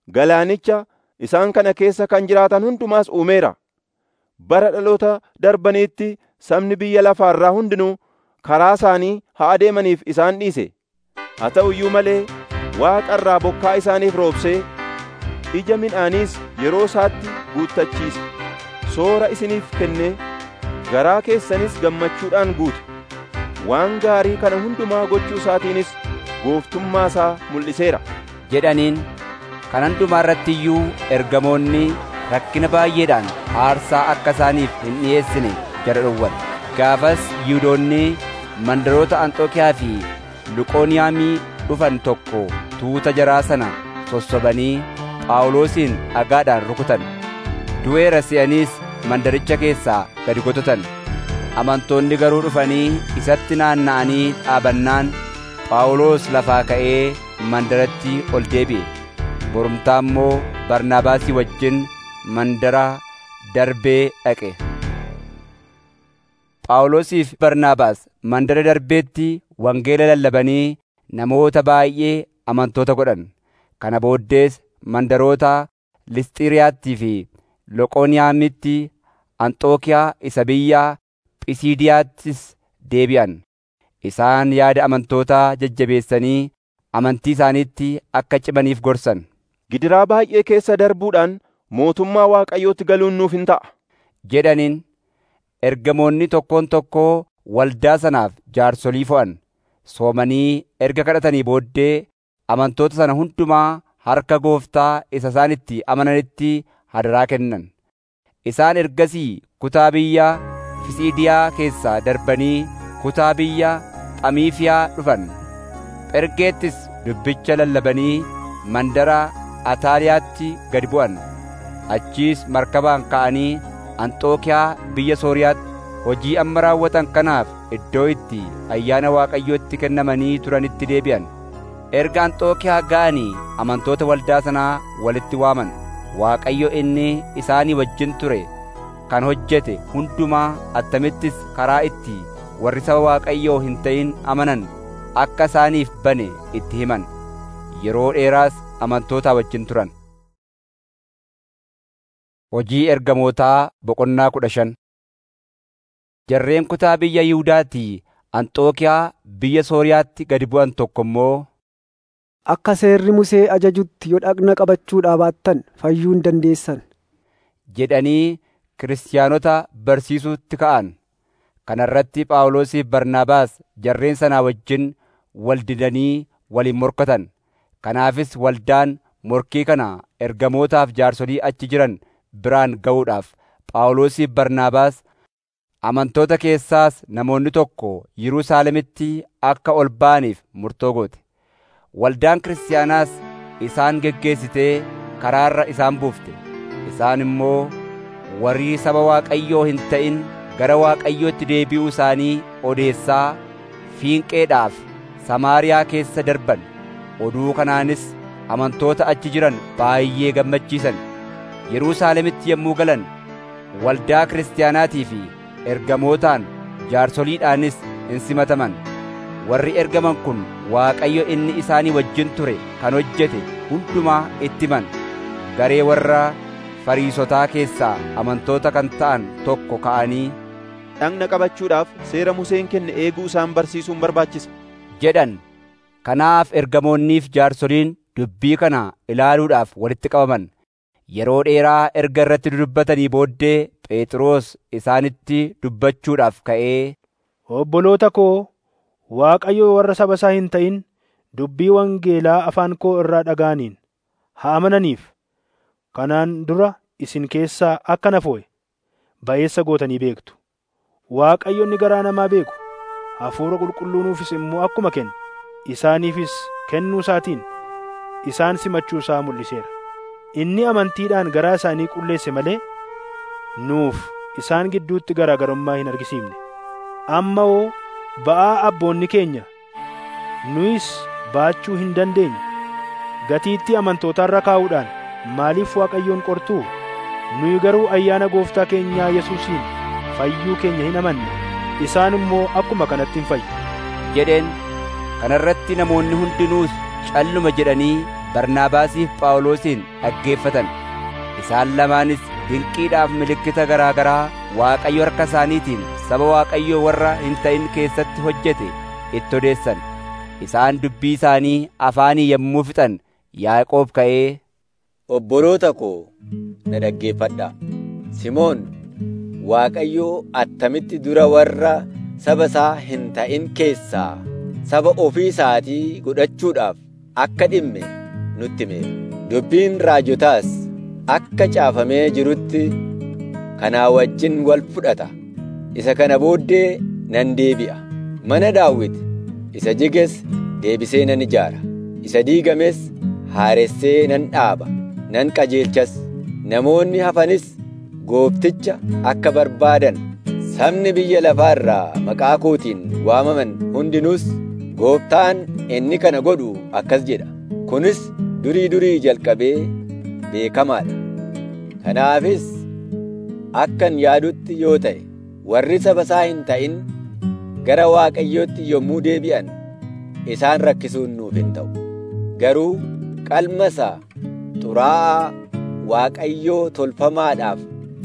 galaanicha, isaan kana keessa kan jiraatan hundumaas uumeera. Bara dhaloota darbaniitti sabni biyya lafaa irraa hundinuu karaa isaanii haa adeemaniif isaan dhiise. Haa ta'u iyyuu malee Waaqa irraa bokkaa isaaniif roobsee ija midhaaniis yeroo isaatti guuttachiise. Soora isiniif kennee garaa keessanis gammachuudhaan guute. Waan gaarii kana hundumaa gochuu isaatiinis gooftummaa isaa mul'iseera jedhaniin. Kan hundumaa irratti iyyuu ergamoonni rakkina baay'eedhaan aarsaa akka isaaniif hin dhiyeessine jara dhowwan. Gaafas Yihuudoonni mandaroota Anxookiyaa fi Luqooniyaamii dhufan tokko tuuta jaraa sana sossobanii Phaawulosin dhagaadhaan rukutan. Du'eera se'aniis mandaricha keessaa gadi gototan. Amantoonni garuu dhufanii isatti naanna'anii dhaabannaan Phaawulos lafaa ka'ee mandaratti ol deebi'e. Borumtaa immoo Barnaabaasii wajjin mandara Darbee dhaqe. Phaawulosiif Barnaabaas mandara Darbeetti wangeela lallabanii namoota baay'ee amantoota godhan. Kana booddees mandaroota Lisxiriyaattii fi Loqooniyaamitti, Anxookiyaa isa biyya Phisiidiyaattis deebi'an. Isaan yaada amantootaa jajjabeessanii amantii isaaniitti akka cimaniif gorsan. Gidiraa baay'ee keessa darbuudhaan mootummaa Waaqayyootti galuun nuuf hin ta'a jedhaniin. Ergamoonni tokkoon tokkoo waldaa sanaaf jaarsolii fo'an. Soomanii erga kadhatanii booddee amantoota sana hundumaa harka Gooftaa isa isaan itti amananitti hadaraa kennan. Isaan ergasii kutaa biyya Fisiidiyaa keessaa darbanii kutaa biyya Phamiifiyaa dhufan. Phergeettis dubbicha lallabanii mandara Ataaliyaatti gad bu'an. Achiis markabaan ka'anii Anxookiyaa biyya Sooriyaatti hojii amma raawwatan kanaaf iddoo itti ayyaana Waaqayyootti kennamanii turanitti deebi'an. Erga Anxookiyaa ga'anii amantoota waldaa sanaa walitti waaman. Waaqayyo inni isaanii wajjin ture kan hojjete hundumaa attamittis karaa itti warri saba Waaqayyoo hin ta'in amanan akka isaaniif bane itti himan. Yeroo dheeraas amantootaa wajjin turan. Hojii ergamootaa boqonnaa kudha shan. Jarreen kutaa biyya Yihuudaatii Anxookiyaa biyya Sooriyaatti gadi bu'an tokko immoo akka seerri Musee ajajutti yoo dhagna qabachuudhaa baattan fayyuu hin dandeessan jedhanii kiristaanota barsiisuutti ka'an. Kana irratti Phaawulosiif Barnaabaas jarreen sanaa wajjin wal didanii waliin morkatan. Kanaafis waldaan morkii kana ergamootaaf jaarsolii achi jiran biraan ga'uudhaaf Phaawulosiif Barnaabaas amantoota keessaas namoonni tokko Yerusaalemitti akka ol ba'aniif murtoo goote. Waldaan kiristaanaas isaan geggeessitee karaarra isaan buufte. Isaan immoo warri saba Waaqayyoo hin ta'in gara Waaqayyootti deebi'uu isaanii odeessaa Fiinqeedhaaf Samaariyaa keessa darban. Oduu kanaanis amantoota achi jiran baay'ee gammachiisan. Yerusaalemitti yommuu galan waldaa kiristaanaatii fi ergamootaan jaarsoliidhaanis hin simataman. Warri ergaman kun Waaqayyo inni isaanii wajjin ture kan hojjete hundumaa itti himan. Garee warra Fariisotaa keessaa amantoota kan ta'an tokko ka'anii dhagna qabachuudhaaf seera Museen kenne eeguu isaan barsiisuun barbaachisa jedhan. Kanaaf ergamoonniif jaarsoliin dubbii kana ilaaluudhaaf walitti qabaman. Yeroo dheeraa erga irratti dudubbatanii booddee Phexros isaanitti dubbachuudhaaf ka'ee, Obboloota koo, Waaqayyo warra saba isaa hin ta'in dubbii wangeelaa afaan koo irraa dhaga'aniin haa amananiif. Kanaan dura isin keessaa akka na foo'e ba'eessa gootanii beektu. Waaqayyo inni garaa namaa beeku hafuura qulqulluunuufis immoo akkuma kenne isaaniifis kennuu isaatiin isaan simachuu isaa mul'iseera. Inni amantiidhaan garaa isaanii qulleesse malee nuuf isaan gidduutti garaagarummaa hin argisiifne. Amma hoo ba'aa abboonni keenya nuyis baachuu hin dandeenye gatiitti amantootarra kaa'uudhaan maaliif Waaqayyoon qortuu? Nuyi garuu ayyaana Gooftaa keenyaa Yesuusiin fayyuu keenya hin amanne, isaan immoo akkuma kanatti hin fayyu jedheen. Kana irratti namoonni hundinuus calluma jedhanii Barnaabaasiif Phaawulosin dhaggeeffatan. Isaan lamaanis dinqiidhaaf milikkita garaa garaa Waaqayyo harka isaaniitiin saba Waaqayyoo warra hin ta'in keessatti hojjete itti odeessan. Isaan dubbii isaanii afaanii yommuu fixan Yaaqoob ka'ee, Obboloota koo na dhaggeeffadhaa. Simoon Waaqayyoo attamitti dura warra saba isaa hin ta'in keessaa saba ofii isaatii godhachuudhaaf akka dhimme nutti himeera. Dubbiin raajotaas akka caafamee jirutti kanaa wajjin wal fudhata. Isa kana booddee nan deebi'a. Mana Daawit isa jiges deebisee nan ijaara. Isa diigames haaressee nan dhaaba. Nan qajeelchas. Namoonni hafanis Goofticha akka barbaadan, sabni biyya lafaa irraa maqaa kootiin waamaman hundinuus Gooftaan inni kana godhu akkas jedha. Kunis durii durii jalqabee beekamaadha. Kanaafis akkan yaadutti yoo ta'e warri saba isaa hin ta'in gara Waaqayyootti yommuu deebi'an isaan rakkisuun nuuf hin ta'u. Garuu qalma isaa xuraa'aa Waaqayyoo tolfamaadhaaf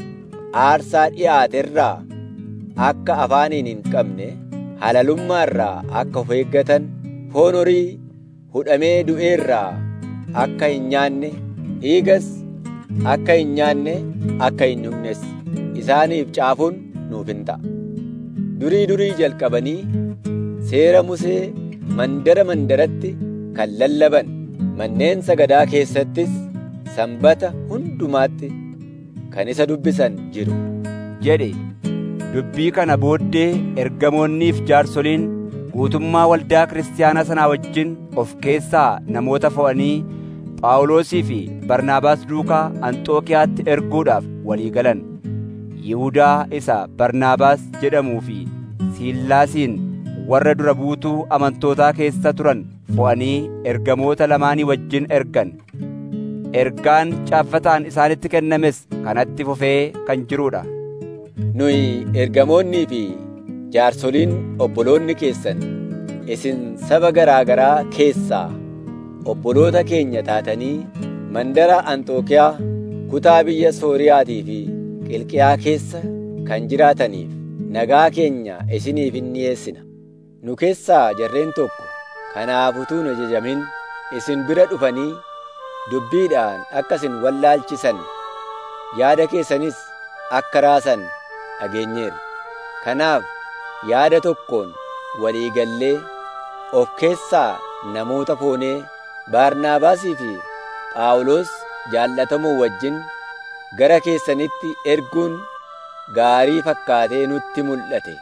aarsaa dhi'aate irraa akka afaaniin hin qabne, halalummaa irraa akka of eeggatan, foon horii hudhamee du'ee irraa akka hin nyaanne, dhiigas akka hin nyaanne, akka hin dhugnes isaaniif caafuun nuuf hin ta'a. Durii durii jalqabanii seera Musee mandara mandaratti kan lallaban, manneen sagadaa keessattis sanbata hundumaatti kan isa dubbisan jiru jedhe. Dubbii kana booddee ergamoonniif jaarsoliin guutummaa waldaa kiristaanaa sanaa wajjin of keessaa namoota fo'anii Phaawulosii fi Barnaabaas duukaa Anxookiyaatti erguudhaaf walii galan. Yihudaa isa Barnaabaas jedhamuu fi Siilaasiin warra dura buutuu amantootaa keessa turan fo'anii ergamoota lamaanii wajjin ergan. Ergaan caaffataan isaanitti kennames kanatti fufee kan jiruudha. Nuyi ergamoonnii fi jaarsoliin obboloonni keessan isin saba garaa garaa keessaa obboloota keenya taatanii mandara Anxookiyaa kutaa biyya Sooriyaatii fi Qilqiyaa keessa kan jiraataniif nagaa keenya isiniif in dhiyeessina. Nu keessaa jarreen tokko kanaaf utuu hin ajajamin isin bira dhufanii dubbiidhaan akka isin wallaalchisan, yaada keessanis akka raasan dhageenyeerra. Kanaaf yaada tokkoon walii gallee of keessaa namoota foonee Barnaabaasii fi Phaawulos jaallatamoo wajjin gara keessanitti erguun gaarii fakkaatee nutti mul'ate.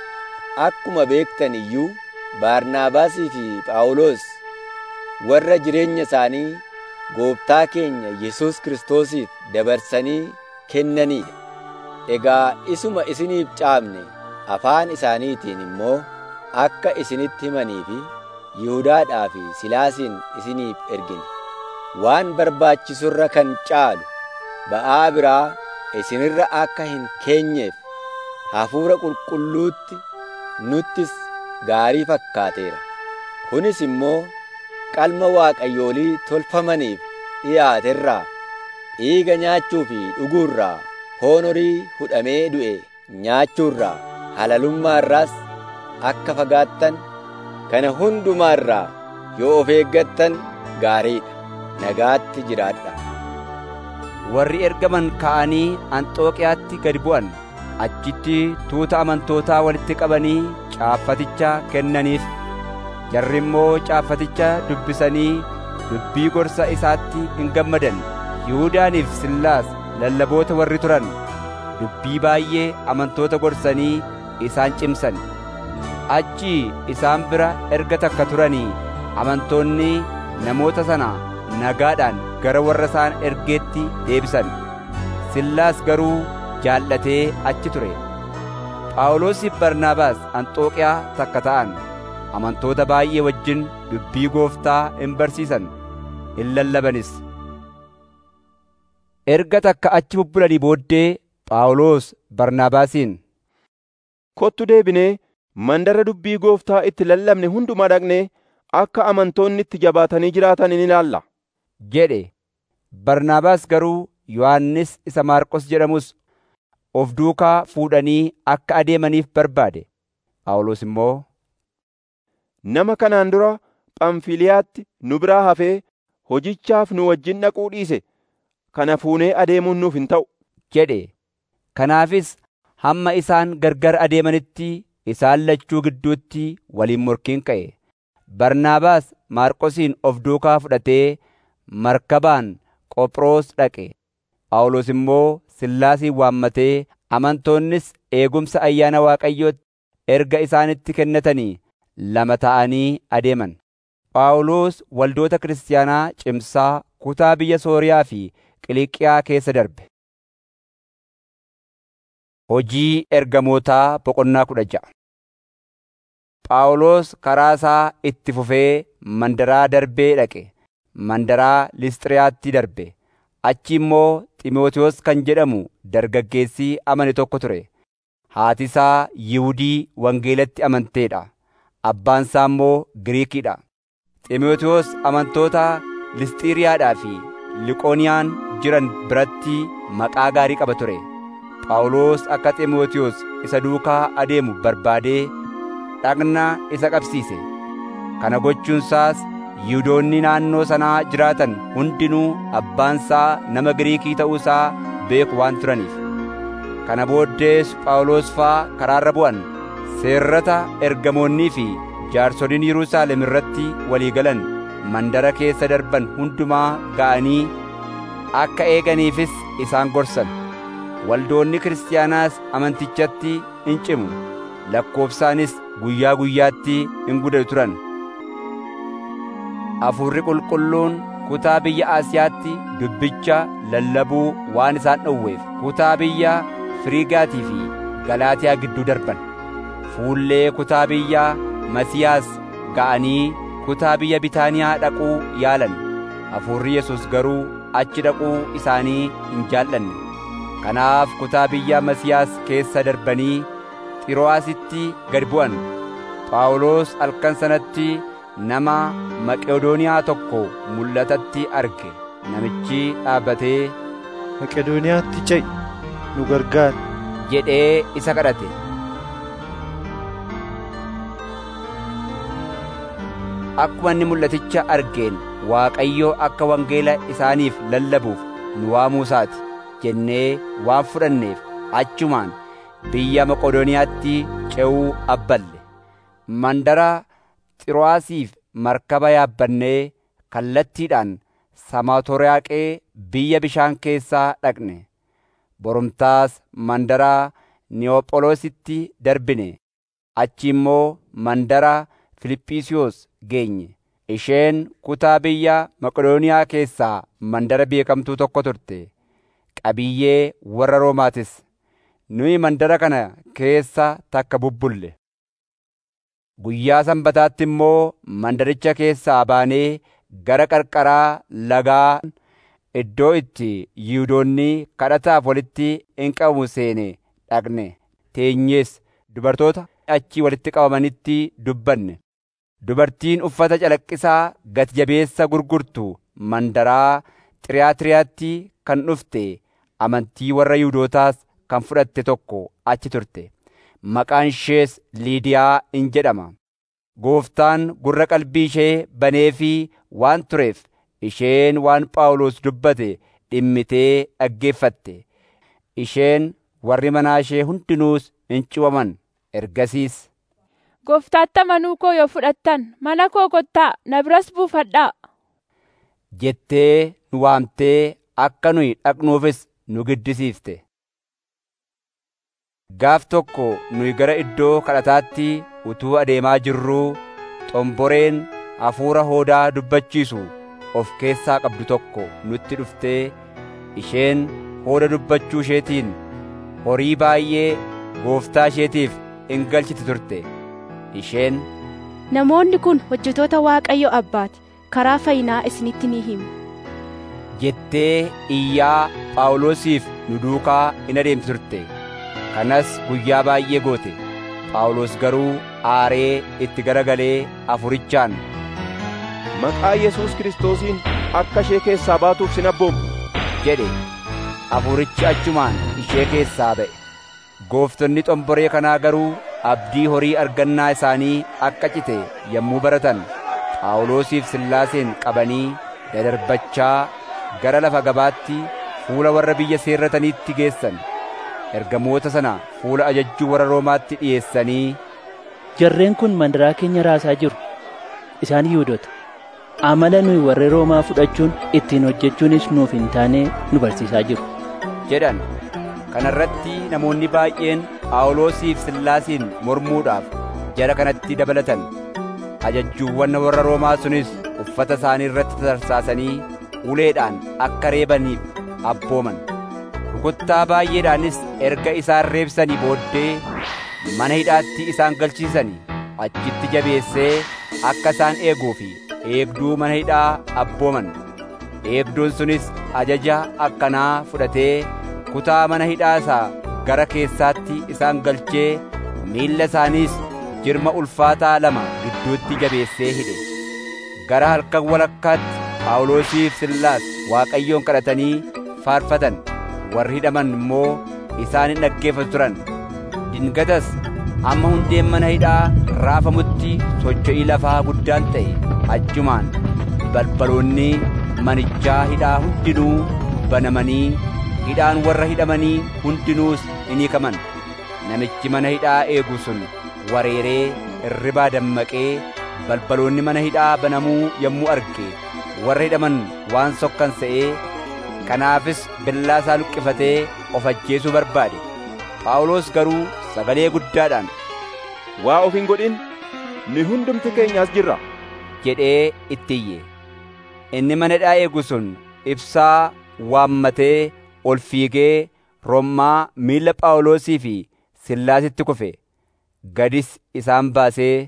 Akkuma beektan iyyuu Barnaabaasii fi Phaawulos warra jireenya isaanii Gooftaa keenya Yesuus Kiristoosiif dabarsanii kennaniidha. Egaa isuma isiniif caafne afaan isaaniitiin immoo akka isinitti himanii fi Yihudaadhaa fi Silaasiin isiniif ergine. Waan barbaachisurra kan caalu ba'aa biraa isinirra akka hin keenyeef hafuura qulqulluutti nuttis gaarii fakkaateera. Kunis immoo qalma waaqayyoolii tolfamaniif dhiyaaterraa, dhiiga nyaachuu fi dhuguurraa, foon horii hudhamee du'e nyaachuurraa, halalummaarraas akka fagaattan, kana hundumaarraa yoo of eeggattan gaariidha. Nagaatti jiraadha. Warri ergaman ka'anii Anxookiyaatti gad bu'an. Achitti tuuta amantootaa walitti qabanii caaffaticha kennaniif. Jarri immoo caaffaticha dubbisanii dubbii gorsa isaatti hin gammadan. Yihudaaniif Sillaas lallaboota warri turan dubbii baay'ee amantoota gorsanii isaan cimsan. Achi isaan bira erga takka turanii amantoonni namoota sana nagaadhaan gara warra isaan ergeetti deebisan. Sillaas garuu jaallatee achi ture. Phaawulosiif Barnaabaas Anxookiyaa takka ta'an. Amantoota baay'ee wajjin dubbii Gooftaa hin barsiisan, hin lallabanis. Erga takka achi bubbulanii booddee Phaawulos Barnaabaasiin, Kottu deebinee mandara dubbii Gooftaa itti lallabne hundumaa dhaqnee akka amantoonni itti jabaatanii jiraatan in ilaalla. jedhe. Barnaabaas garuu Yohannis isa Maarqos jedhamus of duukaa fuudhanii akka adeemaniif barbaade. Phaawulos immoo, nama kanaan dura Phamfiliyaatti nu biraa hafee hojichaaf nu wajjin dhaquu dhiise kana fuunee adeemuun nuuf hin ta'u jedhe. Kanaafis hamma isaan gargar adeemanitti isaan lachuu gidduutti waliin morkiin ka'e. Barnaabaas Maarqosin of duukaa fudhatee markabaan Qophiroos dhaqe. Phaawulos immoo Sillaasiin waammatee amantoonnis eegumsa ayyaana Waaqayyootti erga isaanitti kennatanii lama ta'anii adeeman. Phaawulos waldoota kiristaanaa cimsaa kutaa biyya Sooriyaa fi Qiliiqiyaa keessa darbe. Hojii ergamootaa boqonnaa kudha ja'a. Phaawulos karaa isaa itti fufee mandaraa darbee dhaqe. Mandaraa Lisxiriyaatti darbe. Achi immoo Xiimotewos kan jedhamu dargaggeessi amane tokko ture. Haati isaa Yihuudii wangeelatti amanteedha. Abbaan isaa immoo Giriikiidha. Xiimotewos amantoota Lisxiriyaadhaa fi Liqooniyaan jiran biratti maqaa gaarii qaba ture. Phaawulos akka Xiimotewos isa duukaa adeemu barbaadee dhagna isa qabsiise. Kana gochuunsaas Yihuudoonni naannoo sanaa jiraatan hundinuu abbaan isaa nama Giriikii ta'uu isaa beeku waan turaniif. Kana booddees Phaawulos faa karaarra bu'an seerrata ergamoonnii fi jaarsoliin Yerusaalem irratti walii galan mandara keessa darban hundumaa ga'anii akka eeganiifis isaan gorsan. Waldoonni kiristaanaas amantichatti in cimu. Lakkoofsaanis guyyaa guyyaatti in gudatu turan. Hafuurri qulqulluun kutaa biyya Asiyaatti dubbicha lallabuu waan isaan dhowweef kutaa biyya Firiigaatii fi Galaatiyaa gidduu darban. Fuullee kutaa biyya Masiyaas ga'anii kutaa biyya Bitaaniyaa dhaquu yaalan. Hafuurri Yesuus garuu achi dhaquu isaanii hin jaallanne. Kanaaf kutaa biyya Masiyaas keessa darbanii Xiroo'aasitti gad bu'an. Phaawulos halkan sanatti nama Maqedooniyaa tokko mul'atatti arge. Namichi dhaabbatee, Maqedooniyaatti ce'i, nu gargaari jedhee isa kadhate. Akkuma inni mul'aticha argeen Waaqayyo akka wangeela isaaniif lallabuuf nu waamuu isaati jennee waan fudhanneef achumaan biyya Maqedooniyaatti ce'uu abballe. Mandara Xiroo'aasiif markaba yaabbannee kallattiidhaan Samaatoraaqee biyya bishaan keessaa dhaqne. Borumtaas mandara Niyopholoositti darbine. Achi immoo mandara Filiphisiyoos geenye. Isheen kutaa biyya Maqedooniyaa keessaa mandara beekamtuu tokko turte. Qabiyyee warra Roomaatis. Nuyi mandara kana keessa takka bubbulle. Guyyaa Sanbataatti immoo mandaricha keessaa baanee gara qarqaraa lagaa iddoo itti Yihuudoonni kadhataaf walitti in qabamu seene dhaqne. Teenyees dubartoota achi walitti qabamanitti dubbanne. Dubartiin uffata calaqqisaa gati jabeessa gurgurtu mandaraa Xiriyaatiriyaatti kan dhufte amantii warra Yihuudootaas kan fudhatte tokko achi turte. Maqaan ishees Liidiyaa in jedhama. Gooftaan gurra qalbii ishee baneefii waan tureef isheen waan Phaawulos dubbate dhimmitee dhaggeeffatte. Isheen warri manaa ishee hundinuus in cuwaman. Ergasiis, Gooftaatti amanuu koo yoo fudhattan mana koo kottaa na biras buufadhaa jettee nu waamtee akka nuyi dhaqnuufis nu giddisiifte. Gaaf tokko nuyi gara iddoo kadhataatti utuu adeemaa jirruu xomboreen hafuura hoodaa dubbachiisu of keessaa qabdu tokko nutti dhuftee isheen hooda dubbachuu isheetiin horii baay'ee gooftaa isheetiif in galchiti turte. Isheen, namoonni kun hojjetoota Waaqayyo Abbaati, karaa fayyinaa isinitti ni himu jettee iyyaa Phaawulosiif nu duukaa in adeemti turte. Kanas guyyaa baay'ee goote. Phaawulos garuu aaree itti garagalee afurichaan, maqaa Yesuus Kiristoosiin akka ishee keessaa baatuuf sin abboomu jedhe. Hafuurichi achumaan ishee keessaa ba'e. Gooftonni xomboree kanaa garuu abdii horii argannaa isaanii akka cite yommuu baratan Phaawulosiif Sillaaseen qabanii dadarbachaa gara lafa gabaatti fuula warra biyya seerrataniitti geessan. Ergamoota sana fuula ajajjuu warra Roomaatti dhiyeessanii, jarreen kun mandaraa keenya raasaa jiru. Isaan Yihuudoota. Amala nuyi warra Roomaa fudhachuun ittiin hojjechuunis nuuf hin taane nu barsiisaa jiru jedhan. Kana irratti namoonni baay'een Phaawulosiif Sillaasiin mormuudhaaf jara kanatti dabalatan. Ajajjuuwwan warra Roomaa sunis uffata isaanii irratti tarsaasanii uleedhaan akka reebaniif abbooman. Rukuttaa baay'eedhaanis erga isaan reebsanii booddee mana hidhaatti isaan galchiisanii achitti jabeessee akka isaan eeguu fi eegduu mana hidhaa abbooman. Eegduun sunis ajaja akkanaa fudhatee kutaa mana hidhaa isaa gara keessaatti isaan galchee miilla isaaniis jirma ulfaataa lama gidduutti jabeessee hidhe. Gara halkan walakkaatti Phaawulosiif Sillaas Waaqayyoon kadhatanii faarfatan. Warri hidhaman immoo isaan hin dhaggeeffatu turan. Dingatas amma hundeen mana hidhaa raafamutti socho'ii lafaa guddaan ta'e. Achumaan balbaloonni manichaa hidhaa hundinuu banamanii hidhaan warra hidhamanii hundinuus in hiikaman. Namichi mana hidhaa eegu sun wareeree irribaa dammaqee balbaloonni mana hidhaa banamuu yommuu arge warra hidhaman waan sokkan se'ee, kanaafis billaa isaa luqqifatee of ajjeesuu barbaade. Phaawulos garuu sagalee guddaadhaan, waa of hin godhin, nu hundumti keenyaas jirra jedhee itti iyye. Inni mana hidhaa eegu sun ibsaa waammatee ol fiigee rommaa miilla Phaawulosii fi Sillaasitti kufe. Gadis isaan baasee,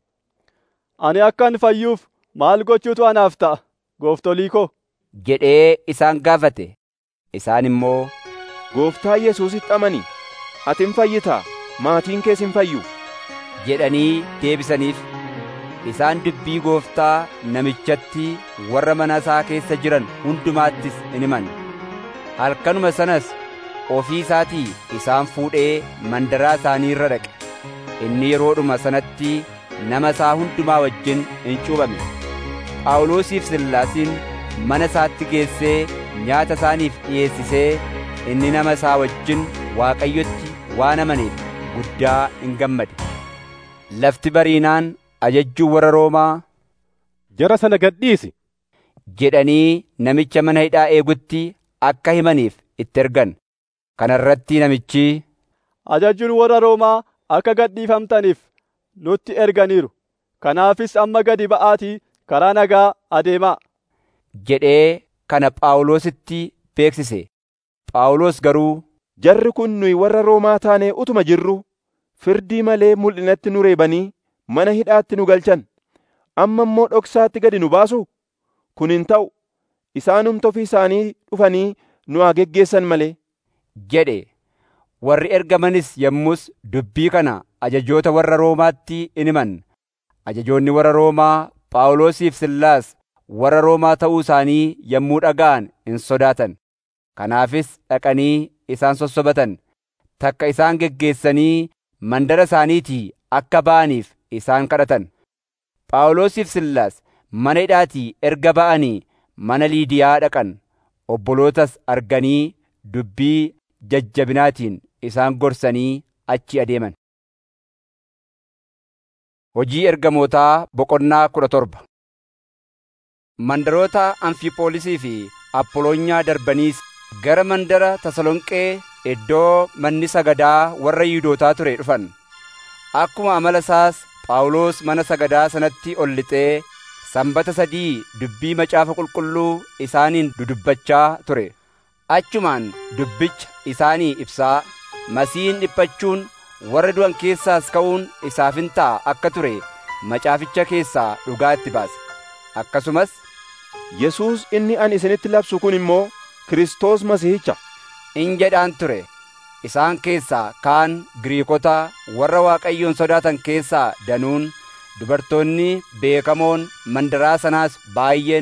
ani akkan fayyuuf maal gochuutu anaaf ta'a, gooftolii koo? jedhee isaan gaafate. Isaan immoo, Gooftaa Yesuusitti amani, ati hin fayyitaa, maatiin kees hin fayyu jedhanii deebisaniif. Isaan dubbii Gooftaa namichatti warra mana isaa keessa jiran hundumaattis in himan. Halkanuma sanas ofii isaatii isaan fuudhee mandaraa isaanii irra dhaqe. Inni yeroodhuma sanatti nama isaa hundumaa wajjin in cuuphame. Phaawulosiif Sillaasiin mana isaatti geessee nyaata isaaniif dhiyeessisee inni nama isaa wajjin Waaqayyotti waan amaneef guddaa in gammade. Lafti bariinaan ajajjuu warra Roomaa, jara sana gadhiisi jedhanii namicha mana hidhaa eegutti akka himaniif itti ergan. Kana irratti namichi, ajajjuun warra Roomaa akka gadhiifamtaniif nutti erganiiru. Kanaafis amma gadi ba'aatii karaa nagaa adeemaa jedhee kana Phaawulositti beeksise. Phaawulos garuu, jarri kun nuyi warra Roomaa taanee utuma jirru firdii malee mul'inatti nu reebanii mana hidhaatti nu galchan. Amma immoo dhoksaatti gadi nu baasu? Kun hin ta'u. Isaanumti ofii isaanii dhufanii nu haa geggeessan malee jedhe. Warri ergamanis yommus dubbii kana ajajoota warra Roomaatti in himan. Ajajoonni warra Roomaa Phaawulosiif Sillaas warra Roomaa ta'uu isaanii yommuu dhaga'an in sodaatan. Kanaafis dhaqanii isaan sossobatan. Takka isaan geggeessanii mandara isaaniitii akka ba'aniif isaan kadhatan. Phaawulosiif Sillaas mana hidhaatii erga ba'anii mana Liidiyaa dhaqan. Obbolootas arganii dubbii jajjabinaatiin isaan gorsanii achi adeeman. Hojii ergamootaa boqonnaa kudha torba. Mandaroota Anfiipoolisii fi Apholoonyaa darbaniis gara mandara Tasalonqee iddoo manni sagadaa warra Yihuudootaa ture dhufan. Akkuma amala isaas Phaawulos mana sagadaa sanatti ol lixee sanbata sadii dubbii macaafa qulqulluu isaaniin dudubbachaa ture. Achumaan dubbicha isaanii ibsaa, Masiihiin dhiphachuun warra du'an keessaas ka'uun isaaf hin ta'a akka ture macaaficha keessaa dhugaa itti baase. Akkasumas, Yesuus inni ani isinitti labsu kun immoo Kiristoos Masiihicha in jedhaan ture. Isaan keessaa kaan Giriikota warra Waaqayyoon sodaatan keessaa danuun, dubartoonni beekamoon mandaraa sanaas baay'een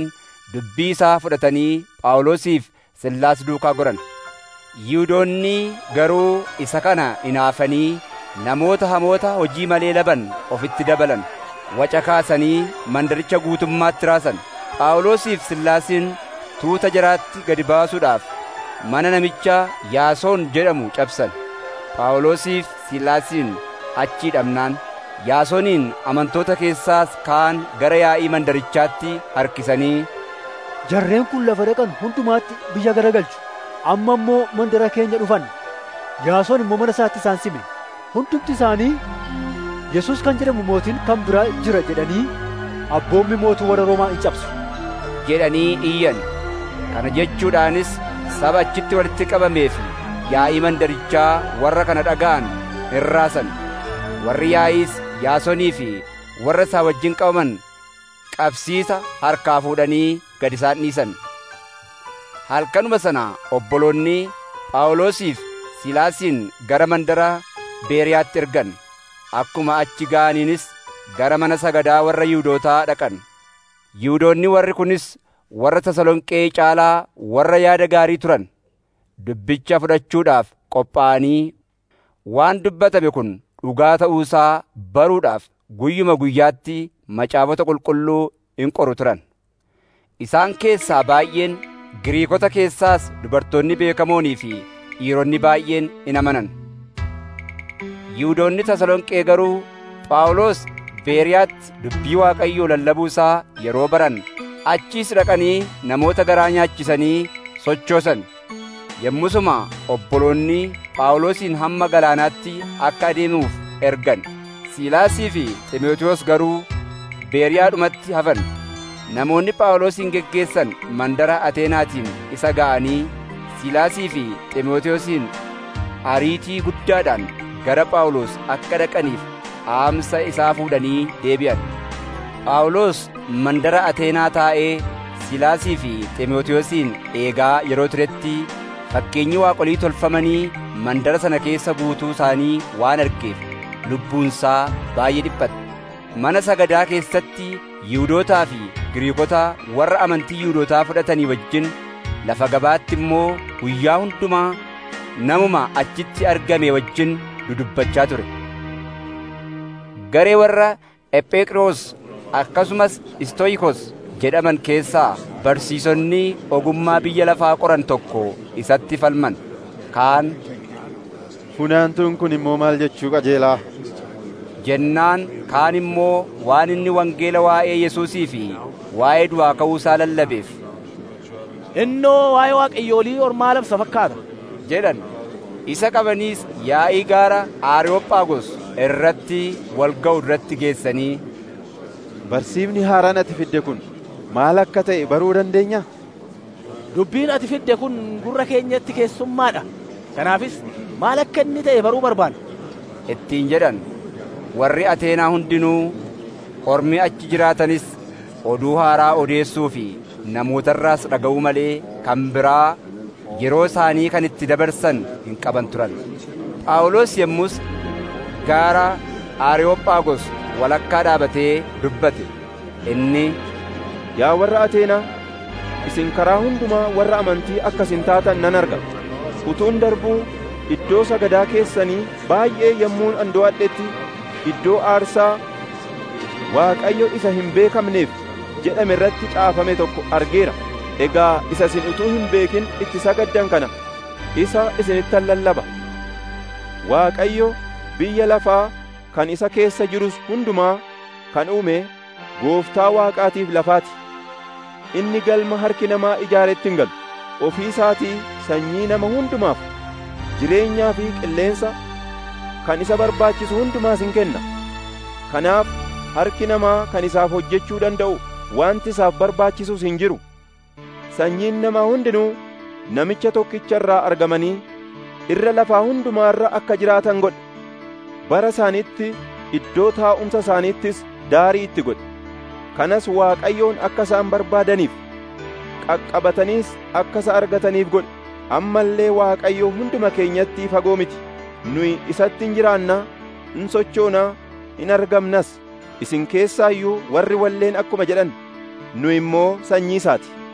dubbii isaa fudhatanii Phaawulosiif Sillaas duukaa goran. Yihuudoonni garuu isa kana hinaafanii namoota hamoota hojii malee laban ofitti dabalan. Waca kaasanii mandaricha guutummaatti raasan. Phaawulosiif Sillaasiin tuuta jaraatti gadi baasuudhaaf mana namicha Yaasoon jedhamu cabsan. Phaawulosiif Sillaasiin achii dhabnaan Yaasooniin amantoota keessaas kaan gara yaa'ii mandarichaatti harkisanii, jarreen kun lafa dhaqan hundumaatti biyya garagalchu. Amma immoo mandara keenya dhufan. Yaasoon immoo mana isaatti isaan sime. Hundumti isaanii Yesuus kan jedhamu mootiin kan biraa jira jedhanii abboommi mootii warra Roomaa in cabsu jedhanii iyyan. Kana jechuudhaanis saba achitti walitti qabamee fi yaa'ii mandarichaa warra kana dhaga'an in raasan. Warri yaa'iis Yaasonii fi warra isaa wajjin qabaman qabsiisa harkaa fuudhanii gad isaan dhiisan. Halkanuma sana obboloonni Phaawulosiif Silaasiin gara mandara Beeriyaatti ergan. Akkuma achi ga'aniinis gara mana sagadaa warra Yihuudootaa dhaqan. Yihuudoonni warri kunis warra Tasalonqee caalaa warra yaada gaarii turan. Dubbicha fudhachuudhaaf qophaa'anii waan dubbatame kun dhugaa ta'uusaa baruudhaaf guyyuma guyyaatti macaafota qulqulluu in qoru turan. Isaan keessaa baay'een Giriikota keessaas dubartoonni beekamoonii fi dhiironni baay'een in amanan. Yihuudoonni Tasalonqee garuu Phaawulos Beeriyaatti dubbii Waaqayyoo lallabuu isaa yeroo baran achiis dhaqanii namoota garaa nyaachisanii sochoosan. Yommusuma obboloonni Phaawulosiin hamma galaanaatti akka adeemuuf ergan. Siilaasii fi Xiimotewos garuu Beeriyaadhumatti hafan. Namoonni Phaawulosin geggeessan mandara Ateenaatiin isa ga'anii Siilaasii fi Xiimotewosiin ariitii guddaadhaan gara Phaawulos akka dhaqaniif dhaamsa isaa fuudhanii deebi'an. Phaawulos mandara Ateenaa taa'ee Siilaasii fi Xiimotewosiin eegaa yeroo turetti fakkeenyi waaqolii tolfamanii mandara sana keessa guutuu isaanii waan argeef lubbuunsaa baay'ee dhiphate. Mana sagadaa keessatti Yihuudootaa fi Giriikota warra amantii Yihuudootaa fudhatanii wajjin lafa gabaatti immoo guyyaa hundumaa namuma achitti argame wajjin dudubbachaa ture. Garee warra Epheqroos akkasumas Istooyikos jedhaman keessaa barsiisonni ogummaa biyya lafaa qoran tokko isatti falman. Kaan funaantuun kun immoo maal jechuu qajeelaa jennaan, kaan immoo waan inni wangeela waa'ee Yesuusii fi waa'ee du'aa ka'uusaa lallabeef innoo waa'ee waaqayyoolii ormaa labsa fakkaata jedhan. Isa qabaniis yaa'ii gaara Aariyoophaagos irratti wal ga'u irratti geessanii, barsiifni haaraan ati fidde kun maal akka ta'e baruu dandeenya? Dubbiin ati fidde kun gurra keenyatti keessummaadha. Kanaafis maal akka inni ta'e baruu barbaanna ittiin jedhan. Warri Ateenaa hundinuu ormi achi jiraatanis oduu haaraa odeessuu fi namootarraas dhaga'uu malee kan biraa yeroo isaanii kan itti dabarsan hin qaban turan. Phaawulos yommus gaara Aariyoophaagos walakkaa dhaabatee dubbate. Inni, yaa warra Ateenaa, isin karaa hundumaa warra amantii akkasin taatan nan arga. Utuun darbuu iddoo sagadaa keessanii baay'ee yommuun ando'adhetti iddoo aarsaa Waaqayyo isa hin beekamneef jedhame irratti caafame tokko argeera. Egaa isa isin utuu hin beekin itti sagaddan kana isa isinittan lallaba. Waaqayyo biyya lafaa kan isa keessa jirus hundumaa kan uume Gooftaa Waaqaatiif lafaati. Inni galma harki namaa ijaaretti hin galu. Ofii isaatii sanyii nama hundumaaf jireenyaa fi qilleensa kan isa barbaachisu hundumaas hin kenna. Kanaaf harki namaa kan isaaf hojjechuu danda'u wanti isaaf barbaachisus hin jiru. Sanyiin namaa hundinuu namicha tokkicha irraa argamanii irra lafaa hundumaa irra akka jiraatan godhe. Bara isaaniitti iddoo taa'umsa isaaniittis daarii itti godhe. Kanas Waaqayyoon akka isaan barbaadaniif qaqqabataniis akka isa argataniif godhe. Amma illee Waaqayyo hunduma keenyatti fagoo miti. Nuyi isatti hin jiraannaa, hin sochoonaa, hin argamnas. Isin keessaa iyyuu warri walleen akkuma jedhan, nu immoo sanyii isaati.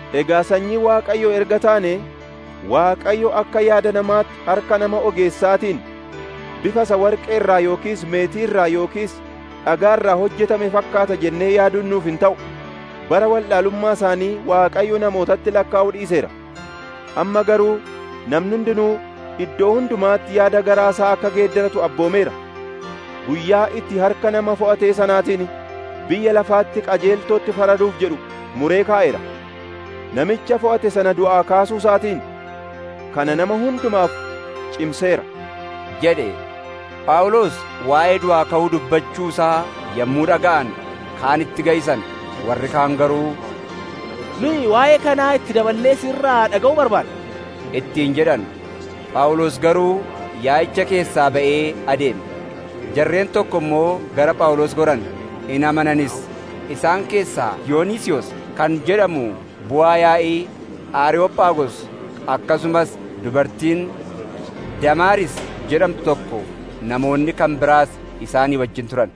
Egaa sanyii Waaqayyoo erga taane, Waaqayyo akka yaada namaatti harka nama ogeessaatiin bifa isa warqee irraa yookiis meetii irraa yookiis dhagaa irraa hojjetame fakkaata jennee yaaduun nuuf hin ta'u. Bara wallaalummaa isaanii Waaqayyo namootatti lakkaa'uu dhiiseera. Amma garuu namni hundinuu iddoo hundumaatti yaada garaa isaa akka geeddaratu abboomeera. Guyyaa itti harka nama fo'atee sanaatiin biyya lafaatti qajeeltootti faraduuf jedhu muree kaa'eera. Namicha fo'ate sana du'aa kaasuu isaatiin kana nama hundumaaf cimseera jedhe. Phaawulos waa'ee du'aa ka'uu dubbachuu isaa yommuu dhaga'an kaan itti ga'isan, warri kaan garuu nuyi waa'ee kanaa itti daballee sirraa dhaga'uu barbaanna ittiin jedhan. Phaawulos garuu yaa'icha keessaa ba'ee adeeme. Jarreen tokko immoo gara Phaawulos goran, hin amananis. Isaan keessaa Yoonisiyoos kan jedhamu bu'aa yaa'ii Aariyoophaagos akkasumas dubartiin Damaaris jedhamtu tokko, namoonni kan biraas isaanii wajjin turan.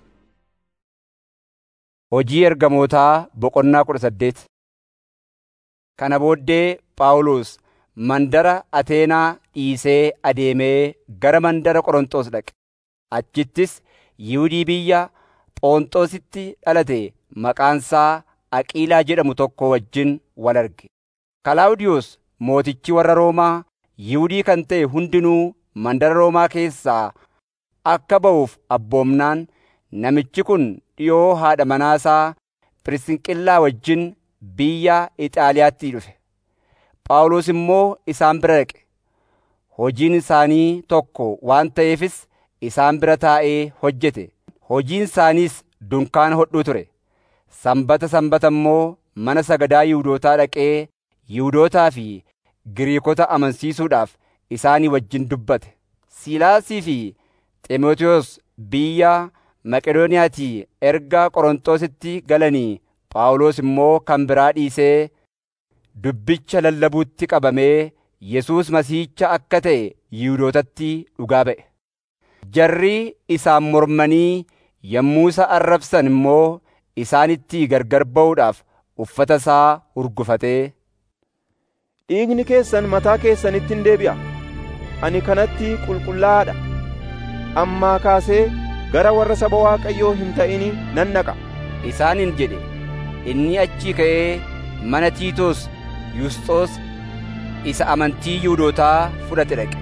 Hojii Ergamootaa Boqonnaa kudha saddeet. Kana booddee Phaawulos mandara Ateenaa dhiisee adeemee gara mandara Qorontos dhaqe. Achittis Yihuudii biyya Phoonxoositti dhalate maqaansaa Aqiilaa jedhamu tokko wajjin wal arge. Kalaawudiyoos mootichi warra Roomaa Yihuudii kan ta'e hundinuu mandara Roomaa keessaa akka ba'uuf abboomnaan, namichi kun dhiyoo haadha manaasaa Phirisqillaa wajjin biyya Ixaaliyaatti dhufe. Phaawulos immoo isaan bira dhaqe. Hojiin isaanii tokko waan ta'eefis isaan bira taa'ee hojjete. Hojiin isaaniis dunkaana hodhuu ture. Sanbata sanbata immoo mana sagadaa Yihuudootaa dhaqee Yihuudootaa fi Giriikota amansiisuudhaaf isaanii wajjin dubbate. Siilaasii fi Xiimotewos biyya Maqedooniyaatii erga Qorontositti galanii, Phaawulos immoo kan biraa dhiisee dubbicha lallabuutti qabamee Yesuus Masiihicha akka ta'e Yihuudootatti dhugaa ba'e. Jarri isaan mormanii yommuu isa arrabsan immoo isaanitti gargar ba'uudhaaf uffata isaa hurgufatee, dhiigni keessan mataa keessanitti hin deebi'a. Ani kanatti qulqullaa'aadha. Ammaa kaasee gara warra saba Waaqayyoo hin ta'inii nan dhaqa isaaniin jedhe. Inni achii ka'ee mana Tiitoos Yusxoos isa amantii Yihuudootaa fudhate dhaqe.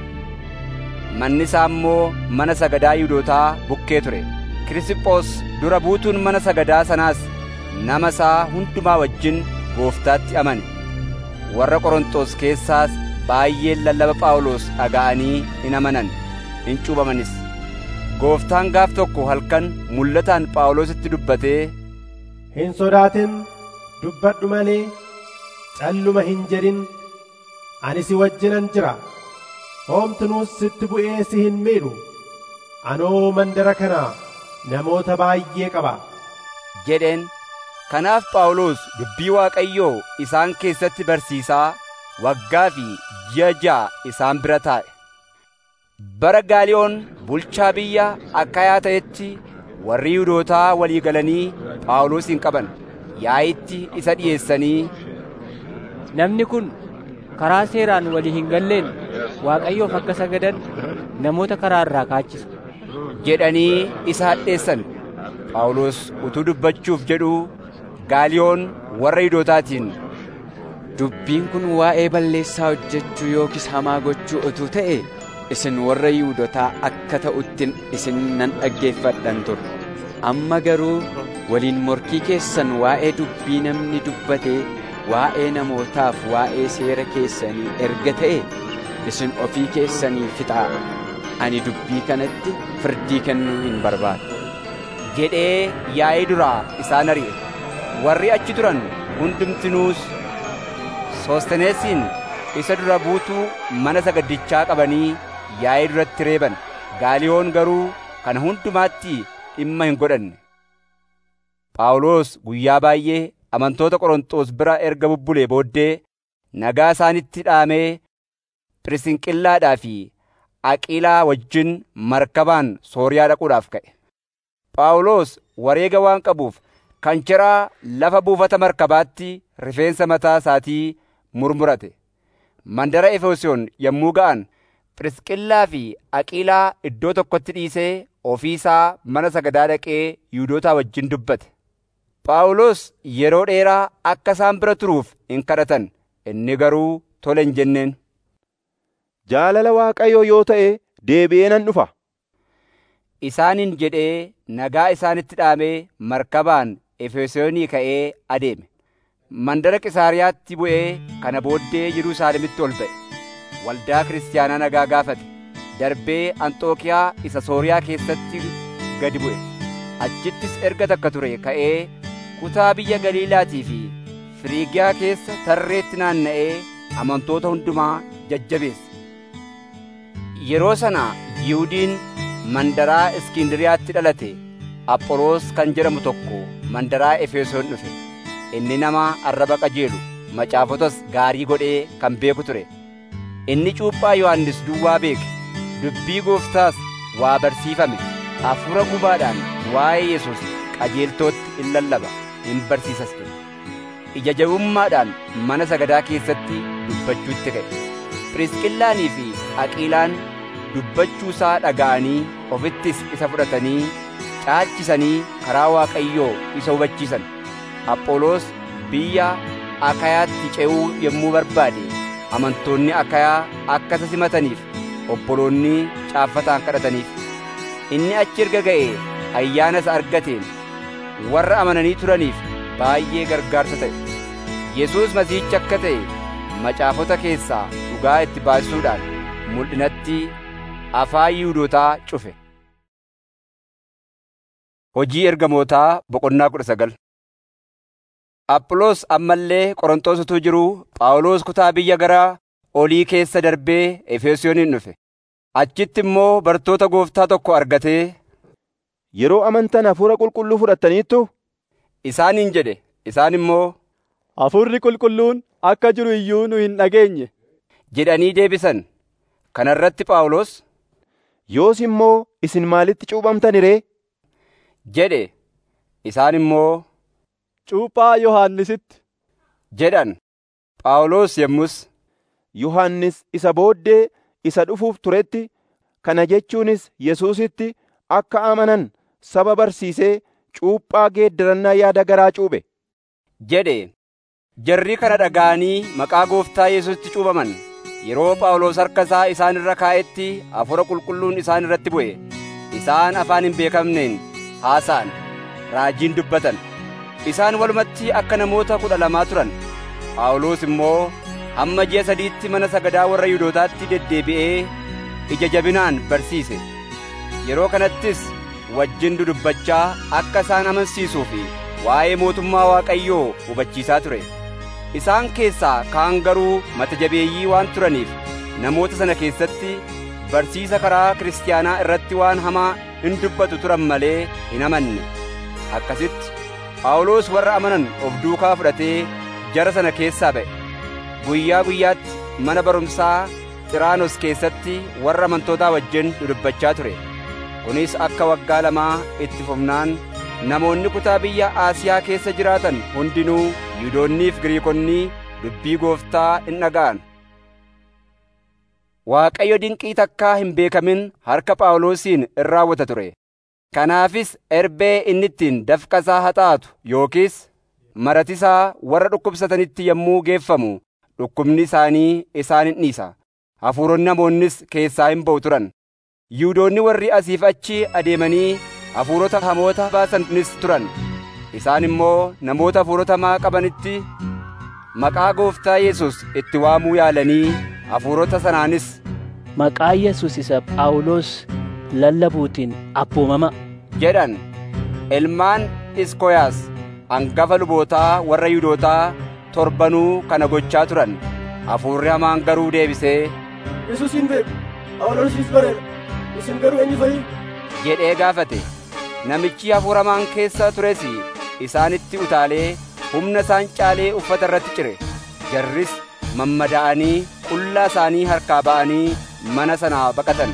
Manni isaa immoo mana sagadaa Yihuudootaa bukkee ture. Kiristiphoos dura buutuun mana sagadaa sanaas nama isaa hundumaa wajjin Gooftaatti amane. Warra Qorontos keessaas baay'een lallaba Phaawulos dhaga'anii hin amanan, hin cuuphamanis. Gooftaan gaaf tokko halkan mul'ataan Phaawulositti dubbatee, hin sodaatin, dubbadhu malee, calluma hin jedhin, ani si wajjinan jira. Hoomtunuus sitti bu'ee si hin miidhu. Anoo mandara kanaa namoota baay'ee qaba jedheen. Kanaaf Phaawulos dubbii Waaqayyoo isaan keessatti barsiisaa waggaa fi ji'a ja'a isaan bira taa'e. Bara Gaaliyoon bulchaa biyya Akaayaa ta'etti warri Yihuudootaa walii galanii Phaawulosin qaban. Yaa'itti isa dhi'eessanii, namni kun karaa seeraan walii hin galleen Waaqayyoof akka sagadan namoota karaa irraa kaachisa jedhanii isa hadheessan. Phaawulos utuu dubbachuuf jedhuu Gaaliyoon warra Yihudootaatiin, dubbiin kun waa'ee balleessaa hojjechuu yookiis hamaa gochuu utuu ta'e isin warra Yihuudootaa akka ta'uttin isin nan dhaggeeffadhan ture. Amma garuu waliin morkii keessan waa'ee dubbii namni dubbatee waa'ee namootaaf waa'ee seera keessanii erga ta'e isin ofii keessanii fixaa. Ani dubbii kanatti firdii kennuu hin barbaadu jedhee yaa'ii duraa isaan ari'e. Warri achi turan hundumtinuus Soosteneesiin isa dura buutuu mana sagaddichaa qabanii yaa'ii duratti reeban. Gaaliyoon garuu kana hundumaatti dhimma hin godhanne. Phaawulos guyyaa baay'ee amantoota Qorontos bira erga bubbulee booddee nagaa isaanitti dhaamee Phirisqillaadhaa fi Aqiilaa wajjin markabaan Sooriyaa dhaquudhaaf ka'e. Phaawulos wareega waan qabuuf kan ciraa lafa buufata markabaatti rifeensa mataa isaatii murmurate. Mandara Efesoon yommuu ga'an Phirisqillaa fi Aqiilaa iddoo tokkotti dhiisee ofii isaa mana sagadaa dhaqee Yihuudootaa wajjin dubbate. Phaawulos yeroo dheeraa akka isaan bira turuuf in kadhatan; inni garuu tole hin jenneen. Jaalala Waaqayyoo yoo ta'e deebi'ee nan dhufa isaaniin jedhee nagaa isaanitti dhaamee markabaan Efesoonii ka'ee adeeme. Mandara Qisaariyaatti bu'ee kana booddee Yerusaalemitti ol ba'e. Waldaa kiristaanaa nagaa gaafate. Darbee Anxookiyaa isa Sooriyaa keessatti gadi bu'e. Achittis erga takka ture ka'ee kutaa biyya Galiilaatii fi Firiigiyaa keessa tarreetti naanna'ee amantoota hundumaa jajjabeesse. Yeroo sana Yihuudiin mandaraa Iskindiriyaatti dhalate Apholoos kan jedhamu tokko mandaraa Efesoon dhufe. Inni nama arraba qajeelu, macaafotas gaarii godhee kan beeku ture. Inni cuuphaa Yohannis duwwaa beeke, dubbii Gooftaas waa barsiifame, hafuura gubaadhaan waa'ee Yesuus qajeeltootti in lallaba, in barsiisas ture. Ija jabummaadhaan mana sagadaa keessatti dubbachuutti ka'e. Phirisqillaanii fi Aqiilaan dubbachuu isaa dhaga'anii ofittis isa fudhatanii caalchisanii karaa Waaqayyoo isa hubachiisan. Apholoos biyya Akayaatti ce'uu yommuu barbaade amantoonni Akayaa akka isa simataniif obboloonni caaffataan kadhataniif. Inni achi erga ga'ee ayyaana isa argateen warra amananii turaniif baay'ee gargaarsa ta'e. Yesuus Masiihichi akka ta'e macaafota keessaa dhugaa itti baasisuudhaan mul'inatti afaan Yihuudootaa cufe. Hojii Ergamootaa boqonnaa kudha sagal. Apholoos ammallee Qorontos utuu jiruu Phaawulos kutaa biyya gara olii keessa darbee Efesooniin dhufe. Achitti immoo bartoota Gooftaa tokko argatee, yeroo amantan hafuura qulqulluu fudhattaniittu isaaniin jedhe. Isaan immoo, hafuurri qulqulluun akka jiru iyyuu nu hin dhageenye jedhanii deebisan. Kana irratti Phaawulos, yoos immoo isin maalitti cuuphamtani ree? jedhe. Isaan immoo, cuuphaa Yohannisitti jedhan. Phaawulos yommus, Yohannis isa booddee isa dhufuuf turetti, kana jechuunis Yesuusitti akka amanan saba barsiisee cuuphaa geeddarannaa yaada garaa cuuphe jedhe. Jarri kana dhaga'anii maqaa Gooftaa Yesuusitti cuuphaman. Yeroo Phaawulos harka isaa isaan irra kaa'etti hafuura qulqulluun isaan irratti bu'e. Isaan afaan hin beekamneen haasa'an, raajiin dubbatan. Isaan walumatti akka namoota kudha lamaa turan. Phaawulos immoo hamma ji'a sadiitti mana sagadaa warra Yihuudootaatti deddeebi'ee ija jabinaan barsiise. Yeroo kanattis wajjin dudubbachaa akka isaan amansiisuu fi waa'ee mootummaa Waaqayyoo hubachiisaa ture. Isaan keessaa kaan garuu mata jabeeyyii waan turaniif namoota sana keessatti barsiisa karaa kiristaanaa irratti waan hamaa hin dubbatu turan malee hin amanne. Akkasitti Phaawulos warra amanan of duukaa fudhatee jara sana keessaa ba'e. Guyyaa guyyaatti mana barumsaa Xiraanos keessatti warra amantootaa wajjin dudubbachaa ture. Kunis akka waggaa lamaa itti fufnaan namoonni kutaa biyya Aasiyaa keessa jiraatan hundinuu Yihuudoonnii fi Giriikonni dubbii Gooftaa in dhaga'an. Waaqayyo dinqii takkaa hin beekamin harka Phaawulosiin in raawwata ture. Kanaafis erbee inni ittiin dafqasaa haxaatu yookiis maratisaa warra dhukkubsatanitti yommuu geeffamu dhukkubni isaanii isaan hin dhiisa. Hafuuronni namoonnis keessaa hin ba'u turan. Yihuudoonni warri asiif achi adeemanii hafuurota hamoota baasanis turan. Isaan immoo namoota hafuurota hamaa qabanitti maqaa Gooftaa Yesuus itti waamuu yaalanii hafuurota sanaanis, maqaa Yesuus isa Phaawulos lallabuutiin abboomama jedhan. Ilmaan Iskoyaas hangafa lubootaa warra Yihuudootaa torbanuu kana gochaa turan. Hafuurri hamaan garuu deebisee, Yesuusin beeku, Phaawulosis bareera, isin garuu eenyu fa'i? jedhee gaafate. Namichi hafuura hamaan keessa tures isaanitti utaalee humna isaan caalee uffata irratti cire. Jarris mammada'anii qullaa isaanii harkaa ba'anii mana sanaa baqatan.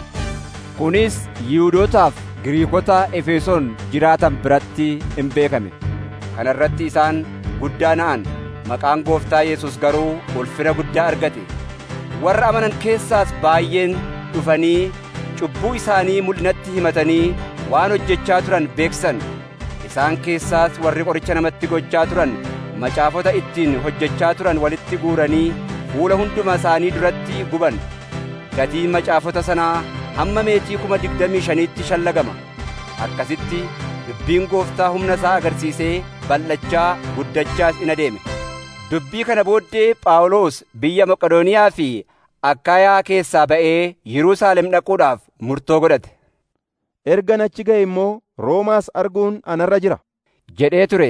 Kunis Yihuudootaaf Giriikota Efesoon jiraatan biratti hin beekame. Kana irratti isaan guddaa na'an. Maqaan Gooftaa Yesuus garuu ulfina guddaa argate. Warra amanan keessaas baay'een dhufanii cubbuu isaanii mul'inatti himatanii waan hojjechaa turan beeksan. Isaan keessaas warri qoricha namatti gochaa turan macaafota ittiin hojjechaa turan walitti guuranii fuula hunduma isaanii duratti guban. Gatiin macaafota sanaa hamma meetii kuma digdamii shaniitti shallagama. Akkasitti dubbiin Gooftaa humna isaa agarsiisee bal'achaa guddachaas in adeeme. Dubbii kana booddee Phaawulos biyya Maqedooniyaa fi Akkaayaa keessaa ba'ee Yerusaalem dhaquudhaaf murtoo godhate. Erga achi ga'e immoo Roomaas arguun anarra jira jedhee ture.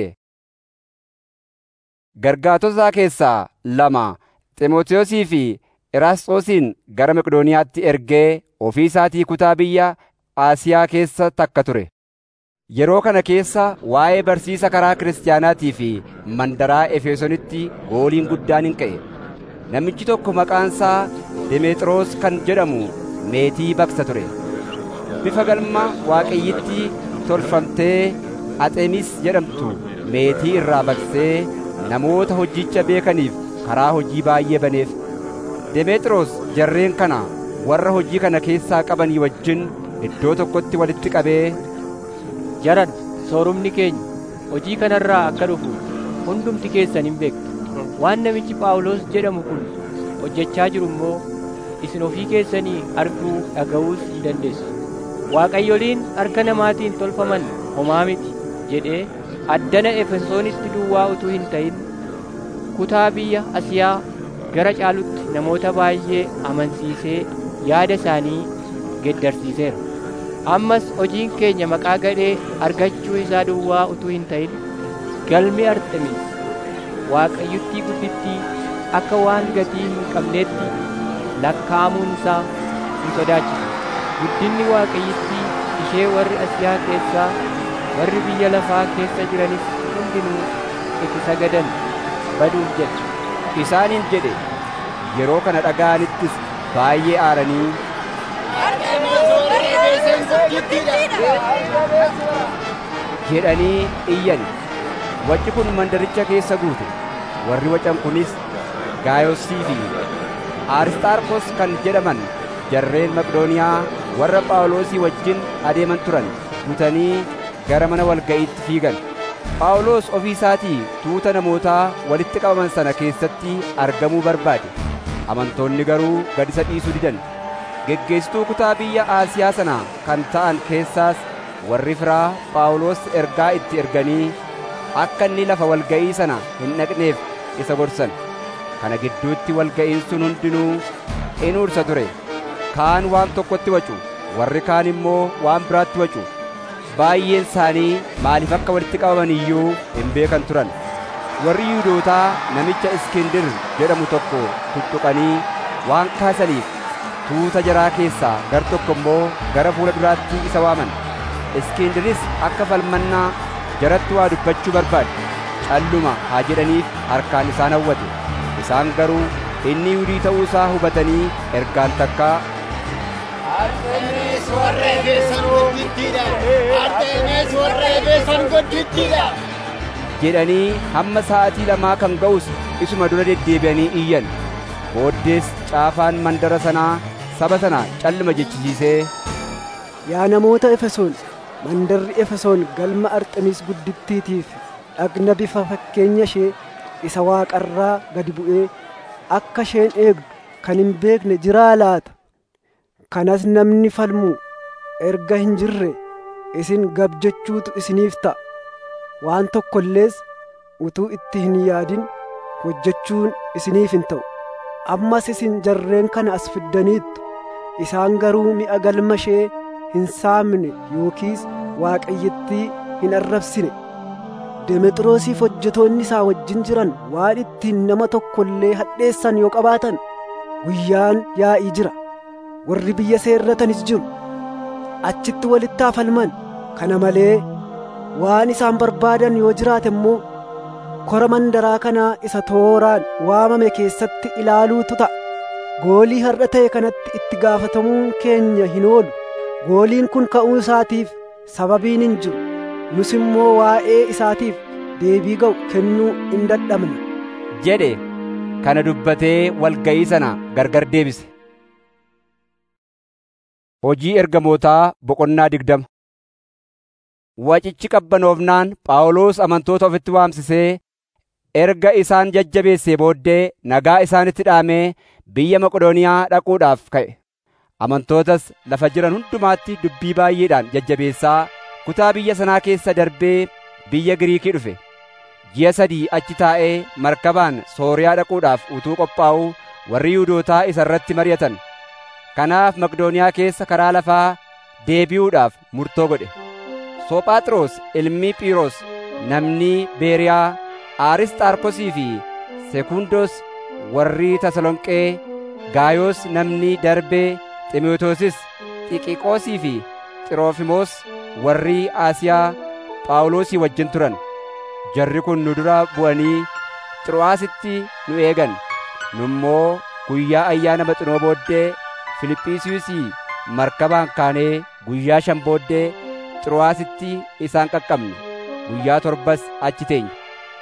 Gargaartotaa keessaa lama Ximootiyoosii fi Eraasxoosin gara Maqedooniyaatti ergee ofii isaatii kutaa biyya Aasiyaa keessa takka ture. Yeroo kana keessa waa'ee barsiisa karaa kiristaanaatii fi mandaraa Efesoonitti gooliin guddaan hin ka'e. Namichi tokko maqaan isaa Demeexiroos kan jedhamu meetii baqsa ture. Bifa galma waaqayyittii tolfamtee Axemis jedhamtu meetii irraa baqsee namoota hojicha beekaniif karaa hojii baay'ee baneef. Demeexiroos jarreen kana warra hojii kana keessaa qabanii wajjin iddoo tokkotti walitti qabee, jaran soorumni keenya hojii kanarraa akka dhufu hundumti keessan hin beektu. Waan namichi Phaawulos jedhamu kun hojjechaa jiru immoo isin ofii keessanii arguu dhaga'uus ni dandeessu. Waaqayyoliin harka namaatiin tolfaman homaa miti jedhee addana Efesoonitti duwwaa utuu hin ta'in kutaa biyya Asiyaa gara caalutti namoota baay'ee amansiisee yaada isaanii geddarsiiseera. Ammas hojiin keenya maqaa gadhee argachuu isaa duwwaa utuu hin ta'in galmi Arxemiis waaqayyittii guddittii akka waan gatii hin qabneetti lakkaa'amuun isaa hin sodaachisu. Guddinni waaqayyittii ishee warri Asiyaa keessaa warri biyya lafaa keessa jiranis hundinuu itti sagadan baduuf jedha. Isaaniin jedhe. Yeroo kana dhaga'anittis baay'ee aaranii jedhanii iyyan. Wacci kun mandaricha keessa guute. Warri wacan kunis Gaayosii fi Arisxaarkos kan jedhaman jarreen Maqedooniyaa warra Phaawulosii wajjin adeeman turan butanii gara mana walga'iitti fiigan. Phaawulos ofii isaatii tuuta namootaa walitti qabaman sana keessatti argamuu barbaade. Amantoonni garuu gad isa dhiisuu didan. Geggeessituu kutaa biyya Aasiyaa sana kan ta'an keessaas warri firaa Phaawulos ergaa itti erganii akka inni lafa walga'ii sana hin dhaqneef isa gorsan. Kana gidduutti walga'iin sun hundinuu in ursa ture. Kaan waan tokkotti wacu, warri kaan immoo waan biraatti wacu. Baay'een isaanii maaliif akka walitti qabaman iyyuu hin beekan turan. Warri Yihuudootaa namicha Iskindir jedhamu tokko tuttuqanii waan kaasaniif tuuta jaraa keessaa gar tokko immoo gara fuula duraatti isa waaman. Iskindiris akka falmannaa jaratti waa dubbachuu barbaade. Calluma haa jedhaniif harkaan isaan hawwate. Isaan garuu inni Yihuudii ta'uu isaa hubatanii ergaan takkaa Artemis warra Efesoon guddittiidha! Artemis warra Efesoon guddittiidha! jedhanii hamma sa'aatii lamaa kan ga'us isuma dura deddeebi'anii iyyan. Booddees caafaan mandara sanaa saba sana calluma jechisiisee, Yaa namoota Efesoon, mandarri Efesoon galma Arxemiis guddittiitiif dhagna bifa fakkeenya ishee isa waaqarraa gadi bu'ee akka isheen eegdu kan hin beekne jiraa laata? Kanas namni falmu erga hin jirre isin gab jechuutu isiniif ta'a. Waan tokko illees utuu itti hin yaadin hojjechuun isiniif hin ta'u. Ammas isin jarreen kana as fiddaniittu. Isaan garuu mi'a galma ishee hin saamne yookiis waaqayyittii hin arrabsine. Demexiroosiif hojjetoonni isaa wajjin jiran waan ittiin nama tokko illee hadheessan yoo qabaatan guyyaan yaa'ii jira. Warri biyya seerratanis jiru. Achitti walitti haa falman. Kana malee waan isaan barbaadan yoo jiraate immoo kora mandaraa kanaa isa tooraan waamame keessatti ilaaluutu ta'a. Goolii har'a ta'e kanatti itti gaafatamuun keenya hin oolu. Gooliin kun ka'uu isaatiif sababiin hin jiru. Nus immoo waa'ee isaatiif deebii ga'u kennuu hin dadhabne jedhe. Kana dubbatee walga'ii sana gargar deebise. Hojii ergamootaa boqonnaa digdama. Wacichi qabbanoofnaan Phaawulos amantoota ofitti waamsisee erga isaan jajjabeessee booddee nagaa isaanitti dhaamee biyya Maqedooniyaa dhaquudhaaf ka'e. Amantootas lafa jiran hundumaatti dubbii baay'eedhaan jajjabeessaa kutaa biyya sanaa keessa darbee biyya Giriikii dhufe. Ji'a sadii achi taa'ee markabaan Sooriyaa dhaquudhaaf utuu qophaa'uu warri Yihuudootaa isa irratti mari'atan. Kanaaf Maqedooniyaa keessa karaa lafaa deebi'uudhaaf murtoo godhe. Sophaaxroos ilmi Phiiros namni Beeriyaa, Arisxaarkosii fi Sekundos warri Tasalonqee, Gaayoos namni Darbee, Ximeetoosis, Xiqiqoosii fi Xiroofiimoos warri Asiyaa Phaawulosii wajjin turan. Jarri kun nu dura bu'anii Xiroo'aasitti nu eegan. Nu immoo guyyaa ayyaana Maxinoo booddee Filiphisiiyuusii markabaan kaanee guyyaa shan booddee Xiroo'aasitti isaan qaqqabne. Guyyaa torbas achi teenye.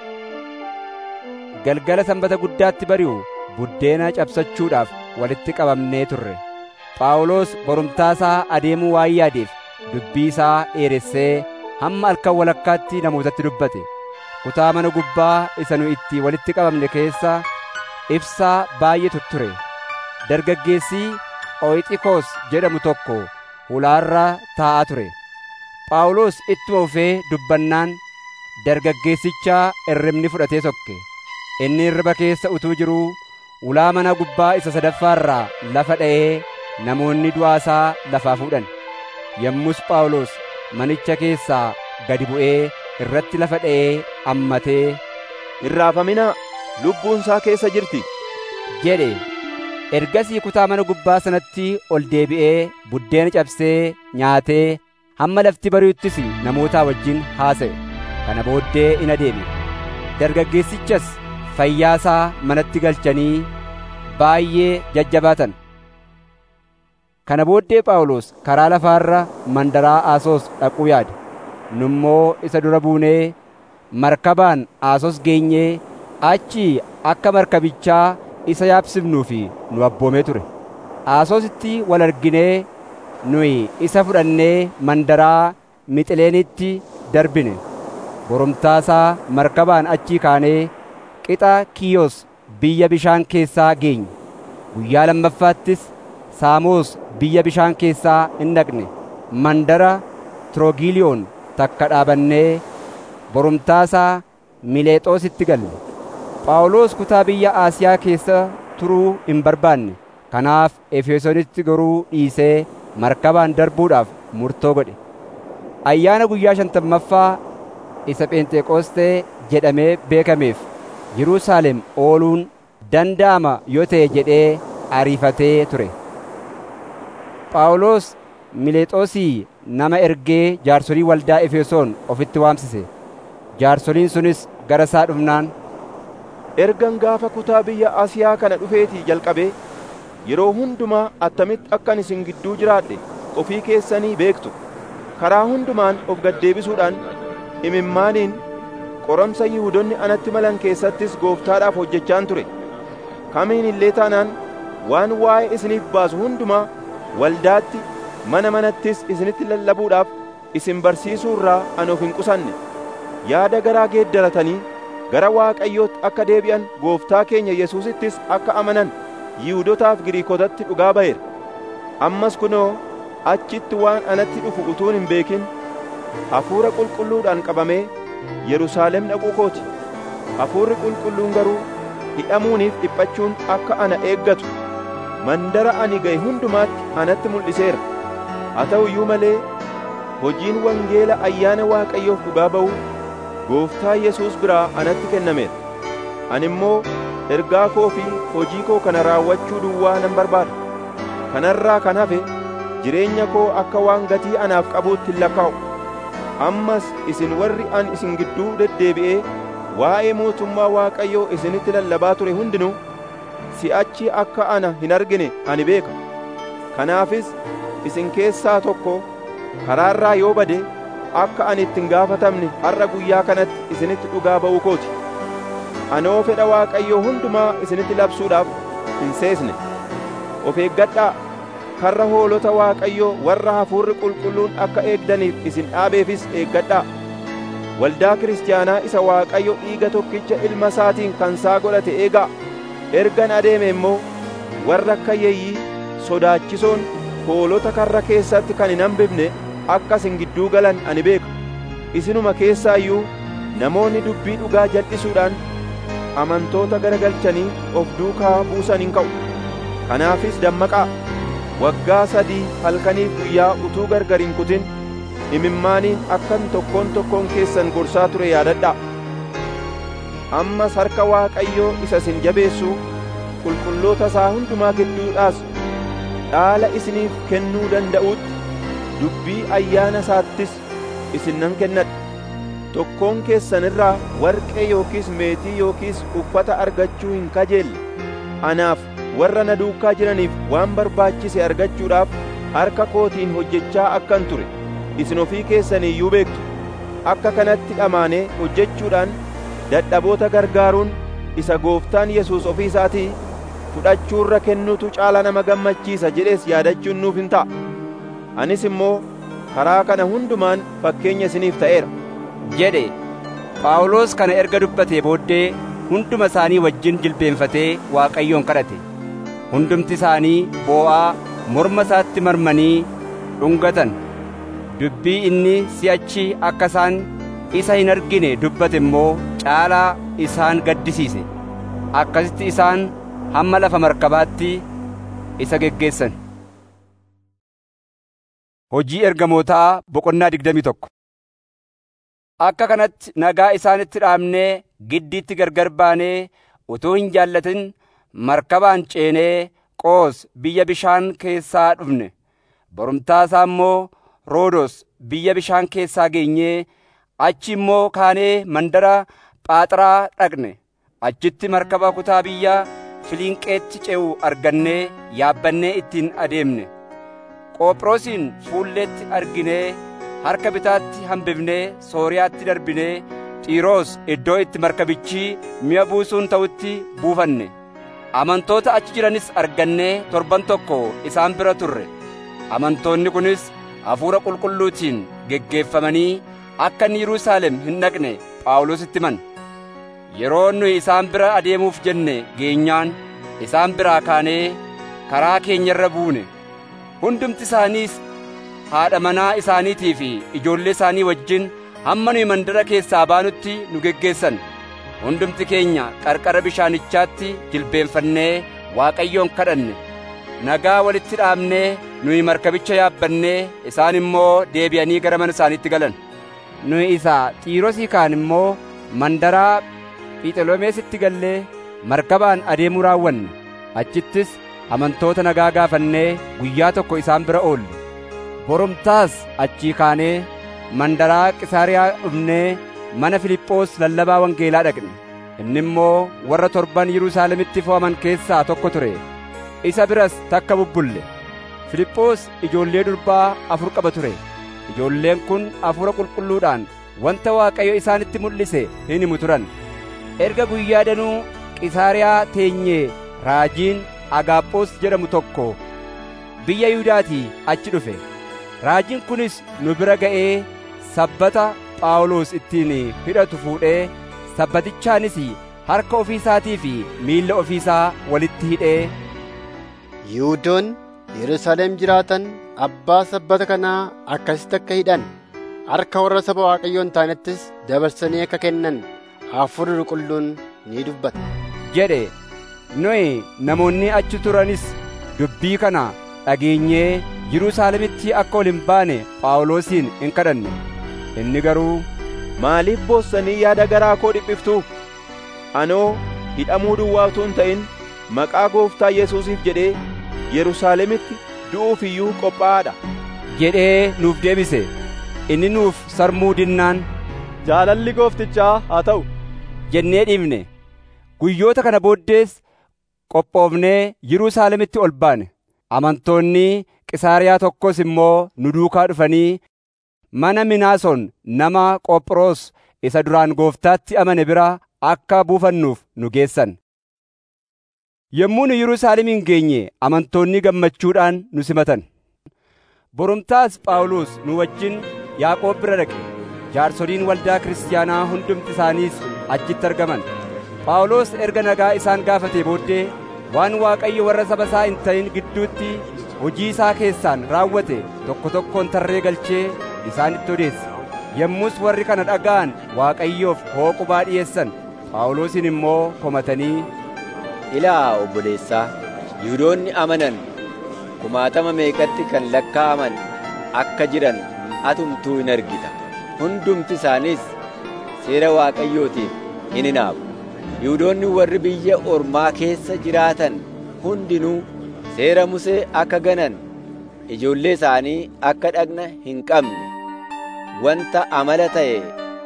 Galgala sanbata guddaatti bari'u buddeena cabsachuudhaaf walitti qabamnee turre. Phaawulos borumtaasaa adeemuu waan yaadeef dubbii isaa dheeressee hamma halkan walakkaatti namootatti dubbate. Kutaa mana gubbaa isa nu itti walitti qabamne keessa ibsaa baay'eetu ture. Dargaggeessi Ooyixikoos jedhamu tokko hulaarra taa'aa ture. Phaawulos ittuma fufee dubbannaan dargaggeessicha irribni fudhatee sokke. Inni irriba keessa utuu jiruu ulaa mana gubbaa isa sadaffaarraa lafa dha'ee namoonni du'aasaa lafaa fuudhan. Yommus Phaawulos manicha keessaa gadi bu'ee irratti lafa dha'ee ammatee, hin raafaminaa, lubbuun isaa keessa jirti jedhe. Ergasii kutaa mana gubbaa sanatti ol deebi'ee buddeena cabsee nyaatee hamma lafti bari'uttis namootaa wajjin haasa'e. Kana booddee in adeeme. Dargaggeessichas fayyaasaa manatti galchanii baay'ee jajjabaatan. Kana booddee Phaawulos karaa lafaarra mandaraa Aasos dhaquu yaade. Nu immoo isa dura buunee markabaan Aasos geenyee achi akka markabichaa isa yaabsifnuu fi nu abboomee ture. Aasositti wal arginee nuyi isa fudhannee mandaraa Mixileenitti darbine. Borumtaasaa markabaan achii kaanee qixa Kiyos biyya bishaan keessaa geenye. Guyyaa lammaffaattis Saamoos biyya bishaan keessaa in dhaqne. Mandara Tiroogiiliyoon takka dhaabannee borumtaasaa Mileexoositti galle. Phaawulos kutaa biyya Asiyaa keessa turuu hin barbaanne. Kanaaf Efesoonitti goruu dhiisee markabaan darbuudhaaf murtoo godhe. Ayyaana guyyaa shantammaffaa isa Pheenxeqoostee jedhamee beekameef Yerusaalem ooluun danda'ama yoo ta'e jedhee ariifatee ture. Phaawulos Mileexoosii nama ergee jaarsolii waldaa Efesoon ofitti waamsise. Jaarsoliin sunis gara isaa dhufnaan, ergan gaafa kutaa biyya Asiyaa kana dhufeetii jalqabee yeroo hundumaa attamitti akkan isin gidduu jiraadhe ofii keessanii beektu. Karaa hundumaan of gaddeebisuudhaan imimmaaniin qoramsa Yihuudoonni anatti malan keessattis gooftaadhaaf hojjechaan ture. Kamiin illee taanaan waan waa'ee isiniif baasu hundumaa waldaatti mana manattis isinitti lallabuudhaaf isin barsiisuu irraa ani of hin qusanne. Yaada garaa geeddaratanii gara Waaqayyootti akka deebi'an gooftaa keenya Yesuusittis akka amanan Yihuudotaaf Giriikotatti dhugaa ba'eera. Ammas kunoo achitti waan anatti dhufu utuun hin beekin hafuura qulqulluudhaan qabamee Yerusaalem dhaquu kooti. Hafuurri qulqulluun garuu hidhamuuniif dhiphachuun akka ana eeggatu mandara ani ga'e hundumaatti anatti mul'iseera. Haa ta'u iyyuu malee hojiin wangeela ayyaana Waaqayyoof dhugaa ba'uu gooftaa Yesuus biraa anatti kennameera. Ani immoo ergaa koo fi hojii koo kana raawwachuu duwwaa nan barbaada. Kanarraa kan hafe jireenya koo akka waan gatii anaaf qabuutti hin lakkaa'u. Ammas isin warri an isin gidduu deddeebi'ee waa'ee mootummaa Waaqayyoo isinitti lallabaa ture hundinuu si'achi akka ana hin argine ani beeka. Kanaafis isin keessaa tokko karaarraa yoo bade akka ani ittiin gaafatamne har'a guyyaa kanatti isinitti dhugaa ba'uu kooti. Anoo fedha Waaqayyoo hundumaa isinitti labsuudhaaf hin seesne. Of eeggadhaa, karra hoolota Waaqayyoo warra hafuurri qulqulluun akka eegdaniif isin dhaabeefis eeggadhaa. Waldaa kiristaanaa isa Waaqayyo dhiiga tokkicha ilma isaatiin kansaa godhate eegaa. Ergan adeeme immoo warra akka yeeyyii sodaachisoon hoolota karra keessatti kan hin hambifne akka isin gidduu galan ani beeka. Isinuma keessaa iyyuu namoonni dubbii dhugaa jal'isuudhaan amantoota garagalchanii of duukaa buusan hin ka'u. Kanaafis dammaqaa, waggaa sadii halkaniif guyyaa utuu gargar hin kutin imimmaaniin akkan tokkoon tokkoon keessan gorsaa ture yaadadhaa. Ammas harka Waaqayyoo isa isin jabeessu qulqulloota isaa hundumaa gidduudhaas dhaala isiniif kennuu danda'uutti dubbii ayyaana isaattis isin nan kennadha. Tokkoon keessan irraa warqee yookiis meetii yookiis uffata argachuu hin kajeelle. Anaaf warra na duukaa jiraniif waan barbaachise argachuudhaaf harka kootiin hojjechaa akkan ture isin ofii keessanii iyyuu beektu. Akka kanatti dhamaanee hojjechuudhaan dadhaboota gargaaruun isa Gooftaan Yesuus ofii isaatii fudhachuurra kennuutu caala nama gammachiisa jedhees yaadachuun nuuf hin ta'a. Anis immoo karaa kana hundumaan fakkeenya isiniif ta'eera jedhe. Phaawulos kana erga dubbatee booddee hunduma isaanii wajjin jilbeenfatee Waaqayyoon kadhate. Hundumti isaanii boo'aa morma isaatti marmanii dhungatan. Dubbii inni si'achi akka isaan isa hin argine dubbate immoo caalaa isaan gaddisiise. Akkasitti isaan hamma lafa markabaatti isa geggeessan. Hojii ergamootaa boqonnaa digdamii tokko. Akka kanatti nagaa isaanitti dhaamnee giddiitti gargar baanee utuu hin jaallatin markabaan ceenee Qoos biyya bishaan keessaa dhufne. Borumtaa isaa immoo Roodos biyya bishaan keessaa geenyee achi immoo kaanee mandara Phaaxraa dhaqne. Achitti markaba kutaa biyya Filiinqeetti ce'u argannee yaabbannee ittiin adeemne. Qophroosiin fuulleetti arginee harka bitaatti hambifnee Sooriyaatti darbinee Xiiroos iddoo itti markabichi mi'a buusuun ta'utti buufanne. Amantoota achi jiranis argannee torban tokko isaan bira turre. Amantoonni kunis hafuura qulqulluutiin geggeeffamanii akka inni Yerusaalem hin dhaqne Phaawulositti himan. Yeroo nuyi isaan bira adeemuuf jenne geenyaan isaan biraa kaanee karaa keenyarra buune. Hundumti isaaniis haadha manaa isaaniitii fi ijoollee isaanii wajjin hamma nuyi mandara keessaa baanutti nu geggeessan. Hundumti keenya qarqara bishaanichaatti jilbeenfannee Waaqayyoon kadhanne. Nagaa walitti dhaamnee nuyi markabicha yaabbannee isaan immoo deebi'anii gara mana isaaniitti galan. Nuyi isa Xiiroosii kaan immoo mandaraa Phiixoloomeesitti gallee markabaan adeemuu raawwanne. Achittis amantoota nagaa gaafannee guyyaa tokko isaan bira oolle. Borumtaas achii kaanee mandaraa Qisaariyaa dhufnee mana Filiphoos lallabaa wangeelaa dhaqne. Inni immoo warra torban Yerusaalemitti fo'aman keessaa tokko ture. Isa biras takka bubbulle. Filiphoos ijoollee durbaa afur qaba ture. Ijoolleen kun hafuura qulqulluudhaan wanta Waaqayyo isaanitti mul'ise hin himu turan. Erga guyyaa danuu Qisaariyaa teenyee raajiin Agaaphoos jedhamu tokko biyya Yihuudaatii achi dhufe. Raajiin kunis nu bira ga'ee sabbata Phaawulos ittiin hidhatu fuudhee sabbatichaanis harka ofii isaatii fi miilla ofii isaa walitti hidhee, Yihuudoonni Yerusaalem jiraatan abbaa sabbata kanaa akkasitti akka hidhan harka warra saba Waaqayyoo hin taanettis dabarsanii akka kennan hafuurri qulqulluun ni dubbata jedhe. Nuyi namoonni achi turanis dubbii kana dhageenyee Yerusaalemitti akka ol hin baane Phaawulosiin hin kadhanne. Inni garuu, maaliif boossanii yaada garaa koo dhiphiftu? Anoo hidhamuu duwwaa utuu hin ta'in maqaa Gooftaa Yesuusiif jedhee Yerusaalemitti du'uuf iyyuu qophaa'aadha jedhee nuuf deebise. Inni nuuf sarmuu dinnaan, jaalalli Gooftichaa haa ta'u jennee dhiifne. Guyyoota kana booddees qophoofnee Yerusaalemitti ol baane. Amantoonni Qisaariyaa tokkos immoo nu duukaa dhufanii mana Minaason nama Qophiroos isa duraan Gooftaatti amane bira akka buufannuuf nu geessan. Yommuu nu Yerusaalemiin geenye amantoonni gammachuudhaan nu simatan. Borumtaas Phaawulos nu wajjin Yaaqoob bira dhaqe. Jaarsoliin waldaa kiristaanaa hundumti isaaniis achitti argaman. Phaawulos erga nagaa isaan gaafatee booddee waan Waaqayyo warra saba isaa hin ta'in gidduutti hojii isaa keessaan raawwate tokko tokkoon tarree galchee isaanitti odeesse. Yommus warri kana dhaga'an Waaqayyoof hooqubaa dhi'eessan. Phaawulosin immoo komatanii, Ilaa obboleessaa, Yihuudoonni amanan kumaatama meeqatti kan lakkaa'aman akka jiran atumtuu hin argita. Hundumti isaaniis seera Waaqayyootiif hin hinaafu. Yihuudoonni warri biyya ormaa keessa jiraatan hundinuu seera Musee akka ganan, ijoollee isaanii akka dhagna hin qabne, wanta amala ta'e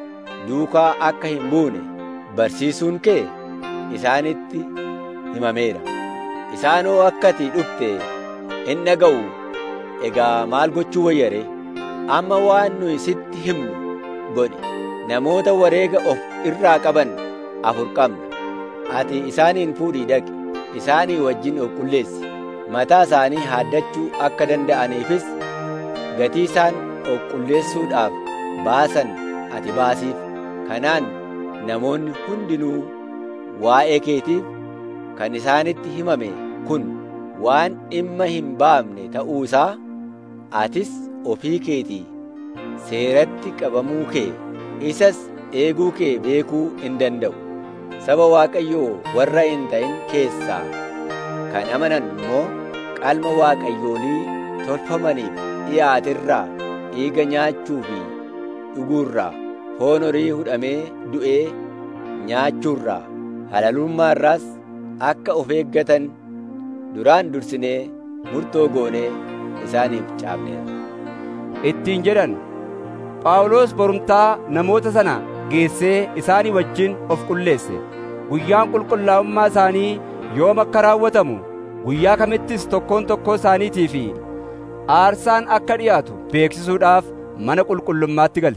duukaa akka hin buune barsiisuun kee isaanitti himameera. Isaanoo akka ati dhufte hin dhaga'u. Egaa maal gochuu wayyare? Amma waan nuyi sitti himnu godhi. Namoota wareega of irraa qaban afur qabna. Ati isaaniin fuudhii dhaqi. Isaanii wajjin of qulleessi. Mataa isaanii haaddachuu akka danda'aniifis gatii isaan of qulleessuudhaaf baasan ati baasiif. Kanaan namoonni hundinuu waa'ee keetiif kan isaanitti himame kun waan dhimma hin baafne ta'uu isaa atis ofii keetii seeratti qabamuu kee isas eeguu kee beekuu hin danda'u. Saba Waaqayyoo warra hin ta'in keessaa kan amanan immoo qalma waaqayyoolii tolfamaniif dhiyaatirraa dhiiga nyaachuu fi dhuguurraa, foon horii hudhamee du'ee nyaachuurraa, halalummaarraas akka of eeggatan duraan dursinee murtoo goonee isaaniif caafneera ittiin jedhan. Phaawulos borumtaa namoota sana geessee isaanii wajjin of qulleesse. Guyyaan qulqullaa'ummaa isaanii yoom akka raawwatamu, guyyaa kamittis tokkoon tokkoo isaaniitii fi aarsaan akka dhiyaatu beeksisuudhaaf mana qulqullummaatti gale.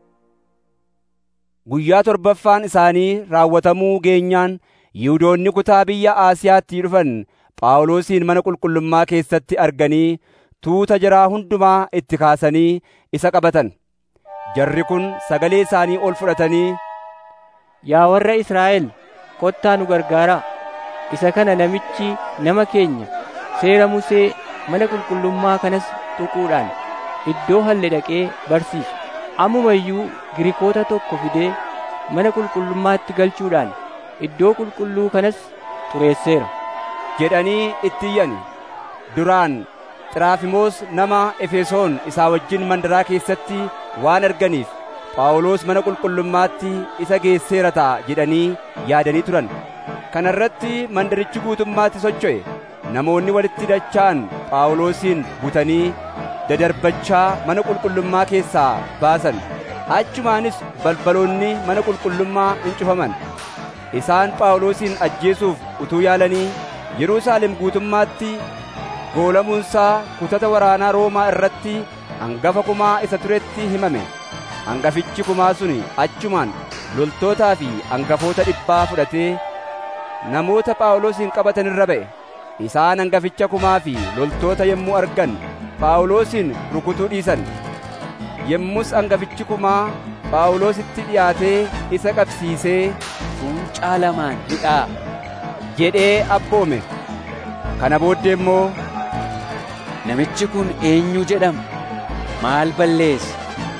Guyyaa torbaffaan isaanii raawwatamuu geenyaan Yihuudoonni kutaa biyya Aasiyaatti dhufan Phaawulosin mana qulqullummaa keessatti arganii tuuta jaraa hundumaa itti kaasanii isa qabatan. Jarri kun sagalee isaanii ol fudhatanii, Yaa warra Israa'el, kottaa nu gargaaraa. Isa kana namichi nama keenya seera Musee mana qulqullummaa kanas tuquudhaan iddoo halle dhaqee barsiisa. Ammuma iyyuu Giriikota tokko fidee mana qulqullummaatti galchuudhaan iddoo qulqulluu kanas xureesseera jedhanii itti iyyan. Duraan Xiraafimoos nama Efesoon isaa wajjin mandaraa keessatti waan arganiif Phaawulos mana qulqullummaatti isa geesseera ta'a jedhanii yaadanii turan. Kana irratti mandarichi guutummaatti socho'e. Namoonni walitti dacha'an Phaawulosin butanii dadarbachaa mana qulqullummaa keessaa baasan. Achumaanis balbaloonni mana qulqullummaa in cufaman. Isaan Phaawulosin ajjeesuuf utuu yaalanii Yerusaalem guutummaatti goolamuunsaa kutata waraanaa Roomaa irratti hangafa kumaa isa turetti himame. Hangafichi kumaa suni achumaan loltootaa fi hangafoota dhibbaa fudhatee namoota Phaawulosin qabatan irra ba'e. Isaan hangaficha kumaa fi loltoota yommuu argan Phaawulosin rukutuu dhiisan. Yommus hangafichi kumaa Phaawulositti dhiyaatee isa qabsiisee, Fuuncaa lamaan hidhaa jedhee abboome. Kana booddee immoo, Namichi kun eenyu jedhama? Maal balleesse?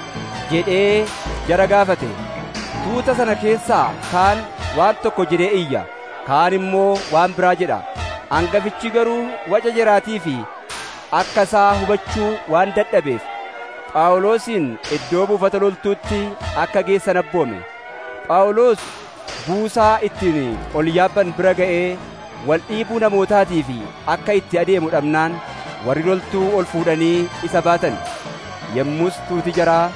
jedhee jara gaafate. Tuuta sana keessaa kaan waan tokko jedhee iyya, kaan immoo waan biraa jedha. Hangafichi garuu waca jaraatii fi akka isaa hubachuu waan dadhabeef Phaawulosin iddoo buufata loltuutti akka geessan abboome. Phaawulos buusaa ittiin ol yaabban bira ga'ee wal dhiibuu namootaatii fi akka itti adeemu dhabnaan warri loltuu ol fuudhanii isa baatan. Yommus tuuti jaraa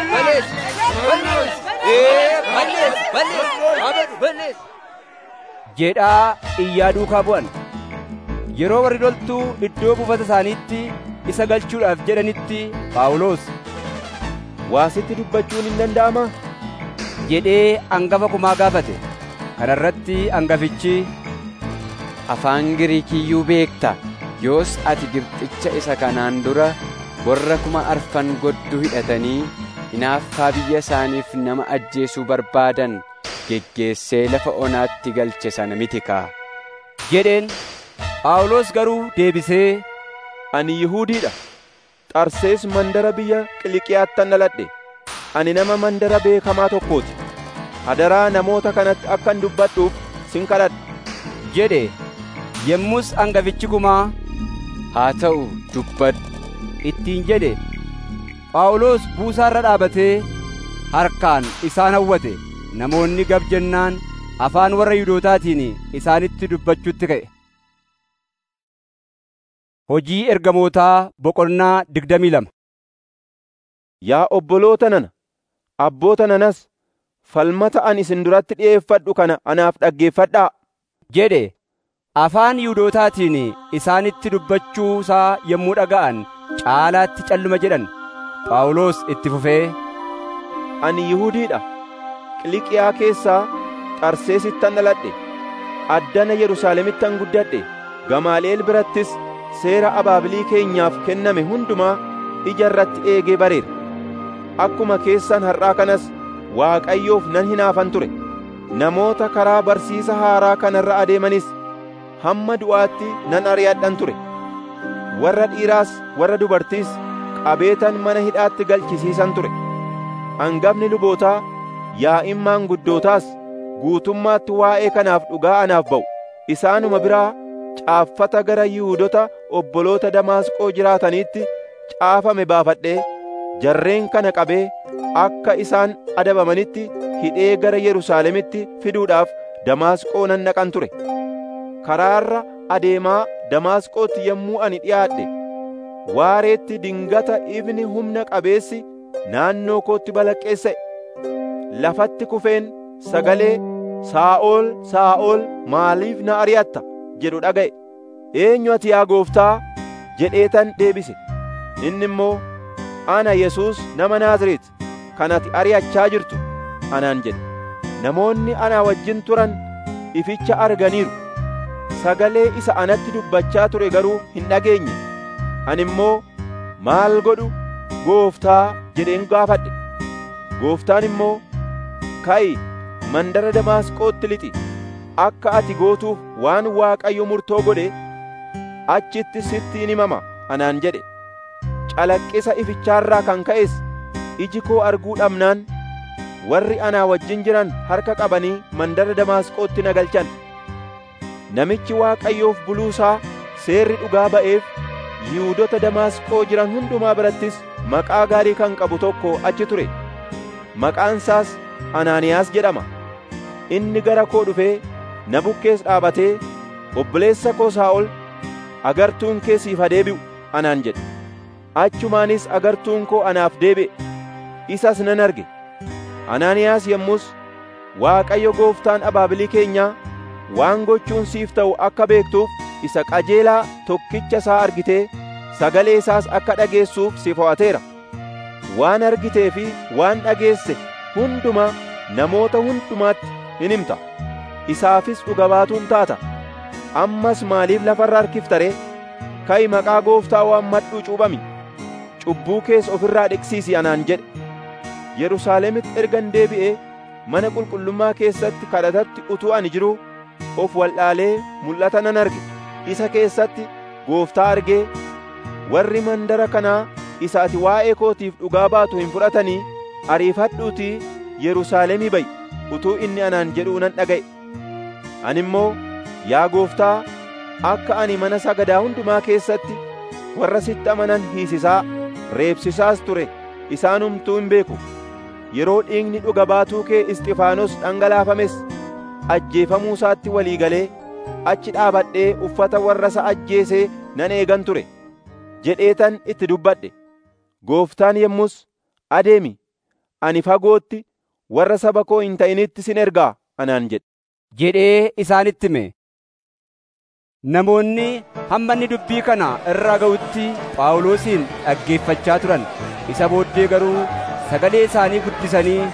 jedhaa iyyaa duukaa bu'an. Yeroo warri loltuu iddoo buufata isaaniitti isa galchuudhaaf jedhanitti Phaawulos, waa sitti dubbachuun hin danda'amaa? jedhee hangafa kumaa gaafate. Kana irratti hangafichi, afaan Giriikiyyuu beekta, yoos ati Gibxicha isa kanaan dura warra kuma arfan godduu hidhatanii hinaaffaa biyya isaaniif nama ajjeesuu barbaadan geggeessee lafa onaatti galche sana miti kaa jedheen. Phaawulos garuu deebisee, ani Yihuudiidha. Xarsees mandara biyya Qiliqiyaattan dhaladhe. Ani nama mandara beekamaa tokkooti. Hadaraa namoota kanatti akkan dubbadhuuf sin kadhadha jedhe. Yommus hangafichi kumaa, haa ta'u dubbadhu ittiin jedhe. Phaawulos buusaa irra dhaabatee harkaan isaan hawwate. Namoonni gab jennaan afaan warra Yihudootaatiin isaanitti dubbachuutti ka'e. Hojii ergamootaa boqonnaa digdamii lama. Yaa obboloota nana, abboota nanas, falmata ani isin duratti dhi'eeffadhu kana anaaf dhaggeeffadhaa jedhe. Afaan Yihudootaatiin isaanitti dubbachuu isaa yommuu dhaga'an caalaatti calluma jedhan. Phaawulos itti fufee, ani Yihuudiidha. Qiliqiyaa keessaa Xarseesittan dhaladhe. Addana Yerusaalemittan guddadhe. Gamaali'eel birattis seera abaabilii keenyaaf kenname hundumaa ija irratti eegee bareera. Akkuma keessan har'aa kanas Waaqayyoof nan hinaafan ture. Namoota karaa barsiisa haaraa kanarra adeemanis hamma du'aatti nan ari'adhan ture. Warra dhiiraas warra dubartiis qabeetan mana hidhaatti galchisiisan ture. Hangafni lubootaa, yaa'immaan guddootaas guutummaatti waa'ee kanaaf dhugaa anaaf ba'u. Isaanuma biraa caaffata gara Yihuudota obboloota Damaasqoo jiraataniitti caafame baafadhee jarreen kana qabee akka isaan adabamanitti hidhee gara Yerusaalemitti fiduudhaaf Damaasqoo nan dhaqan ture. Karaarra adeemaa Damaasqootti yommuu ani dhi'aadhe, waareetti dingata ifni humna qabeessi naannoo kootti balaqqeessa'e. Lafatti kufeen sagalee, Saa'ol, Saa'ol, maaliif na ari'atta jedhu dhaga'e. Eenyu ati yaa Gooftaa jedheetan deebise. Inni immoo, ana Yesuus nama Naazreeti kan ati ari'achaa jirtu anaan jedhe. Namoonni ana wajjin turan ificha arganiiru. Sagalee isa anatti dubbachaa ture garuu hin dhageenye. Ani immoo, maal godhu Gooftaa jedheen gaafadhe. Gooftaan immoo, ka'i mandara Damaasqootti lixi. Akka ati gootuuf waan Waaqayyo murtoo godhe achitti sitti hin himama anaan jedhe. Calaqqisa ifichaarraa kan ka'es iji koo arguu dhabnaan warri anaa wajjin jiran harka qabanii mandara Damaasqootti na galchan. Namichi Waaqayyoof buluusaa seerri dhugaa ba'eef Yihuudota Damaasqoo jiran hundumaa birattis maqaa gaarii kan qabu tokko achi ture. Maqaan isaas Anaaniyaas jedhama. Inni gara koo dhufee na bukkees dhaabatee, obboleessa koo Saa'ol, agartuun kee siif haa deebi'u anaan jedhe. Achumaanis agartuun koo anaaf deebi'e. Isas nan arge. Anaaniyaas yommus, Waaqayyo Gooftaan abaabilii keenyaa waan gochuun siif ta'u akka beektuuf isa qajeelaa tokkicha isaa argitee sagalee isaas akka dhageessuuf si fo'ateera. Waan argitee fi waan dhageesse hundumaa namoota hundumaatti hin himta. Isaafis dhuga baatuun taata. Ammas maaliif lafarra harkifta ree? Ka'i maqaa Gooftaa waammadhuu cuuphami. Cubbuu kees ofirraa dhiqsiisi anaan jedhe. Yerusaalemitti ergan deebi'ee mana qulqullummaa keessatti kadhatatti utuu ani jiruu of waldhaalee mul'ata nan arge. Isa keessatti Gooftaa argee, warri mandara kanaa isa ati waa'ee kootiif dhugaa baatu hin fudhatanii ariifadhuutii Yerusaalemii ba'i utuu inni anaan jedhuu nan dhaga'e. Ani immoo, yaa Gooftaa, akka ani mana sagadaa hundumaa keessatti warra sitti amanan hiisisaa, reebsisaas ture isaanumtuu hin beeku. Yeroo dhiigni dhuga baatuu kee Isxifaanos dhangalaafames ajjeefamuu isaatti walii galee achi dhaabadhee uffata warra isa ajjeesee nan eegan ture jedheetan itti dubbadhe. Gooftaan yommus, adeemi, ani fagootti warra saba koo hin ta'initti sin ergaa anaan jedhe. jedhee isaanitti hime. Namoonni hamma inni dubbii kana irraa ga'utti Phaawulosin dhaggeeffachaa turan. Isa booddee garuu sagalee isaanii guddisanii,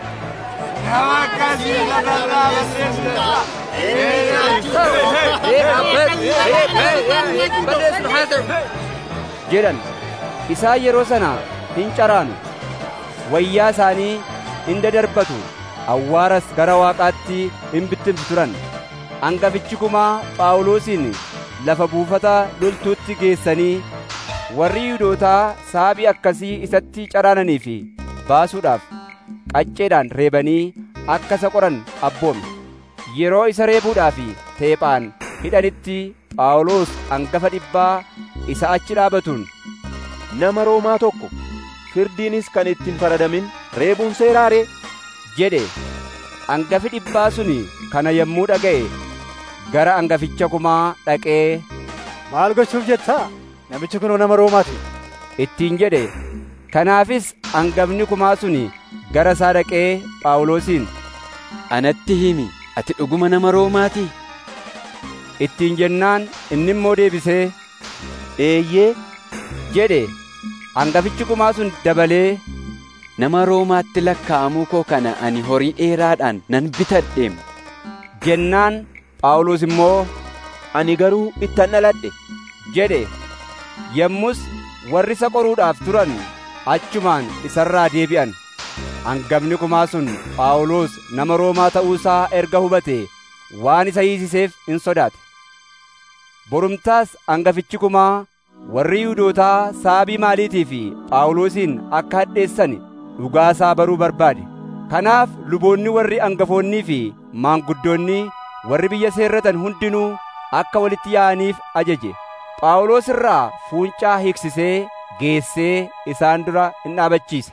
jedhan. Isaan yeroo sana hin caraanu, wayyaa isaanii hin dadarbatu, awwaaras gara Waaqaatti hin bittinsu turan. Hangafichi kumaa Phaawulosin lafa buufata loltuutti geessanii warri Yihuudootaa sababii akkasii isatti caraananii fi baasuudhaaf qacceedhaan reebanii akka isa qoran abboome. Yeroo isa reebuudhaaf teephaan hidhanitti Phaawulos hangafa dhibbaa isa achi dhaabatuun, nama Roomaa tokko firdiinis kan ittiin faradamin reebuun seeraa ree? jedhe. Hangafi dhibbaa suni kana yommuu dhaga'e gara hangaficha kumaa dhaqee, maal gochuuf jettaa? Namichi kunoo nama Roomaati ittiin jedhe. Kanaafis hangafni kumaa suni gara isaa dhaqee Phaawulosiin, anatti himi, ati dhuguma nama Roomaatii? ittiin jennaan inni immoo deebisee, eeyyee jedhe. Hangafichi kumaa sun dabalee, nama Roomaatti lakkaa'amuu koo kana ani horii dheeraadhaan nan bitadheem jennaan. Phaawulos immoo, ani garuu ittan dhaladhe jedhe. Yommus warri isa qoruudhaaf turan achumaan isarraa deebi'an. Hangafni kumaa sun Phaawulos nama Roomaa ta'uusaa erga hubate waan isa hiisiseef in sodaate. Borumtaas hangafichi kumaa warri Yihuudootaa sababii maaliitii fi Phaawulosin akka hadheessan dhugaasaa baruu barbaade. Kanaaf luboonni warri hangafoonnii fi maanguddoonni warri biyya seerratan hundinuu akka walitti yaa'aniif ajaje. Phaawulos irraa fuuncaa hiiksisee geessee isaan dura in dhaabachiise.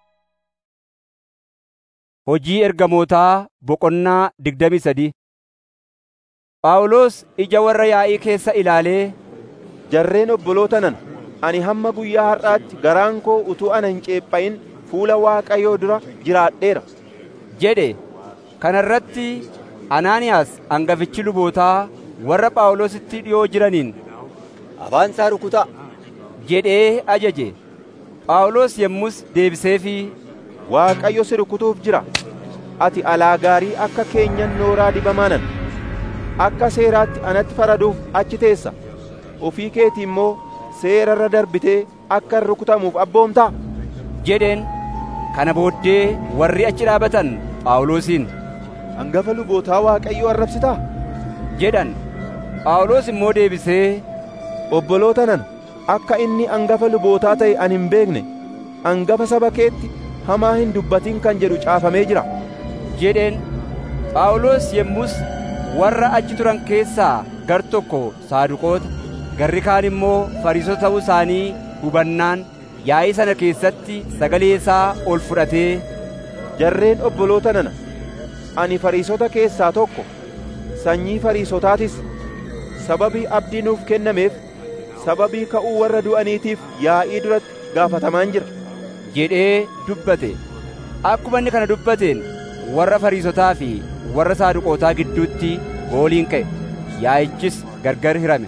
Hojii Ergamootaa Boqonnaa digdamii sadii. Phaawulos ija warra yaa'ii keessa ilaalee, jarreen obboloota nana, ani hamma guyyaa har'aatti garaan koo utuu ana hin ceephayin fuula Waaqayyoo dura jiraadheera jedhe. Kana irratti Anaaniyaas hangafichi lubootaa warra Phaawulositti dhi'oo jiraniin, afaan isaa rukutaa jedhee ajaje. Phaawulos yommus deebiseefii, Waaqayyo si rukutuuf jira. Ati alaa gaarii akka keenyan nooraa dibamaanan akka seeraatti anatti faraduuf achi teessa. Ofii keetii immoo seerarra darbitee akka rukutamuuf abboomtaa jedheen. Kana booddee warri achi dhaabatan Phaawulosiin, hangafa lubootaa Waaqayyoo arrabsitaa jedhan. Phaawulos immoo deebisee, obboloota nana, akka inni hangafa lubootaa ta'e ani hin beekne. Hangafa saba keetti hamaa hin dubbatin kan jedhu caafamee jira jedheen. Phaawulos yommus warra achi turan keessaa gar tokko Saaduqoota, garri kaan immoo Fariisota ta'uu isaanii hubannaan yaa'ii sana keessatti sagalee isaa ol fudhatee, jarreen obboloota nana, ani Fariisota keessaa tokko, sanyii Fariisotaatis. Sababii abdii nuuf kennameef sababii ka'uu warra du'aniitiif yaa'ii duratti gaafatamaan jira jedhee dubbate. Akkuma inni kana dubbateen warra Fariisotaa fi warra Saaduqootaa gidduutti gooliin ka'e. Yaa'ichis gargar hirame.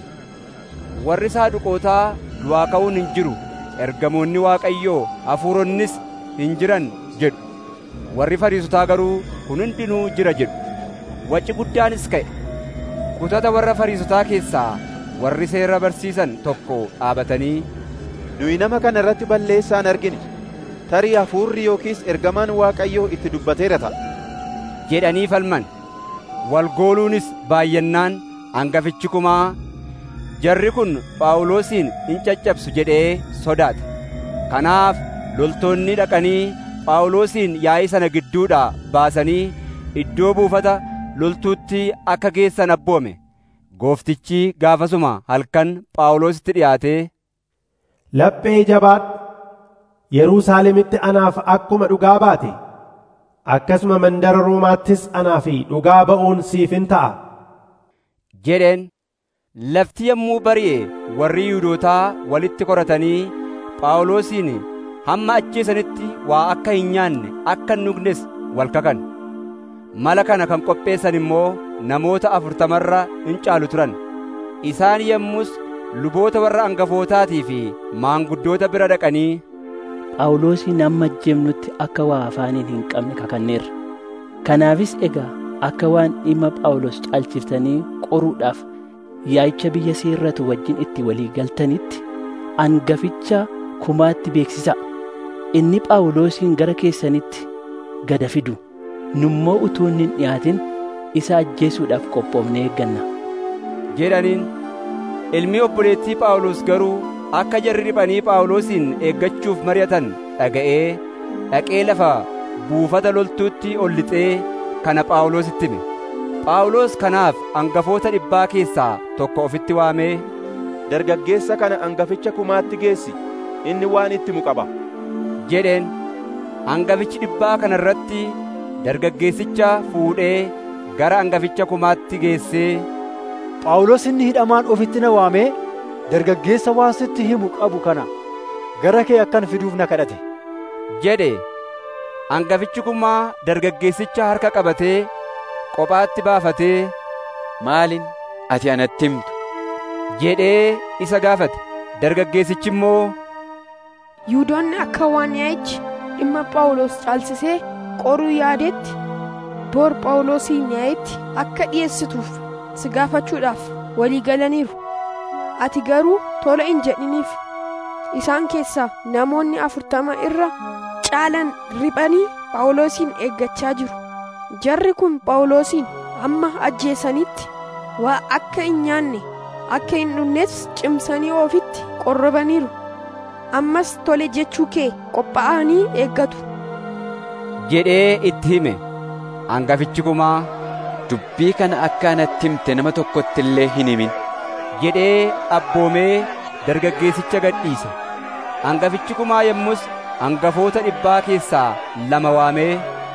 Warri Saaduqootaa du'aa ka'uun hin jiru, ergamoonni Waaqayyoo hafuuronnis hin jiran jedhu. Warri Fariisotaa garuu kun hundinuu jira jedhu. Wacci guddaanis ka'e. Kutata warra Fariisotaa keessaa warri seera barsiisan tokko dhaabatanii, nuyi nama kana irratti balleessaa hin argine. Tarii hafuurri yookiis ergamaan Waaqayyoo itti dubbateera ta'a jedhanii falman. Walgooluunis baay'annaan hangafichi kumaa, jarri kun Phaawulosin in caccabsu jedhee sodaate. Kanaaf loltoonni dhaqanii Phaawulosin yaa'ii sana gidduudhaa baasanii iddoo buufata loltuutti akka geessan abboome. Gooftichi gaafasuma halkan Phaawulositti dhiyaatee, laphee jabaadhu, Yerusaalemitti anaaf akkuma dhugaa baate akkasuma mandara Roomaattis anaaf dhugaa ba'uun siif in ta'a jedheen. Lafti yommuu bari'e warri Yihuudootaa walitti qoratanii Phaawulosin hamma ajjeesanitti waa akka hin nyaanne akka hin dhugnes wal kakan. Mala kana kan qopheessan immoo namoota afurtamarra in caalu turan. Isaan yommus luboota warra hangafootaatii fi maanguddoota bira dhaqanii, Phaawulosin hamma ajjeefnutti akka waa afaaniin hin qabne kakanneerra. Kanaafis egaa akka waan dhimma Phaawulos caalchiftanii qoruudhaaf yaa'icha biyya seerratu wajjin itti walii galtanitti hangaficha kumaatti beeksisaa. Inni Phaawulosin gara keessanitti gada fidu. Nummoo utuu hin dhiyaatin isa ajjeesuudhaaf qophoofnee eegganna jedhaniin. Ilmi obboleettii Phaawulos garuu akka jarri riphanii Phaawulosin eeggachuuf mari'atan dhaga'ee dhaqee lafa buufata loltuutti ol lixee kana Phaawulositti hime. Phaawulos kanaaf hangafoota dhibbaa keessaa tokko ofitti waamee, dargaggeessa kana hangaficha kumaatti geessi, inni waan itti himu qaba jedheen. Hangafichi dhibbaa kana irratti dargaggeessicha fuudhee gara hangaficha kumaatti geessee, Phaawulos inni hidhamaan ofitti na waamee dargaggeessa waan sitti himu qabu kana gara kee akkan fiduuf na kadhate jedhe. Hangafichi kumaa dargaggeessicha harka qabatee kophaatti baafatee, Maalin ati anatti himtu jedhee isa gaafate. Dargaggeessichi immoo, Yihuudoonni akka waan yaa'ichi dhimma Phaawulos caalchisee qoruu yaadetti bor Phaawulosin yaa'itti akka dhiyeessituuf si gaafachuudhaaf walii galaniiru. Ati garuu tola hin jedhiniif. Isaan keessaa namoonni afurtama irra caalan riphanii Phaawulosin eeggachaa jiru. Jarri kun Phaawulosin hamma ajjeesanitti waa akka hin nyaanne akka hin dhugnes cimsanii ofitti qorrobaniiru. Ammas tole jechuu kee qophaa'anii eeggatu jedhee itti hime. Hangafichi kumaa, dubbii kana akka anatti himte nama tokkotti illee hin himin jedhee abboomee dargaggeessicha gadhiise. Hangafichi kumaa yommus hangafoota dhibbaa keessaa lama waamee,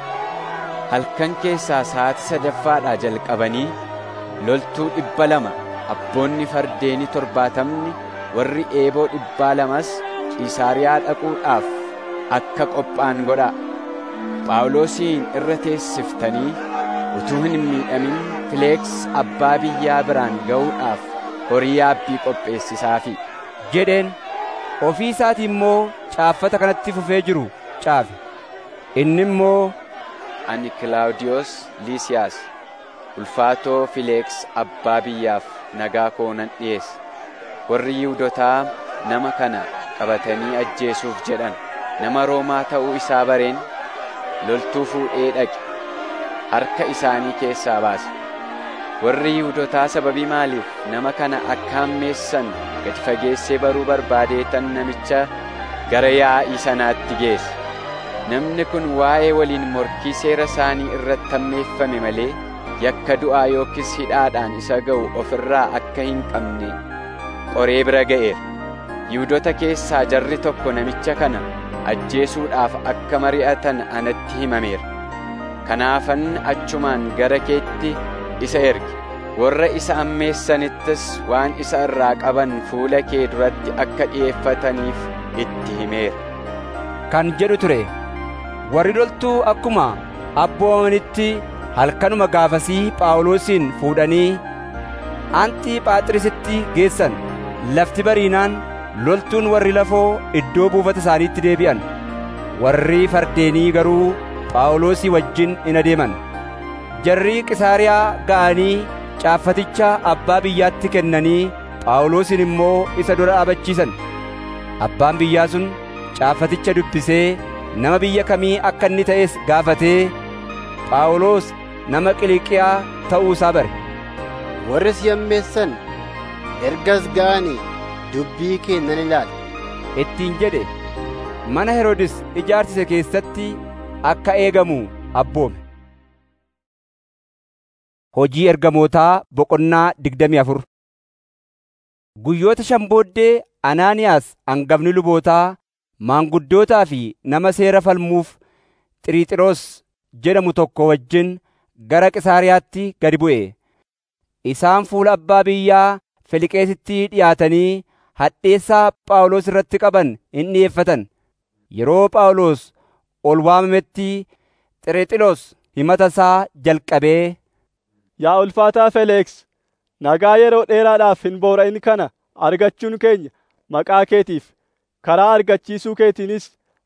halkan keessaa sa'aatii sadaffaadhaa jalqabanii loltuu dhibba lama, abboonni fardeenii torbaatamni, warri eeboo dhibbaa lamas Qiisaariyaa dhaquudhaaf akka qophaa'an godhaa. Phaawulosin irra teessiftanii utuu hin miidhamin Fileeks abbaa biyyaa biraan ga'uudhaaf horii yaabbii qopheessisaafi jedheen. Ofii isaatii immoo caaffata kanatti fufee jiru caafe. Inni immoo, ani Kilaawudiyoos Liisiyaas ulfaatoo Fileeks abbaa biyyaaf nagaa koo nan dhiyeessa. Warri Yihuudotaa nama kana qabatanii ajjeesuuf jedhan nama Roomaa ta'uu isaa bareen loltuu fuudhee dhaqe harka isaanii keessaa baase. Warri Yihuudotaa sababii maaliif nama kana akka hammeessan gadi fageessee baruu barbaadeetan namicha gara yaa'ii sanaatti geesse. Namni kun waa'ee waliin morkii seera isaanii irratti hammeeffame malee yakka du'aa yookiis hidhaadhaan isa ga'u ofirraa akka hin qabne qoree bira ga'eera. Yihuudoota keessaa jarri tokko namicha kana ajjeesuudhaaf akka mari'atan anatti himameera. Kanaafan achumaan gara keetti isa erge. Warra isa ammeessanittis waan isa irraa qaban fuula kee duratti akka dhi'eeffataniif itti himeera kan jedhu ture. Warri loltuu akkuma abboomanitti halkanuma gaafasii Phaawulosin fuudhanii Antiphaaxirisitti geessan. Lafti bariinaan loltuun warri lafoo iddoo buufata isaaniitti deebi'an. Warri fardeenii garuu Phaawulosii wajjin in adeeman. Jarri Qisaariyaa ga'anii caaffaticha abbaa biyyaatti kennanii Phaawulosin immoo isa dura dhaabachiisan. Abbaan biyyaa sun caaffaticha dubbisee nama biyya kamii akka inni ta'es gaafatee Phaawulos nama Qiliiqiyaa ta'uu isaa bare. Warri si hammeessan ergas ga'anii dubbii kee nan ilaala ittiin jedhe. Mana Heroodis ijaarsise keessatti akka eegamu abboome. Hojii ergamootaa boqonnaa digdamii afur. Guyyoota shan booddee Anaaniyaas hangafni lubootaa maanguddootaa fi nama seera falmuuf Xiriixiroos jedhamu tokko wajjin gara Qisaariyaatti gad bu'e. Isaan fuula abbaa biyyaa Feliqeesitti dhiyaatanii hadheessaa Phaawulos irratti qaban in dhi'eeffatan. Yeroo Phaawulos ol waamametti Xiriixiroos himata isaa jalqabee, Yaa ulfaataa Feleeks, nagaa yeroo dheeraadhaaf hin boora'in kana argachuun keenya maqaa keetiif, karaa argachiisuu keetiinis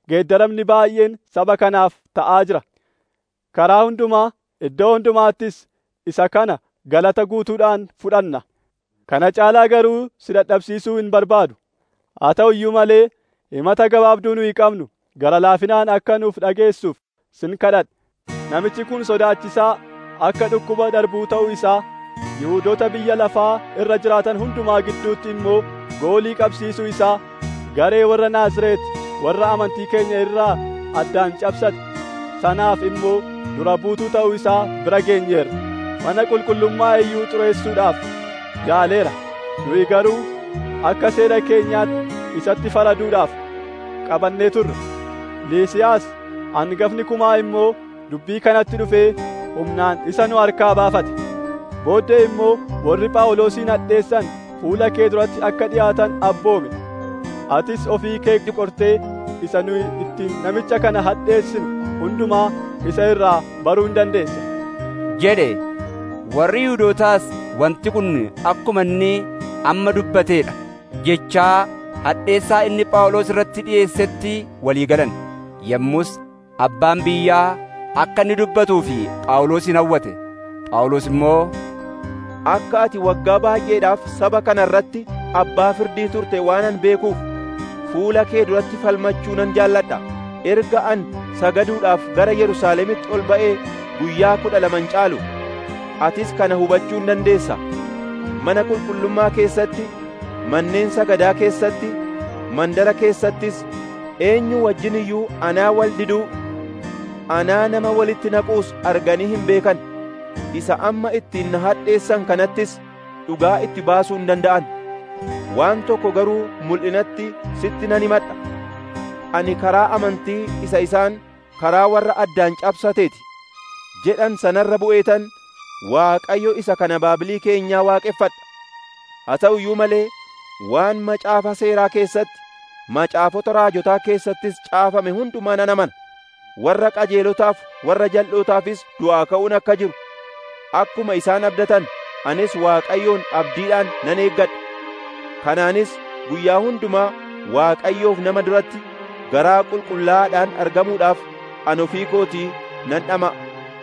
geeddaramni baay'een saba kanaaf ta'aa jira. Karaa hundumaa iddoo hundumaattis isa kana galata guutuudhaan fudhanna. Kana caalaa garuu si dadhabsiisuu hin barbaadu. Haa ta'u iyyuu malee himata gabaabduu nuyi qabnu gara laafinaan akka nuuf dhageessuuf sin kadhadha. Namichi kun sodaachisaa akka dhukkuba darbuu ta'uu isaa Yihuudoota biyya lafaa irra jiraatan hundumaa gidduutti immoo goolii qabsiisuu isaa garee warra Naazreet warra amantii keenya irraa addaan cabsate sanaaf immoo dura buutuu ta'uu isaa bira geenyeerra. Mana qulqullummaa iyyuu xureessuudhaaf yaaleera. Nuyi garuu akka seera keenyaatti isatti faraduudhaaf qabannee turre. Liisiyaas hangafni kumaa immoo dubbii kanatti dhufee humnaan isa nu harkaa baafate. Booddee immoo warri Phaawulosin hadheessan fuula kee duratti akka dhi'aatan abboome. Atis ofii kee qortee isa nuyi ittiin namicha kana hadheessinu hundumaa isa irraa baruu hin dandeessa. jedhe. Warri Yihuudootaas wanti kun akkuma inni amma dubbateedha jechaa hadheessaa inni Phaawulos irratti dhi'eessetti walii galan. Yommus abbaan biyyaa akka inni dubbatuu fi Phaawulosin hawwate. Phaawulos immoo akka ati waggaa baay'eedhaaf saba kana irratti abbaa firdii turte waanan beekuuf fuula kee duratti falmachuu nan jaalladha. Erga an sagaduudhaaf gara Yerusaalemitti ol ba'ee guyyaa kudha laman caalu atis kana hubachuu hin dandeessa. Mana qulqullummaa keessatti, manneen sagadaa keessatti, mandara keessattis eenyu wajjin iyyuu anaa wal diduu, anaa nama walitti naquus arganii hin beekan. Isa amma ittiin na hadheessan kanattis dhugaa itti baasuu hin danda'an. Waan tokko garuu mul'inatti sitti nan himadha. Ani karaa amantii isa isaan karaa warra addaan cabsateeti jedhan sanarra bu'eetan Waaqayyo isa kana baabilii keenyaa waaqeffadha. Haa ta'u iyyuu malee waan macaafa seeraa keessatti, macaafota raajotaa keessattis caafame hundumaa nan amana. Warra qajeelotaaf warra jal'ootaafis du'aa ka'uun akka jiru akkuma isaan abdatan anis Waaqayyoon abdiidhaan nan eeggadha. Kanaanis guyyaa hundumaa Waaqayyoof nama duratti garaa qulqullaa'aadhaan argamuudhaaf an ofii kootii nan dhama'a.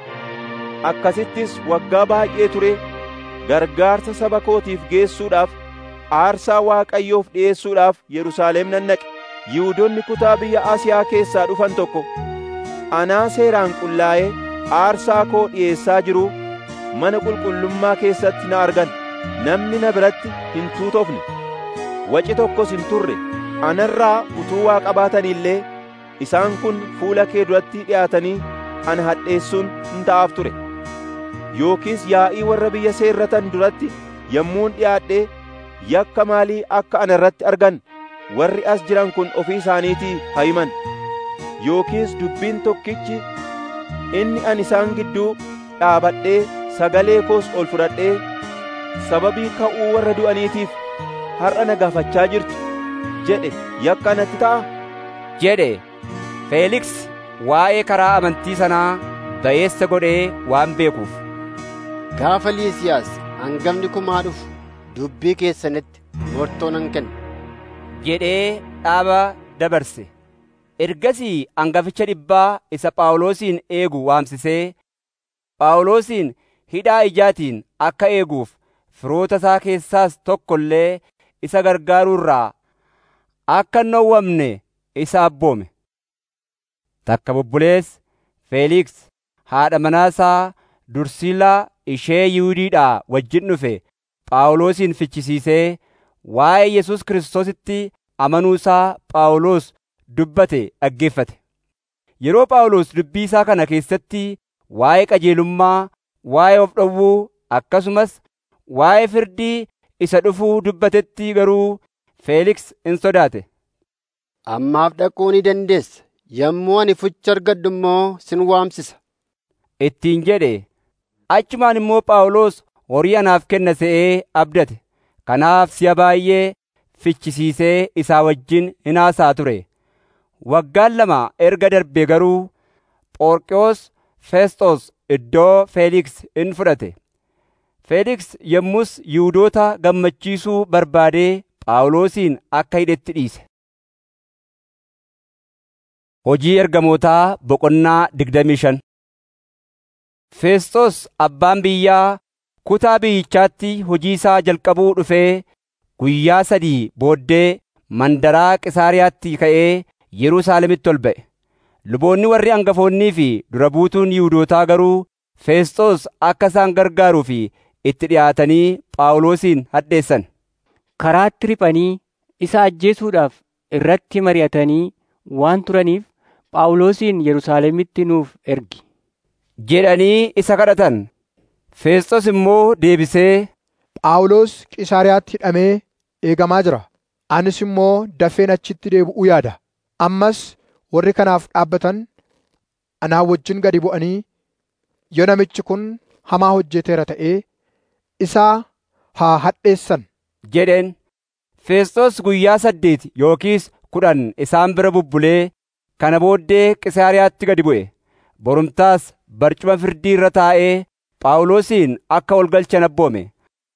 Akkasittis waggaa baay'ee ture gargaarsa saba kootiif geessuudhaaf aarsaa Waaqayyoof dhi'eessuudhaaf Yerusaalem nan dhaqe. Yihuudoonni kutaa biyya Asiyaa keessaa dhufan tokko anaa seeraan qullaa'ee aarsaa koo dhi'eessaa jiruu mana qulqullummaa keessatti na argan. Namni na biratti hin tuutofne, waci tokkos hin turre. Anarraa utuu waa qabaatan illee isaan kun fuula kee duratti dhi'aatanii ana hadheessuun hin ta'aaf ture. Yookiis yaa'ii warra biyya seerratan duratti yommuun dhi'aadhee yakka maalii akka ana irratti argan warri as jiran kun ofii isaaniitii haa himan. Yookiis dubbiin tokkichi inni ani isaan gidduu dhaabadhee sagalee koos ol fudhadhee sababii ka'uu warra du'aniitiif har'a na gaafachaa jirtu jedhe yakka anatti ta'a jedhe. Feeliks waa'ee karaa amantii sanaa ba'eessa godhee waan beekuuf gaafa Liisiyaas hangafni kumaa dhufu dubbii keessanitti murtoo nan kenna jedhee dhaaba dabarse. Ergasii hangaficha dhibbaa isa Phaawulosin eegu waamsisee Phaawulosin hidhaa ijaatiin akka eeguuf firoota isaa keessaas tokko illee isa gargaaruurraa akka hin dhowwamne isa abboome. Takka bobbolees Feeliks haadha manaasaa Dursiilaa ishee Yihuudiidhaa wajjin dhufe Phaawulosin fichisiisee waa'ee Yesuus Kiristoositti amanuu isaa Phaawulos dubbate dhaggeeffate. Yeroo Phaawulos dubbii isaa kana keessatti waa'ee qajeelummaa, waa'ee of dhowwuu akkasumas waa'ee firdii isa dhufuu dubbatetti garuu Feeliks in sodaate. Ammaaf dhaquu ni dandeessa. Yommuu ani ficha argadhu immoo sin waamsisa ittiin jedhe. Achumaan immoo Phaawulos horii anaaf kenna se'ee abdate. Kanaaf si'a baay'ee fichisiisee isaa wajjin hin haasa'a ture. Waggaan lama erga darbe garuu Phoorqiyoos Feesxoos iddoo Feeliks in fudhate. Feeliks yommus Yihuudoota gammachiisuu barbaadee Phaawulosin akka hidhetti dhiise. Hojii ergamootaa boqonnaa digdamii shan. Feesxoos abbaan biyyaa kutaa biyyichaatti hojii isaa jalqabuu dhufee guyyaa sadii booddee mandaraa Qisaariyaatti ka'ee Yerusaalemitti ol ba'e. Luboonni warri hangafoonnii fi dura buutuun Yihuudootaa garuu Feesxoos akka isaan gargaaruu fi itti dhi'aatanii Phaawulosin hadheessan. Karaatti riphanii isa ajjeesuudhaaf irratti mari'atanii waan turaniif Phaawulosin Yerusaalemitti nuuf ergi jedhanii isa kadhatan. Feesxoos immoo deebisee, Phaawulos Qisaariyaatti hidhamee eegamaa jira. Anis immoo dafeen achitti deebi'uu yaada. Ammas warri kanaaf dhaabbatan anaa wajjin gadi bu'anii yoo namichi kun hamaa hojjeteera ta'ee isaa haa hadheessan jedheen. Feesxoos guyyaa saddeet yookiis kudhan isaan bira bubbulee kana booddee Qisaariyaatti gadi bu'e. Borumtaas barcuma firdii irra taa'ee Phaawulosin akka ol galchan abboome.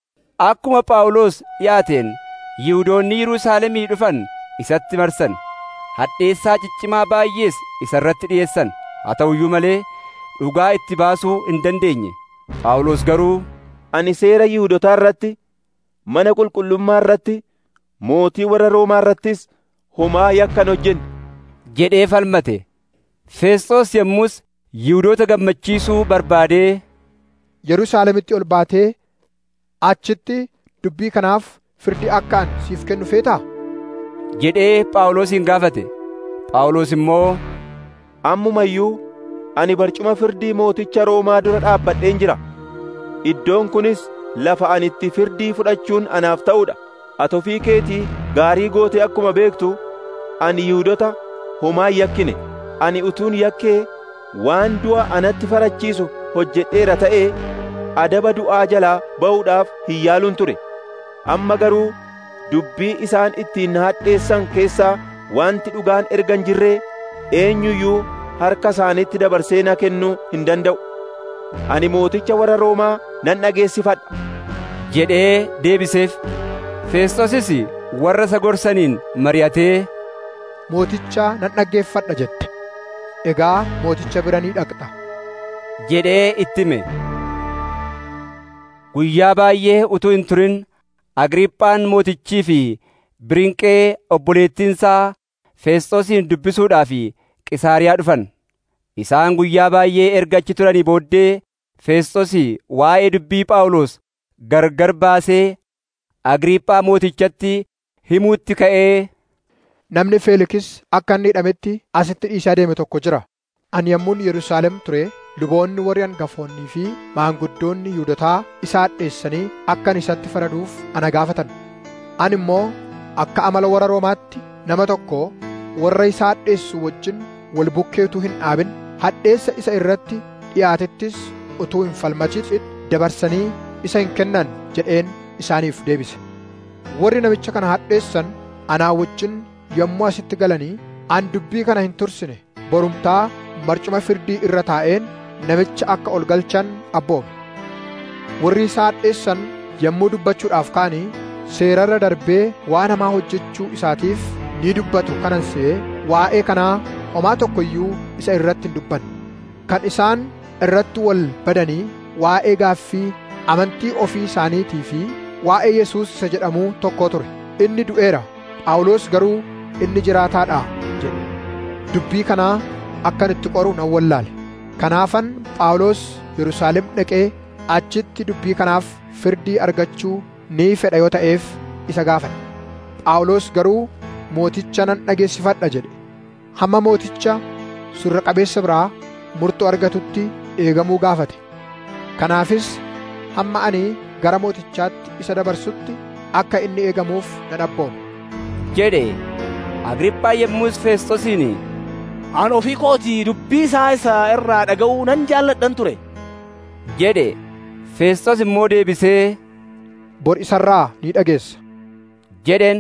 Akkuma Phaawulos dhiyaateen Yihuudoonni Yerusaalemii dhufan isatti marsan. Hadheessaa ciccimaa baay'ees isa irratti dhi'eessan. Haa ta'u iyyuu malee dhugaa itti baasuu hin dandeenye. Phaawulos garuu, Ani seera Yihuudootaa irratti, mana qulqullummaa irratti, mootii warra Roomaa irrattis homaa yakkan hojjenne jedhee falmate. Feesxoos yommus Yihuudoota gammachiisuu barbaadee Yerusaalemitti ol baatee achitti dubbii kanaaf firdii akka ani siif kennu feetaa? jedhee Phaawulosin gaafate. Phaawulos immoo, Ammuma iyyuu ani barcuma firdii mooticha Roomaa dura dhaabbadheen jira. Iddoon kunis lafa ani itti firdii fudhachuun anaaf ta'udha. Ati ofii keetii gaarii gootee akkuma beektu ani Yihuudoota homaa hin yakkine. Ani utuun yakkee waan du'a anatti farachiisu hojjedheera ta'ee adaba du'aa jalaa ba'uudhaaf hin yaaluun ture. Amma garuu dubbii isaan ittiin na hadheessan keessaa wanti dhugaan erga hin jirree eenyuyyuu harka isaanitti dabarsee na kennuu hin danda'u. Ani mooticha warra Roomaa nan dhageessifadha jedhee deebiseef. Feesxoosis warra isa gorsaniin mari'atee, Mooticha nan dhaggeeffadha jette. Egaa mooticha bira ni dhaqxa jedhee itti hime. Guyyaa baay'ee utuu hin turin Agriiphaan mootichii fi Birinqee obboleettiinsaa Feesxoosin dubbisuudhaaf Qisaariyaa dhufan. Isaan guyyaa baay'ee erga achi turanii booddee Feesxoos waa'ee dubbii Phaawulos gargar baasee Agriiphaa mootichatti himuutti ka'ee, Namni Feelikis akka inni hidhametti asitti dhiisaa deeme tokko jira. Ani yommuun Yerusaalem ture luboonni warri hangafoonnii fi maanguddoonni Yihuudotaa isa hadheessanii akka ani isatti faraduuf ana gaafatan. Ani immoo akka amala warra Roomaatti nama tokko warra isa hadheessu wajjin wal bukkee utuu hin dhaabin hadheessa isa irratti dhiyaatettis utuu hin falmachiin dabarsanii isa hin kennan jedheen isaaniif deebise. Warri namicha kana hadheessan anaa wajjin yommuu asitti galanii an dubbii kana hin tursine borumtaa barcuma firdii irra taa'een namicha akka ol galchan abboome. Warri isa hadheessan yommuu dubbachuudhaaf ka'anii seerarra darbee waan hamaa hojjechuu isaatiif ni dubbatu kanan se'ee waa'ee kanaa homaa tokko iyyuu isa irratti hin dubbanne. Kan isaan irratti wal badanii waa'ee gaaffii amantii ofii isaaniitii fi waa'ee Yesuus isa jedhamuu tokko ture. Inni du'eera, Phaawulos garuu inni jiraataadha jedhe. Dubbii kanaa akkan itti qoru nan wallaale. Kanaafan Phaawulos Yerusaalem dhaqee achitti dubbii kanaaf firdii argachuu ni fedha yoo ta'eef isa gaafate. Phaawulos garuu mooticha nan dhageessifadha jedhe. Hamma mooticha surra qabeessa biraa murtoo argatutti eegamuu gaafate. Kanaafis hamma ani gara mootichaatti isa dabarsutti akka inni eegamuuf nan abboome jedhe. Agriiphaa yommus Feesxoosiin, An ofii kootii dubbii isaa isa irraa dhaga'uu nan jaalladhan ture jedhe. Feesxoos immoo deebisee, Bor isarraa ni dhageessa jedheen.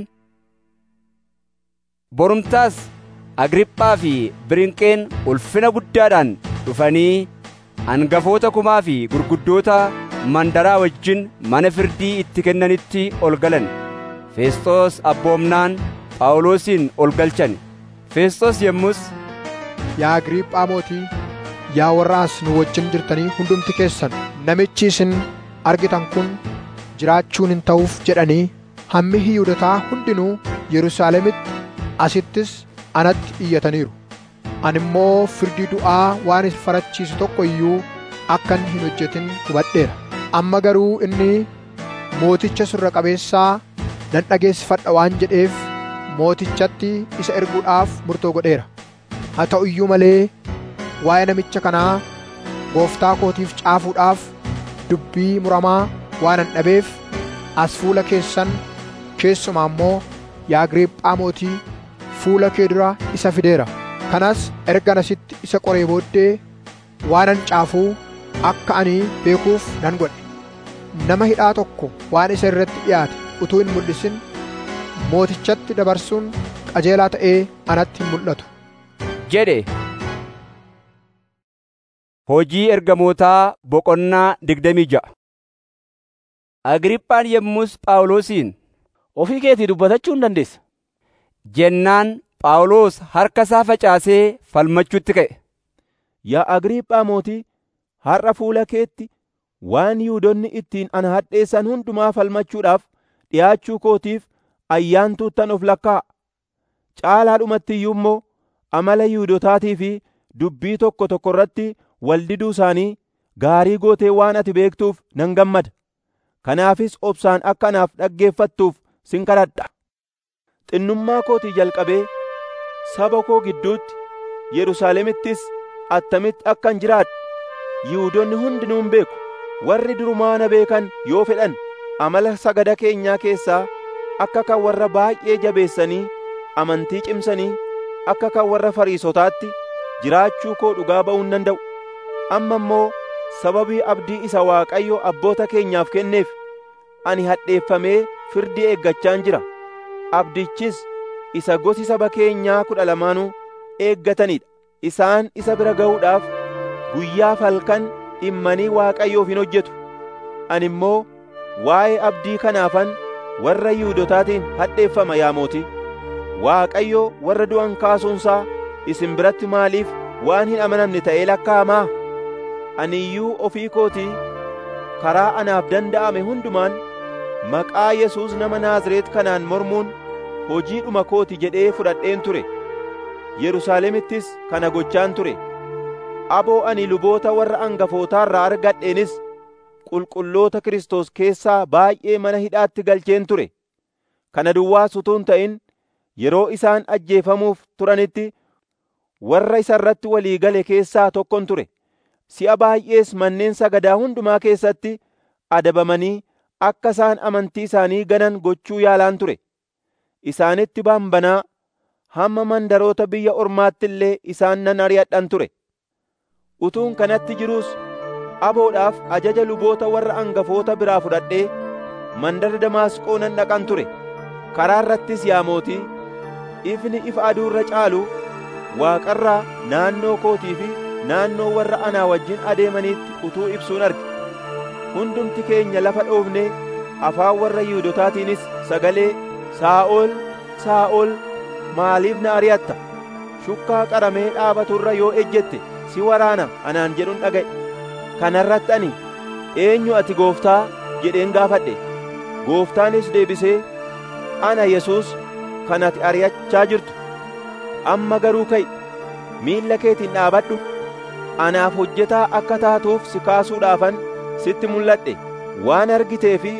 Borumtaas Agriiphaa fi Birinqeen ulfina guddaadhaan dhufanii hangafoota kumaa fi gurguddoota mandaraa wajjin mana firdii itti kennanitti ol galan. Feesxoos abboomnaan Phaawulosin ol galchan. Feesxoos yommus yaa Agriiphaa mootii, yaa warra as nu wajjin jirtanii hundumti keessan namichi isin argitan kun jiraachuun hin ta'uuf jedhanii hammi Yihuudotaa hundinuu Yerusaalemitti asittis anatti iyyataniiru. Ani immoo firdii du'aa waan isa farachiisu tokko iyyuu akkan hin hojjetin hubadheera. Amma garuu inni mooticha surra qabeessaa nan dhageessifadha waan jedheef mootichatti isa erguudhaaf murtoo godheera. Haa ta'u iyyuu malee waa'ee namicha kanaa gooftaa kootiif caafuudhaaf dubbii muramaa waanan dhabeef as fuula keessan keessumaa immoo yaa Agriiphaa mootii fuula kee dura isa fideera. Kanas ergan asitti isa qoree booddee waanan caafuu akka ani beekuuf nan godhe. Nama hidhaa tokko waan isa irratti dhiyaate utuu hin mul'isin mootichatti dabarsuun qajeelaa ta'ee anatti hin mul'atu jedhe. Hojii ergamootaa boqonnaa digdamii ja'a. Agriiphaan yommus Phaawulosiin, ofii keetii dubbatachuu hin dandeessa jennaan Phaawulos harka isaa facaasee falmachuutti ka'e. Yaa Agriiphaa mootii, har'a fuula keetti waan Yihuudoonni ittiin ana hadheessan hundumaa falmachuudhaaf dhi'aachuu kootiif ayyaantuuttan of lakkaa'a. Caalaadhumatti iyyuu immoo amala Yihuudotaatii fi dubbii tokko tokko irratti wal diduu isaanii gaarii gootee waan ati beektuuf nan gammada. Kanaafis obsaan akka anaaf dhaggeeffattuuf sin kadhadha. Xinnummaa kootii jalqabee saba koo gidduutti Yerusaalemittis attamitti akkan jiraadhu Yihuudoonni hundinuu hin beeku. Warri durumaa na beekan yoo fedhan amala sagada keenyaa keessaa akka kan warra baay'ee jabeessanii amantii cimsanii akka kan warra Fariisotaatti jiraachuu koo dhugaa ba'uu hin danda'u. Amma immoo sababii abdii isa Waaqayyo abboota keenyaaf kenneef ani hadheeffamee firdii eeggachaan jira. Abdichis isa gosi saba keenyaa kudha lamaanuu eeggatanidha. Isaan isa bira ga'uudhaaf guyyaaf halkan dhimmanii Waaqayyoof hin hojjetu. Ani immoo waa'ee abdii kanaafan warra Yihuudotaatiin hadheeffama yaa mootii. Waaqayyo warra du'an kaasuunsaa isin biratti maaliif waan hin amanamne ta'ee lakkaa'amaa? Ani iyyuu ofii kootii karaa anaaf danda'ame hundumaan maqaa Yesuus nama Naazreet kanaan mormuun hojiidhuma kooti jedhee fudhadheen ture. Yerusaalemittis kana gochaan ture. Aboo ani luboota warra angafootaarraa argadheenis qulqulloota Kiristoos keessaa baay'ee mana hidhaatti galcheen ture. Kana duwwaas utuu hin ta'in yeroo isaan ajjeefamuuf turanitti warra isa irratti walii gale keessaa tokkon ture. Si'a baay'ees manneen sagadaa hundumaa keessatti adabamanii akka isaan amantii isaanii ganan gochuu yaalaan ture. Isaanitti baambanaa hamma mandaroota biyya ormaatti illee isaan nan ari'adhan ture. Utuun kanatti jiruus aboodhaaf ajaja luboota warra angafoota biraa fudhadhee mandara Damaasqoo nan dhaqan ture. Karaa irrattis yaa mootii, ifni ifa aduu irra caalu Waaqarraa naannoo kootii fi naannoo warra anaa wajjin adeemaniitti utuu ibsuun arge. Hundumti keenya lafa dhoofnee afaan warra Yihuudotaatiinis sagalee, Saa'ol, Saa'ol, maaliif na ari'atta? Shukkaa qaramee dhaabaturra yoo ejjette si waraana anaan jedhuun dhaga'e. Kana irratti ani, eenyu ati gooftaa jedheen gaafadhe. Gooftaanis deebisee, ana Yesuus kan ati ari'achaa jirtu. Amma garuu ka'i, miilla keetiin dhaabadhu. Anaaf hojjetaa akka taatuuf si kaasuudhaafan sitti mul'adhe. Waan argitee fi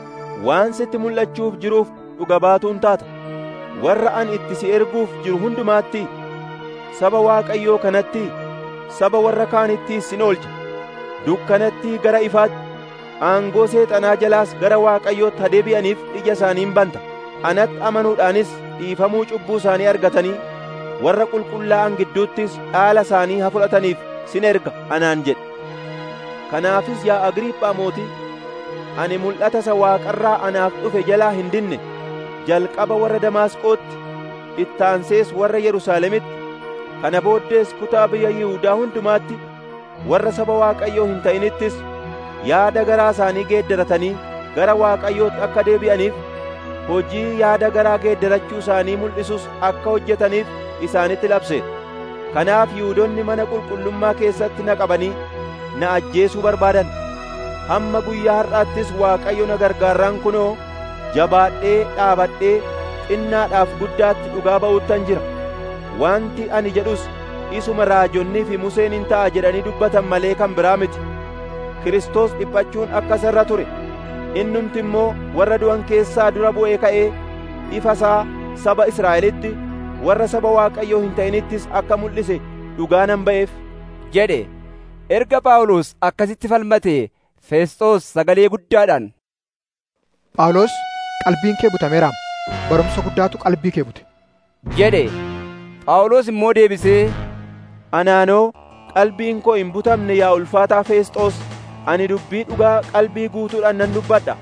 waan sitti mul'achuuf jiruuf dhuga baatuun taata. Warra ani itti si erguuf jiru hundumaatti, saba Waaqayyoo kanatti, saba warra kaanittiis sin oolcha. Dukkanatti gara ifaatti, aangoo seexanaa jalaas gara Waaqayyootti deebi'aniif ija isaaniin banta. Anatti amanuudhaanis dhiifamuu cubbuu isaanii argatanii warra qulqullaa'an gidduuttis dhaala isaanii haa fudhataniif sin erga anaan jedhe. Kanaafis yaa Agriiphaa mootii, ani mul'ata isa Waaqarraa anaaf dhufe jalaa hin dinne. Jalqaba warra Damaasqootti, ittaansees warra Yerusaalemitti, kana booddees kutaa biyya Yihuudaa hundumaatti warra saba Waaqayyoo hin ta'inittis yaada garaa isaanii geeddaratanii gara Waaqayyootti akka deebi'aniif, hojii yaada garaa geeddarachuu isaanii mul'isus akka hojjetaniif isaanitti labse. Kanaaf Yihuudoonni mana qulqullummaa keessatti na qabanii na ajjeesuu barbaadan. Hamma guyyaa har'aattis Waaqayyo na gargaarraan kunoo jabaadhee dhaabadhee xinnaadhaaf guddaatti dhugaa ba'uttan jira. Wanti ani jedhus isuma raajonnii fi Museen hin ta'a jedhanii dubbatan malee kan biraa miti. Kiristoos dhiphachuun akka sarra ture. Innumti immoo warra du'an keessaa dura bu'ee ka'ee ifa isaa saba Israa'elitti warra saba Waaqayyoo hin ta'inittis akka mul'ise dhugaa nan ba'eef jedhe. Erga Phaawulos akkasitti falmatee Feesxoos sagalee guddaadhaan, Phaawulos qalbiin kee butameeraam, barumsa guddaatu qalbii kee bute jedhe. Phaawulos immoo deebisee, Anaanoo qalbiin koo hin butamne yaa ulfaataa Feesxoos, ani dubbii dhugaa qalbii guutuudhaan nan dubbadha.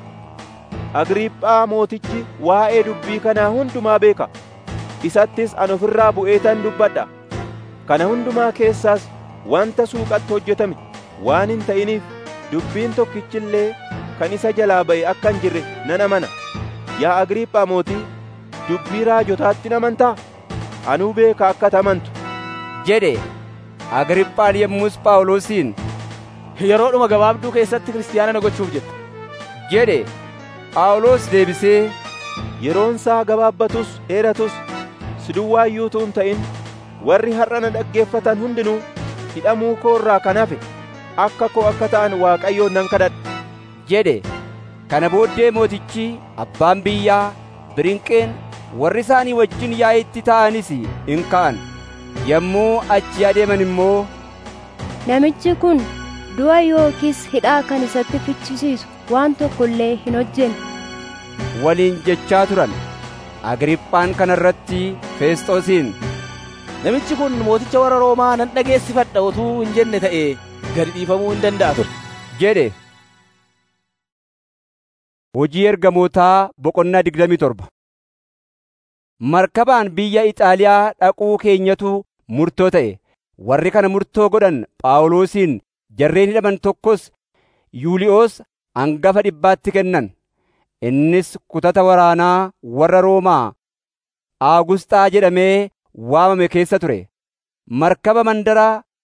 Agriiphaa mootichi waa'ee dubbii kanaa hundumaa beeka. Isattis an ofirraa bu'eetan dubbadha. Kana hundumaa keessaas wanta suuqatti hojjetame waan hin ta'iniif dubbiin tokkichillee kan isa jalaa ba'e akka hin jirre nan amana. Yaa Agriiphaa mootii, dubbii raajotaatti nan amantaa? Anuu beeka akka amantu jedhe. Agriiphaan yommus Phaawulosiin, yeroodhuma gabaabduu keessatti kiristaana na gochuuf jetta jedhe. Phaawulos deebisee, yeroon isaa gabaabbatus dheeratus si duwwaayyuutu hin ta'in warri har'a na dhaggeeffatan hundinuu hidhamuu koo irraa kan hafe akka koo akka ta'an Waaqayyoon nan kadhadha jedhe. Kana booddee mootichi, abbaan biyyaa, Birinqeen, warri isaanii wajjin yaa'itti ta'anis in ka'an. Yommuu achi adeeman immoo, namichi kun du'a yookiis hidhaa kan isatti fichisiisu waan tokko illee hin hojjenne waliin jechaa turan. Agriiphaan kana irratti Feesxoosiin, namichi kun mooticha warra Roomaa nan dhageessifadha utuu hin jenne ta'ee gadi dhiifamuu hin danda'a ture jedhe. Hojii Ergamootaa boqonnaa digdamii torba. Markabaan biyya Ixaaliyaa dhaquu keenyatu murtoo ta'e. Warri kana murtoo godhan Phaawulosiin jarreen hidhaman tokkos Yuuliyoos hangafa dhibbaatti kennan. Innis kutata waraanaa warra Roomaa Aagusxaa jedhamee waamame keessa ture. Markaba mandara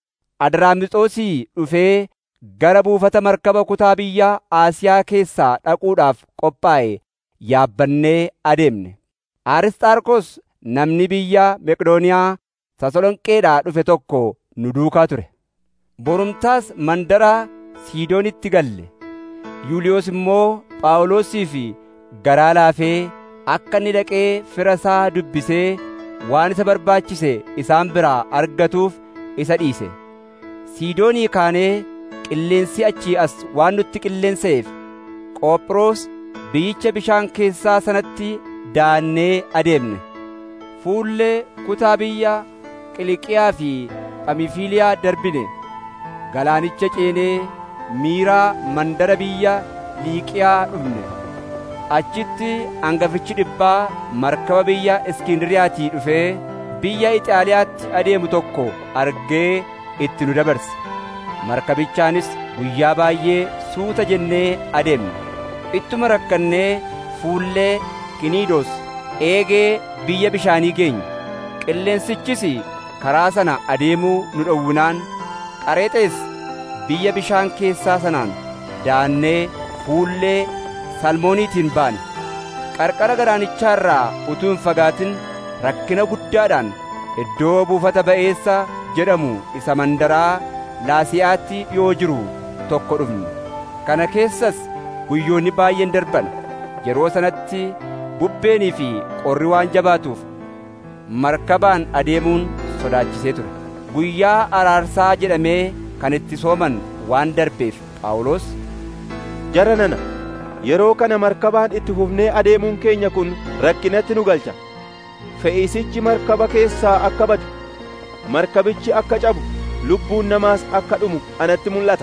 Adraamixoosii dhufee gara buufata markaba kutaa biyya Aasiyaa keessaa dhaquudhaaf qophaa'e yaabbannee adeemne. Arisxaarkos namni biyya Meqdooniyaa Tasalonqeedhaa dhufe tokko nu duukaa ture. Borumtaas mandara Siidoonitti galle. Yuuliyoos immoo Phaawulosiif garaa laafee akka inni dhaqee fira isaa dubbisee waan isa barbaachise isaan biraa argatuuf isa dhiise. Siidoonii kaanee qilleensi achii as waan nutti qilleenseef Qophiroos biyyicha bishaan keessaa sanatti daannee adeemne. Fuullee kutaa biyya Qiliqiyaa fi Phamiifiliyaa darbine. Galaanicha ceenee Miiraa mandara biyya Liiqiyaa dhufne. Achitti hangafichi dhibbaa markaba biyya Iskindriyaatii dhufee biyya Ixaaliyaatti adeemu tokko argee itti nu dabarse. Markabichaanis guyyaa baay'ee suuta jennee adeemne. Ittuma rakkannee fuullee Kiniidos eegee biyya bishaanii geenye. Qilleensichis karaa sana adeemuu nu dhowwinaan Qareexees biyya bishaan keessaa sanaan daannee fuullee Salmooniitiin baane. Qarqara galaanichaa irraa utuu hin fagaatin rakkina guddaadhaan iddoo buufata ba'eessa jedhamu isa mandaraa Laasiyaatti dhi'oo jiru tokko dhufne. Kana keessas guyyoonni baay'een darban. Yeroo sanatti bubbeenii fi qorri waan jabaatuuf markabaan adeemuun sodaachisee ture. Guyyaa araarsaa jedhamee kan itti sooman waan darbeef Phaawulos, jara nana yeroo kana markabaan itti fufnee adeemuun keenya kun rakkinatti nu galcha. Fe'iisichi markaba keessaa akka badu, markabichi akka cabu, lubbuun namaas akka dhumu anatti mul'ata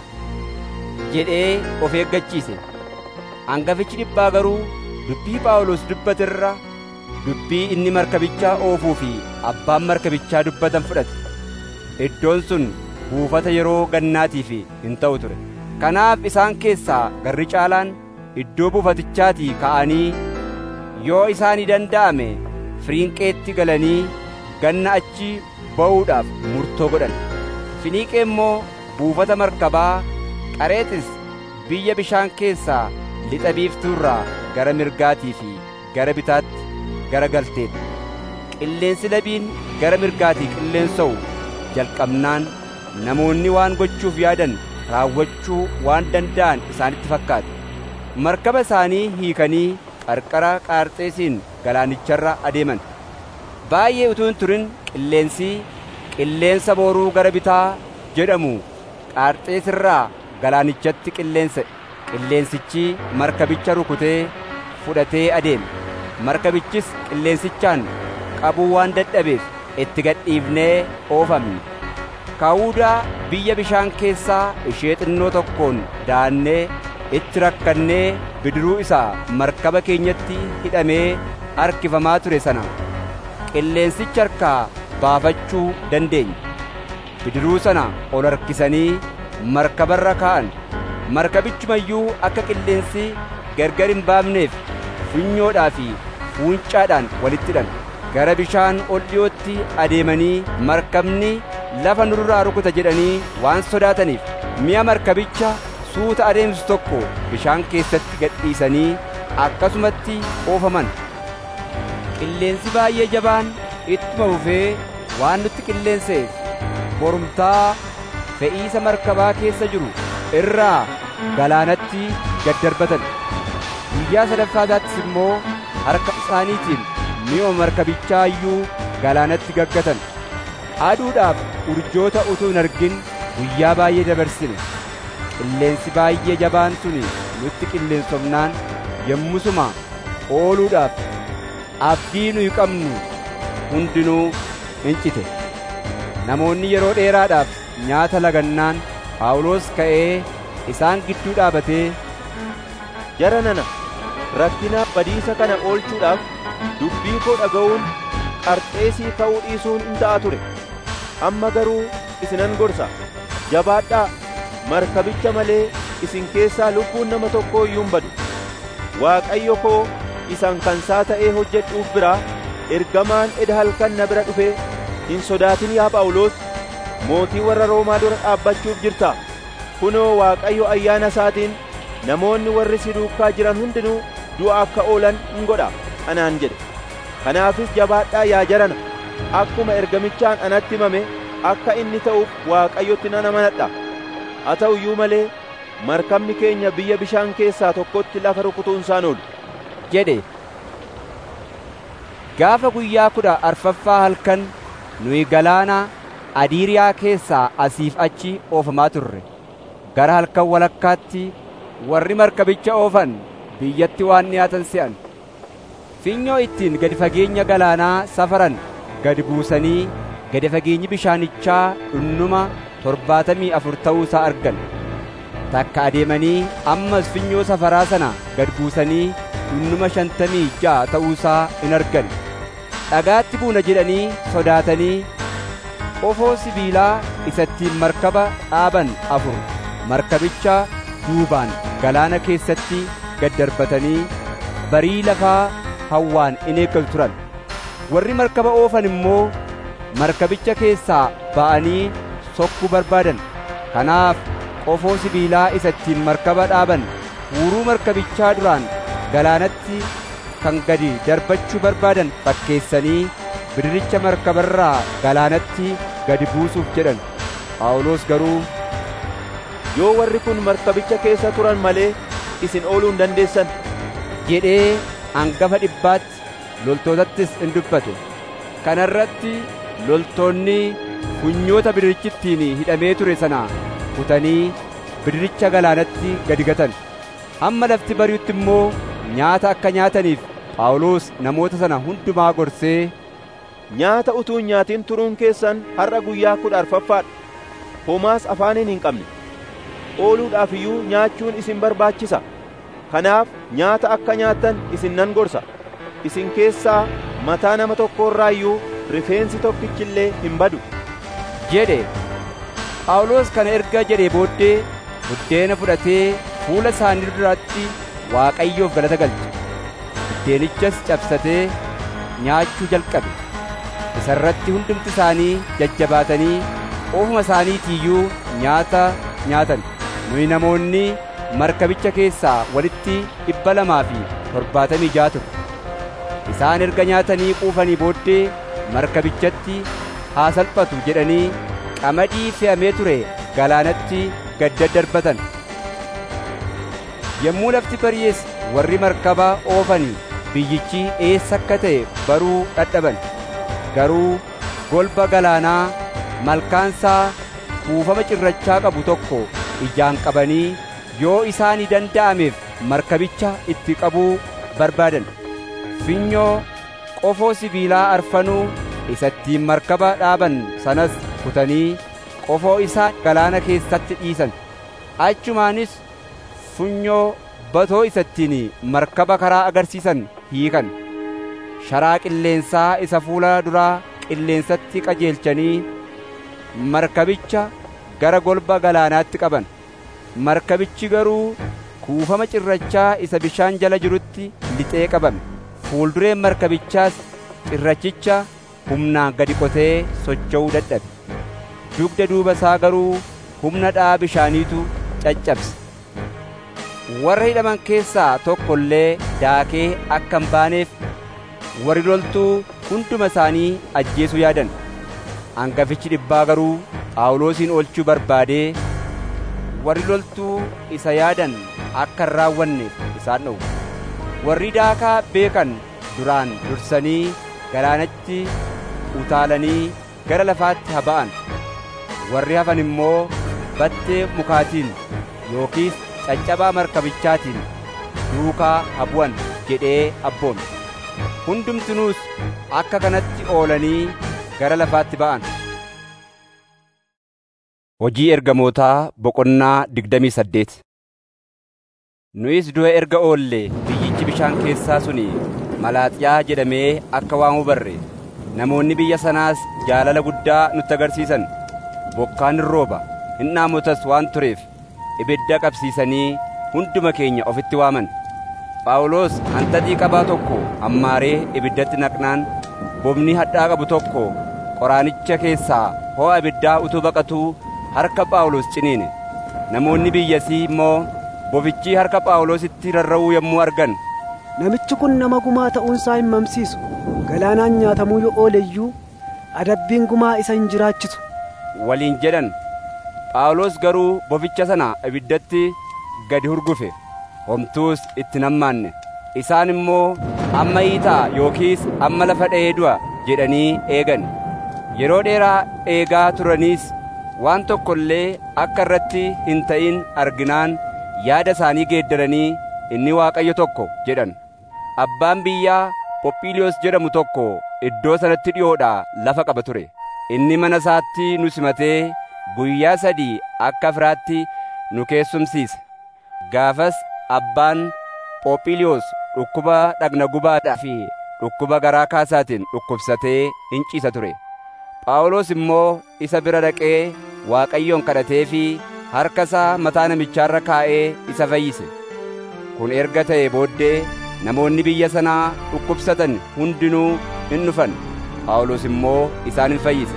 jedhee of eeggachiise. Hangafichi dhibbaa garuu dubbii Phaawulos dubbate irra dubbii inni markabichaa oofuu fi abbaan markabichaa dubbatan fudhate. Iddoon sun buufata yeroo gannaatiif hin ta'u ture. Kanaaf isaan keessaa garri caalaan iddoo buufatichaatii ka'anii yoo isaanii danda'ame Firiinqeetti galanii ganna achi ba'uudhaaf murtoo godhan. Finiiqee immoo buufata markabaa Qareexis biyya bishaan keessaa lixa biiftuurraa gara mirgaatii fi gara bitaatti gara galteedha. Qilleensi labiin gara mirgaatii qilleensa'u jalqabnaan namoonni waan gochuuf yaadan raawwachuu waan danda'an isaanitti fakkaate. Markaba isaanii hiikanii qarqara Qaarxeesiin galaanicharra adeeman. Baay'ee utuu hin turin qilleensi qilleensa booruu gara bitaa jedhamu Qaarxees irraa galaanichatti qilleense. Qilleensichi markabicha rukutee fudhatee adeeme. Markabichis qilleensichaan qabuu waan dadhabeef itti gadhiifnee oofamne. Kaawudaa biyya bishaan keessaa ishee xinnoo tokkoon daannee itti rakkannee bidiruu isaa markaba keenyatti hidhamee harkifamaa ture sana qilleensicha harkaa baafachuu dandeenye. Bidiruu sana ol harkisanii markabarra kaa'an. Markabichumayyuu akka qilleensi gargar hin baafneef funyoodhaa fi fuuncaadhaan walitti hidhan. Gara bishaan ol dhiyootti adeemanii markabni lafa nurraa rukuta jedhanii waan sodaataniif mi'a markabicha suuta adeemsu tokko bishaan keessatti gadhiisanii akkasumatti oofaman. Qilleensi baay'ee jabaan ittuma fufee waan nutti qilleenseef borumtaa fe'iisa markabaa keessa jiru irraa galaanatti gad darbatan. Guyyaa sadaffaataattis immoo harka isaaniitiin mi'a markabichaa iyyuu galaanatti gaggatan. Aduudhaaf urjoota utuu hin argin guyyaa baay'ee dabarsine. Qilleensi baay'ee jabaan suni nutti qilleensofnaan yommusuma ooluudhaaf abdii nuyi qabnu hundinuu hincite. Namoonni yeroo dheeraadhaaf nyaata lagannaan Phaawulos ka'ee isaan gidduu dhaabatee, jara nana rakkina badiisa kana oolchuudhaaf dubbii koo dhaga'uun Qarxeesii ka'uu dhiisuun in ta'a ture. Amma garuu isinan gorsa, jabaadhaa, markabicha malee isin keessaa lubbuun nama tokkoo iyyuu hin badu. Waaqayyo koo isan kansaa ta'ee hojjedhuuf biraa ergamaan eda halkan na bira dhufee, hin sodaatin yaa Phaawulos, mootii warra Roomaa dura dhaabbachuuf jirta. Kunoo Waaqayyo ayyaana isaatiin namoonni warri si duukaa jiran hundinuu du'a akka oolan in godha anaan jedhe. Kanaafis jabaadhaa yaa jarana, akkuma ergamichaan anatti himame akka inni ta'uuf Waaqayyotti nan amanadha. Haa ta'u iyyuu malee markabni keenya biyya bishaan keessaa tokkotti lafa rukutuun isaan oolu jedhe. Gaafa guyyaa kudha arfaffaa halkan nuyi galaana Adiiriyaa keessaa asiif achi oofamaa turre. Gara halkan walakkaatti warri markabicha oofan biyyatti waan dhiyaatan se'an. Finyoo ittiin gadi fageenya galaanaa safaran gadi buusanii gadi fageenyi bishaanichaa dhunnuma torbaatamii afur ta'uu isaa argan. Takka adeemanii ammas finyoo safaraa sana gad buusanii dhunnuma shantamii ja'a ta'uu isaa in argan. Dhagaatti buuna jedhanii sodaatanii qofoo sibiilaa isattiin markaba dhaaban afur markabicha duubaan galaana keessatti gad darbatanii barii lafaa hawwaan in eeggatu turan. Warri markaba oofan immoo markabicha keessaa ba'anii sokkuu barbaadan. Kanaaf qofoo sibiilaa isattiin markaba dhaaban huuruu markabichaa duraan galaanatti kan gadi darbachuu barbaadan fakkeessanii bidiricha markabarraa galaanatti gadi buusuuf jedhan. Phaawulos garuu, yoo warri kun markabicha keessa turan malee isin ooluu hin dandeessan jedhee hangafa dhibbaatti loltootattis in dubbate. Kana irratti loltoonni funyoota bidirichittiin hidhamee ture sana kutanii bidiricha galaanatti gadi gatan. Hamma lafti bari'utti immoo nyaata akka nyaataniif Phaawulos namoota sana hundumaa gorsee, nyaata utuu hin nyaatin turuun keessan har'a guyyaa kudha arfaffaadha. Homaas afaaniin hin qabne. Ooluudhaaf iyyuu nyaachuun isin barbaachisa. Kanaaf nyaata akka nyaattan isin nan gorsa. Isin keessaa mataa nama tokko irraa iyyuu rifeensi tokkichillee hin badu jedhe. Phaawulos kana erga jedhee booddee buddeena fudhatee fuula isaanii duratti Waaqayyoof galata galche. Buddeenichas cabsatee nyaachuu jalqabe. Isa irratti hundumti isaanii jajjabaatanii ofuma isaaniitiiyyuu nyaata nyaatan. Nuyi namoonni markabicha keessaa walitti dhibba lamaa fi torbaatamii ja'a turre. Isaan erga nyaatanii quufanii booddee markabichatti haa salphatu jedhanii qamadii fe'amee ture galaanatti gad daddarbatan. Yommuu lafti bari'es warri markaba oofanii biyyichi eessa akka ta'e baruu dadhaban. Garuu golba galaanaa malkaansaa kuufama cirrachaa qabu tokko ijaan qabanii yoo isaanii danda'ameef markabicha itti qabuu barbaadan. Finyoo qofoo sibiilaa arfanuu isa ittiin markaba dhaaban sanas kutanii qofoo isaa galaana keessatti dhiisan. Achumaanis funyoo batoo isa ittiin markaba karaa agarsiisan hiikan. Sharaa qilleensaa isa fuula duraa qilleensatti qajeelchanii markabicha gara golba galaanaatti qaban. Markabichi garuu kuufama cirrachaa isa bishaan jala jirutti lixee qabame. Fuuldureen markabichaas cirrachicha humnaan gadi qotee socho'uu dadhabe. Dugda duuba isaa garuu humna dha'aa bishaaniitu caccabse. Warra hidhaman keessaa tokko illee daakee akka hin baaneef warri loltuu hunduma isaanii ajjeesuu yaadan. Hangafichi dhibbaa garuu Phaawulosin oolchuu barbaadee warri loltuu isa yaadan akka hin raawwanneef isaan dhowwe. Warri daakaa beekan duraan dursanii galaanatti utaalanii gara lafaatti haa ba'an. Warri hafan immoo battee mukaatiin yookiis caccabaa markabichaatiin duukaa haa bu'an jedhee abboome. Hundumtinuus akka kanatti oolanii gara lafaatti ba'an. Hojii Ergamootaa Boqonnaa digdamii saddeet. Nuyis du'a erga oolle biyyichi bishaan keessaa suni Malaaxiyaa jedhamee akka waamuu barre. Namoonni biyya sanaas jaalala guddaa nutti agarsiisan. Bokkaan hin rooba, hin dhaamotas waan tureef ibidda qabsiisanii hunduma keenya ofitti waaman. Phaawulos hanxaxii qabaa tokko hammaaree ibiddatti naqnaan bobni hadhaa qabu tokko qoraanicha keessaa ho'a ibiddaa utuu baqatuu harka Phaawulos ciniine. Namoonni biyyasii immoo bofichi harka Phaawulositti rarra'uu yommuu argan, namichi kun nama gumaa ta'uunsaa hin mamsiisu. Galaanaan nyaatamuu yoo oole iyyuu adabbiin gumaa isa hin jiraachisu waliin jedhan. Phaawulos garuu boficha sana ibiddatti gadi hurgufe, homtuus itti nammaanne. Isaan immoo amma hiitaa yookiis amma lafa dha'ee du'a jedhanii eegan. Yeroo dheeraa eegaa turaniis waan tokko illee akka irratti hin ta'in arginaan yaada isaanii geeddaranii inni Waaqayyo tokko jedhan. Abbaan biyyaa Phophiiliyoos jedhamu tokko iddoo sanatti dhi'oodhaa lafa qaba ture. Inni mana isaatti nu simatee guyyaa sadii akka firaatti nu keessumsiise. Gaafas abbaan Phophiiliyoos dhukkuba dhagna gubaadhaa fi dhukkuba garaa kaasaatiin dhukkubsatee hin ciisa ture. Phaawulos immoo isa bira dhaqee Waaqayyoon kadhatee fi harka isaa mataa namichaarra kaa'ee isa fayyise. Kun erga ta'ee booddee namoonni biyya sanaa dhukkubsatan hundinuu hin dhufan. Phaawulos immoo isaan hin fayyise.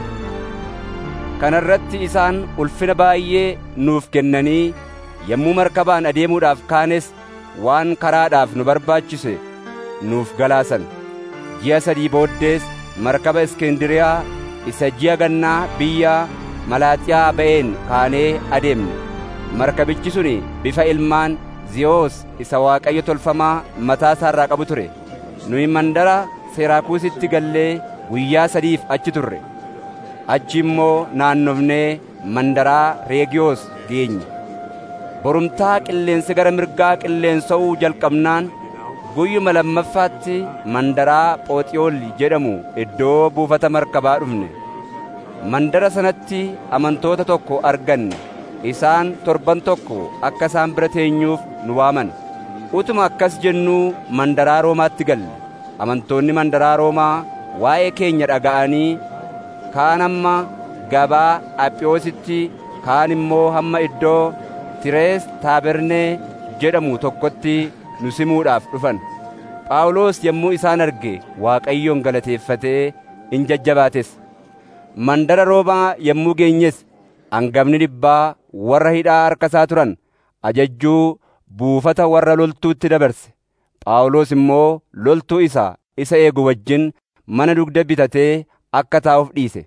Kana irratti isaan ulfina baay'ee nuuf kennanii yommuu markabaan adeemuudhaaf kaanes waan karaadhaaf nu barbaachise nuuf galaasan. Ji'a sadii booddees markaba Iskindiriyaa isa ji'a gannaa biyya Malaaxiyaa ba'een kaanee adeemne. Markabichi suni bifa ilmaan Ziyoos isa Waaqayyo tolfamaa mataa isaarraa qabu ture. Nuyi mandara Seraakuusitti gallee guyyaa sadiif achi turre. Achi immoo naannofnee mandaraa Reegiyoos geenye. Borumtaa qilleensi gara mirgaa qilleensa'uu jalqabnaan guyyuma lammaffaatti mandaraa Phooxiyool jedhamu iddoo buufata markabaa dhufne. Mandara sanatti amantoota tokko arganne. Isaan torban tokko akka isaan bira teenyuuf nu waaman. Utuma akkas jennuu mandaraa Roomaatti galle. Amantoonni mandaraa Roomaa waa'ee keenya dhaga'anii kaan hamma gabaa Aphiyoositti, kaan immoo hamma iddoo Tirees Taabernee jedhamu tokkotti nu simuudhaaf dhufan. Phaawulos yommuu isaan arge Waaqayyoon galateeffatee in jajjabaates. Mandara Roomaa yommuu geenyes hangafni dhibbaa warra hidhaa harka isaa turan ajajjuu buufata warra loltuutti dabarse. Phaawulos immoo loltuu isa isa eegu wajjin mana dugda bitatee akka taa'uuf dhiise.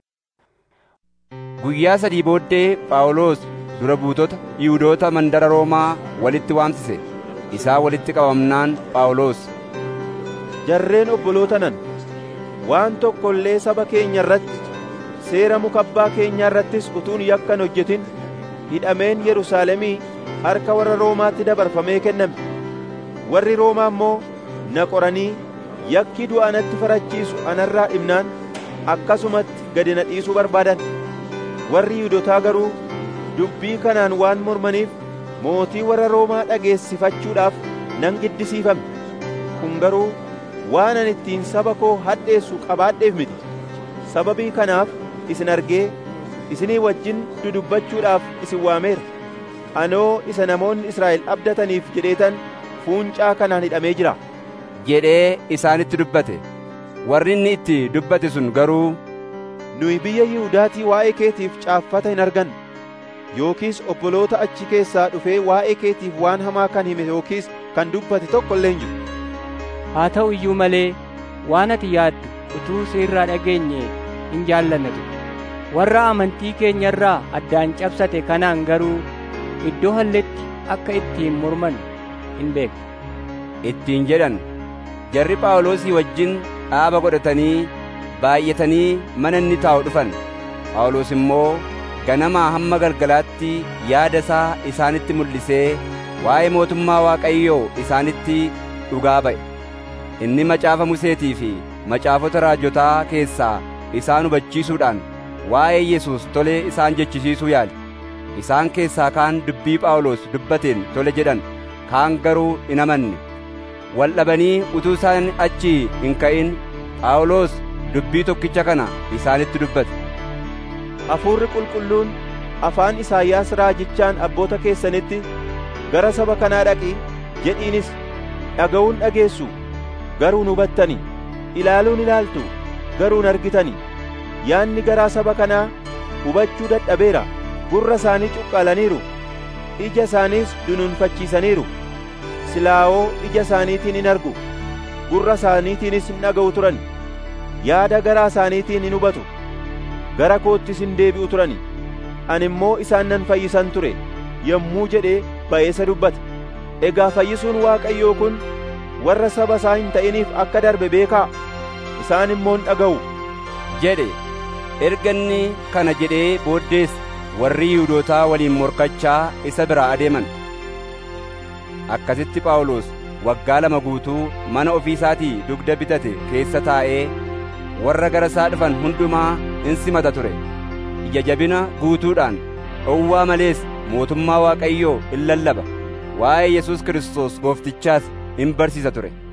Guyyaa sadii booddee Phaawulos dura buutota Yihuudoota mandara Roomaa walitti waamsise. Isaa walitti qabamnaan Phaawulos, jarreen obboloota nan, waan tokko illee saba keenya irratti, seera muka abbaa keenyaa irrattis utuun yakka hin hojjetin hidhameen Yerusaalemii harka warra Roomaatti dabarfamee kenname. Warri Roomaa immoo na qoranii yakki du'a natti farachiisu anarraa dhibnaan akkasumatti gadi na dhiisuu barbaadan. Warri Yihuudootaa garuu dubbii kanaan waan mormaniif mootii warra Roomaa dhageessifachuudhaaf nan giddisiifame. Kun garuu waan ani ittiin saba koo hadheessu qabaadheef miti. Sababii kanaaf isin argee isinii wajjin dudubbachuudhaaf isin waameera. Anoo isa namoonni Israa'el abdataniif jedheetan fuuncaa kanaan hidhamee jira jedhee isaanitti dubbate. Warri inni itti dubbate sun garuu, nuyi biyya Yihuudaatii waa'ee keetiif caaffata hin arganne yookiis obboloota achi keessaa dhufee waa'ee keetiif waan hamaa kan hime yookiis kan dubbate tokko illee hin jiru. Haa ta'u iyyuu malee waan ati yaaddu utuu sirraa dhageenye hin jaallannatu. Warra amantii keenya irraa addaan cabsate kanaan garuu iddoo halletti akka ittiin morman hin beekne ittiin jedhan. Jarri Phaawulosii wajjin dhaaba godhatanii baay'atanii mana inni taa'u dhufan. Phaawulos immoo ganamaa hamma galgalaatti yaada isaa isaanitti mul'isee waa'ee mootummaa Waaqayyoo isaanitti dhugaa ba'e. Inni macaafa Museetii fi macaafota raajotaa keessaa isaan hubachiisuudhaan waa'ee Yesuus tolee isaan jechisiisuu yaale. Isaan keessaa kaan dubbii Phaawulos dubbateen tole jedhan, kaan garuu hin amanne. Wal dhabanii utuu isaan achii hin ka'in Phaawulos dubbii tokkicha kana isaanitti dubbate. Hafuurri qulqulluun afaan Isaayyaas raajichaan abboota keessanitti gara saba kanaa dhaqi jedhiinis dhaga'uun dhageessu garuu hin hubattani, ilaaluun ilaaltu garuu hin argitani. Yaanni garaa saba kanaa hubachuu dadhabeera. Gurra isaanii cuqqaalaniiru, ija isaaniis dunuunfachiisaniiru. Silaa'oo ija isaaniitiin hin argu, gurra isaaniitiinis hin dhaga'u turan. Yaada garaa isaaniitiin hin hubatu, gara koottis hin deebi'u turani. Ani immoo isaan nan fayyisan ture yommuu jedhee ba'eessa dubbate. Egaa fayyisuun Waaqayyoo kun warra saba isaa hin ta'iniif akka darbe beekaa, isaan immoo hin dhaga'u jedhe. Erga inni kana jedhee booddees warri Yihuudootaa waliin morkachaa isa biraa adeeman. Akkasitti Phaawulos waggaa lama guutuu mana ofii isaatii dugda bitate keessa taa'ee warra gara isaa dhufan hundumaa in simata ture. Ija jabina guutuudhaan dhowwaa malees mootummaa Waaqayyoo in lallaba. Waa'ee Yesuus Kiristoos Gooftichaas in barsiisa ture.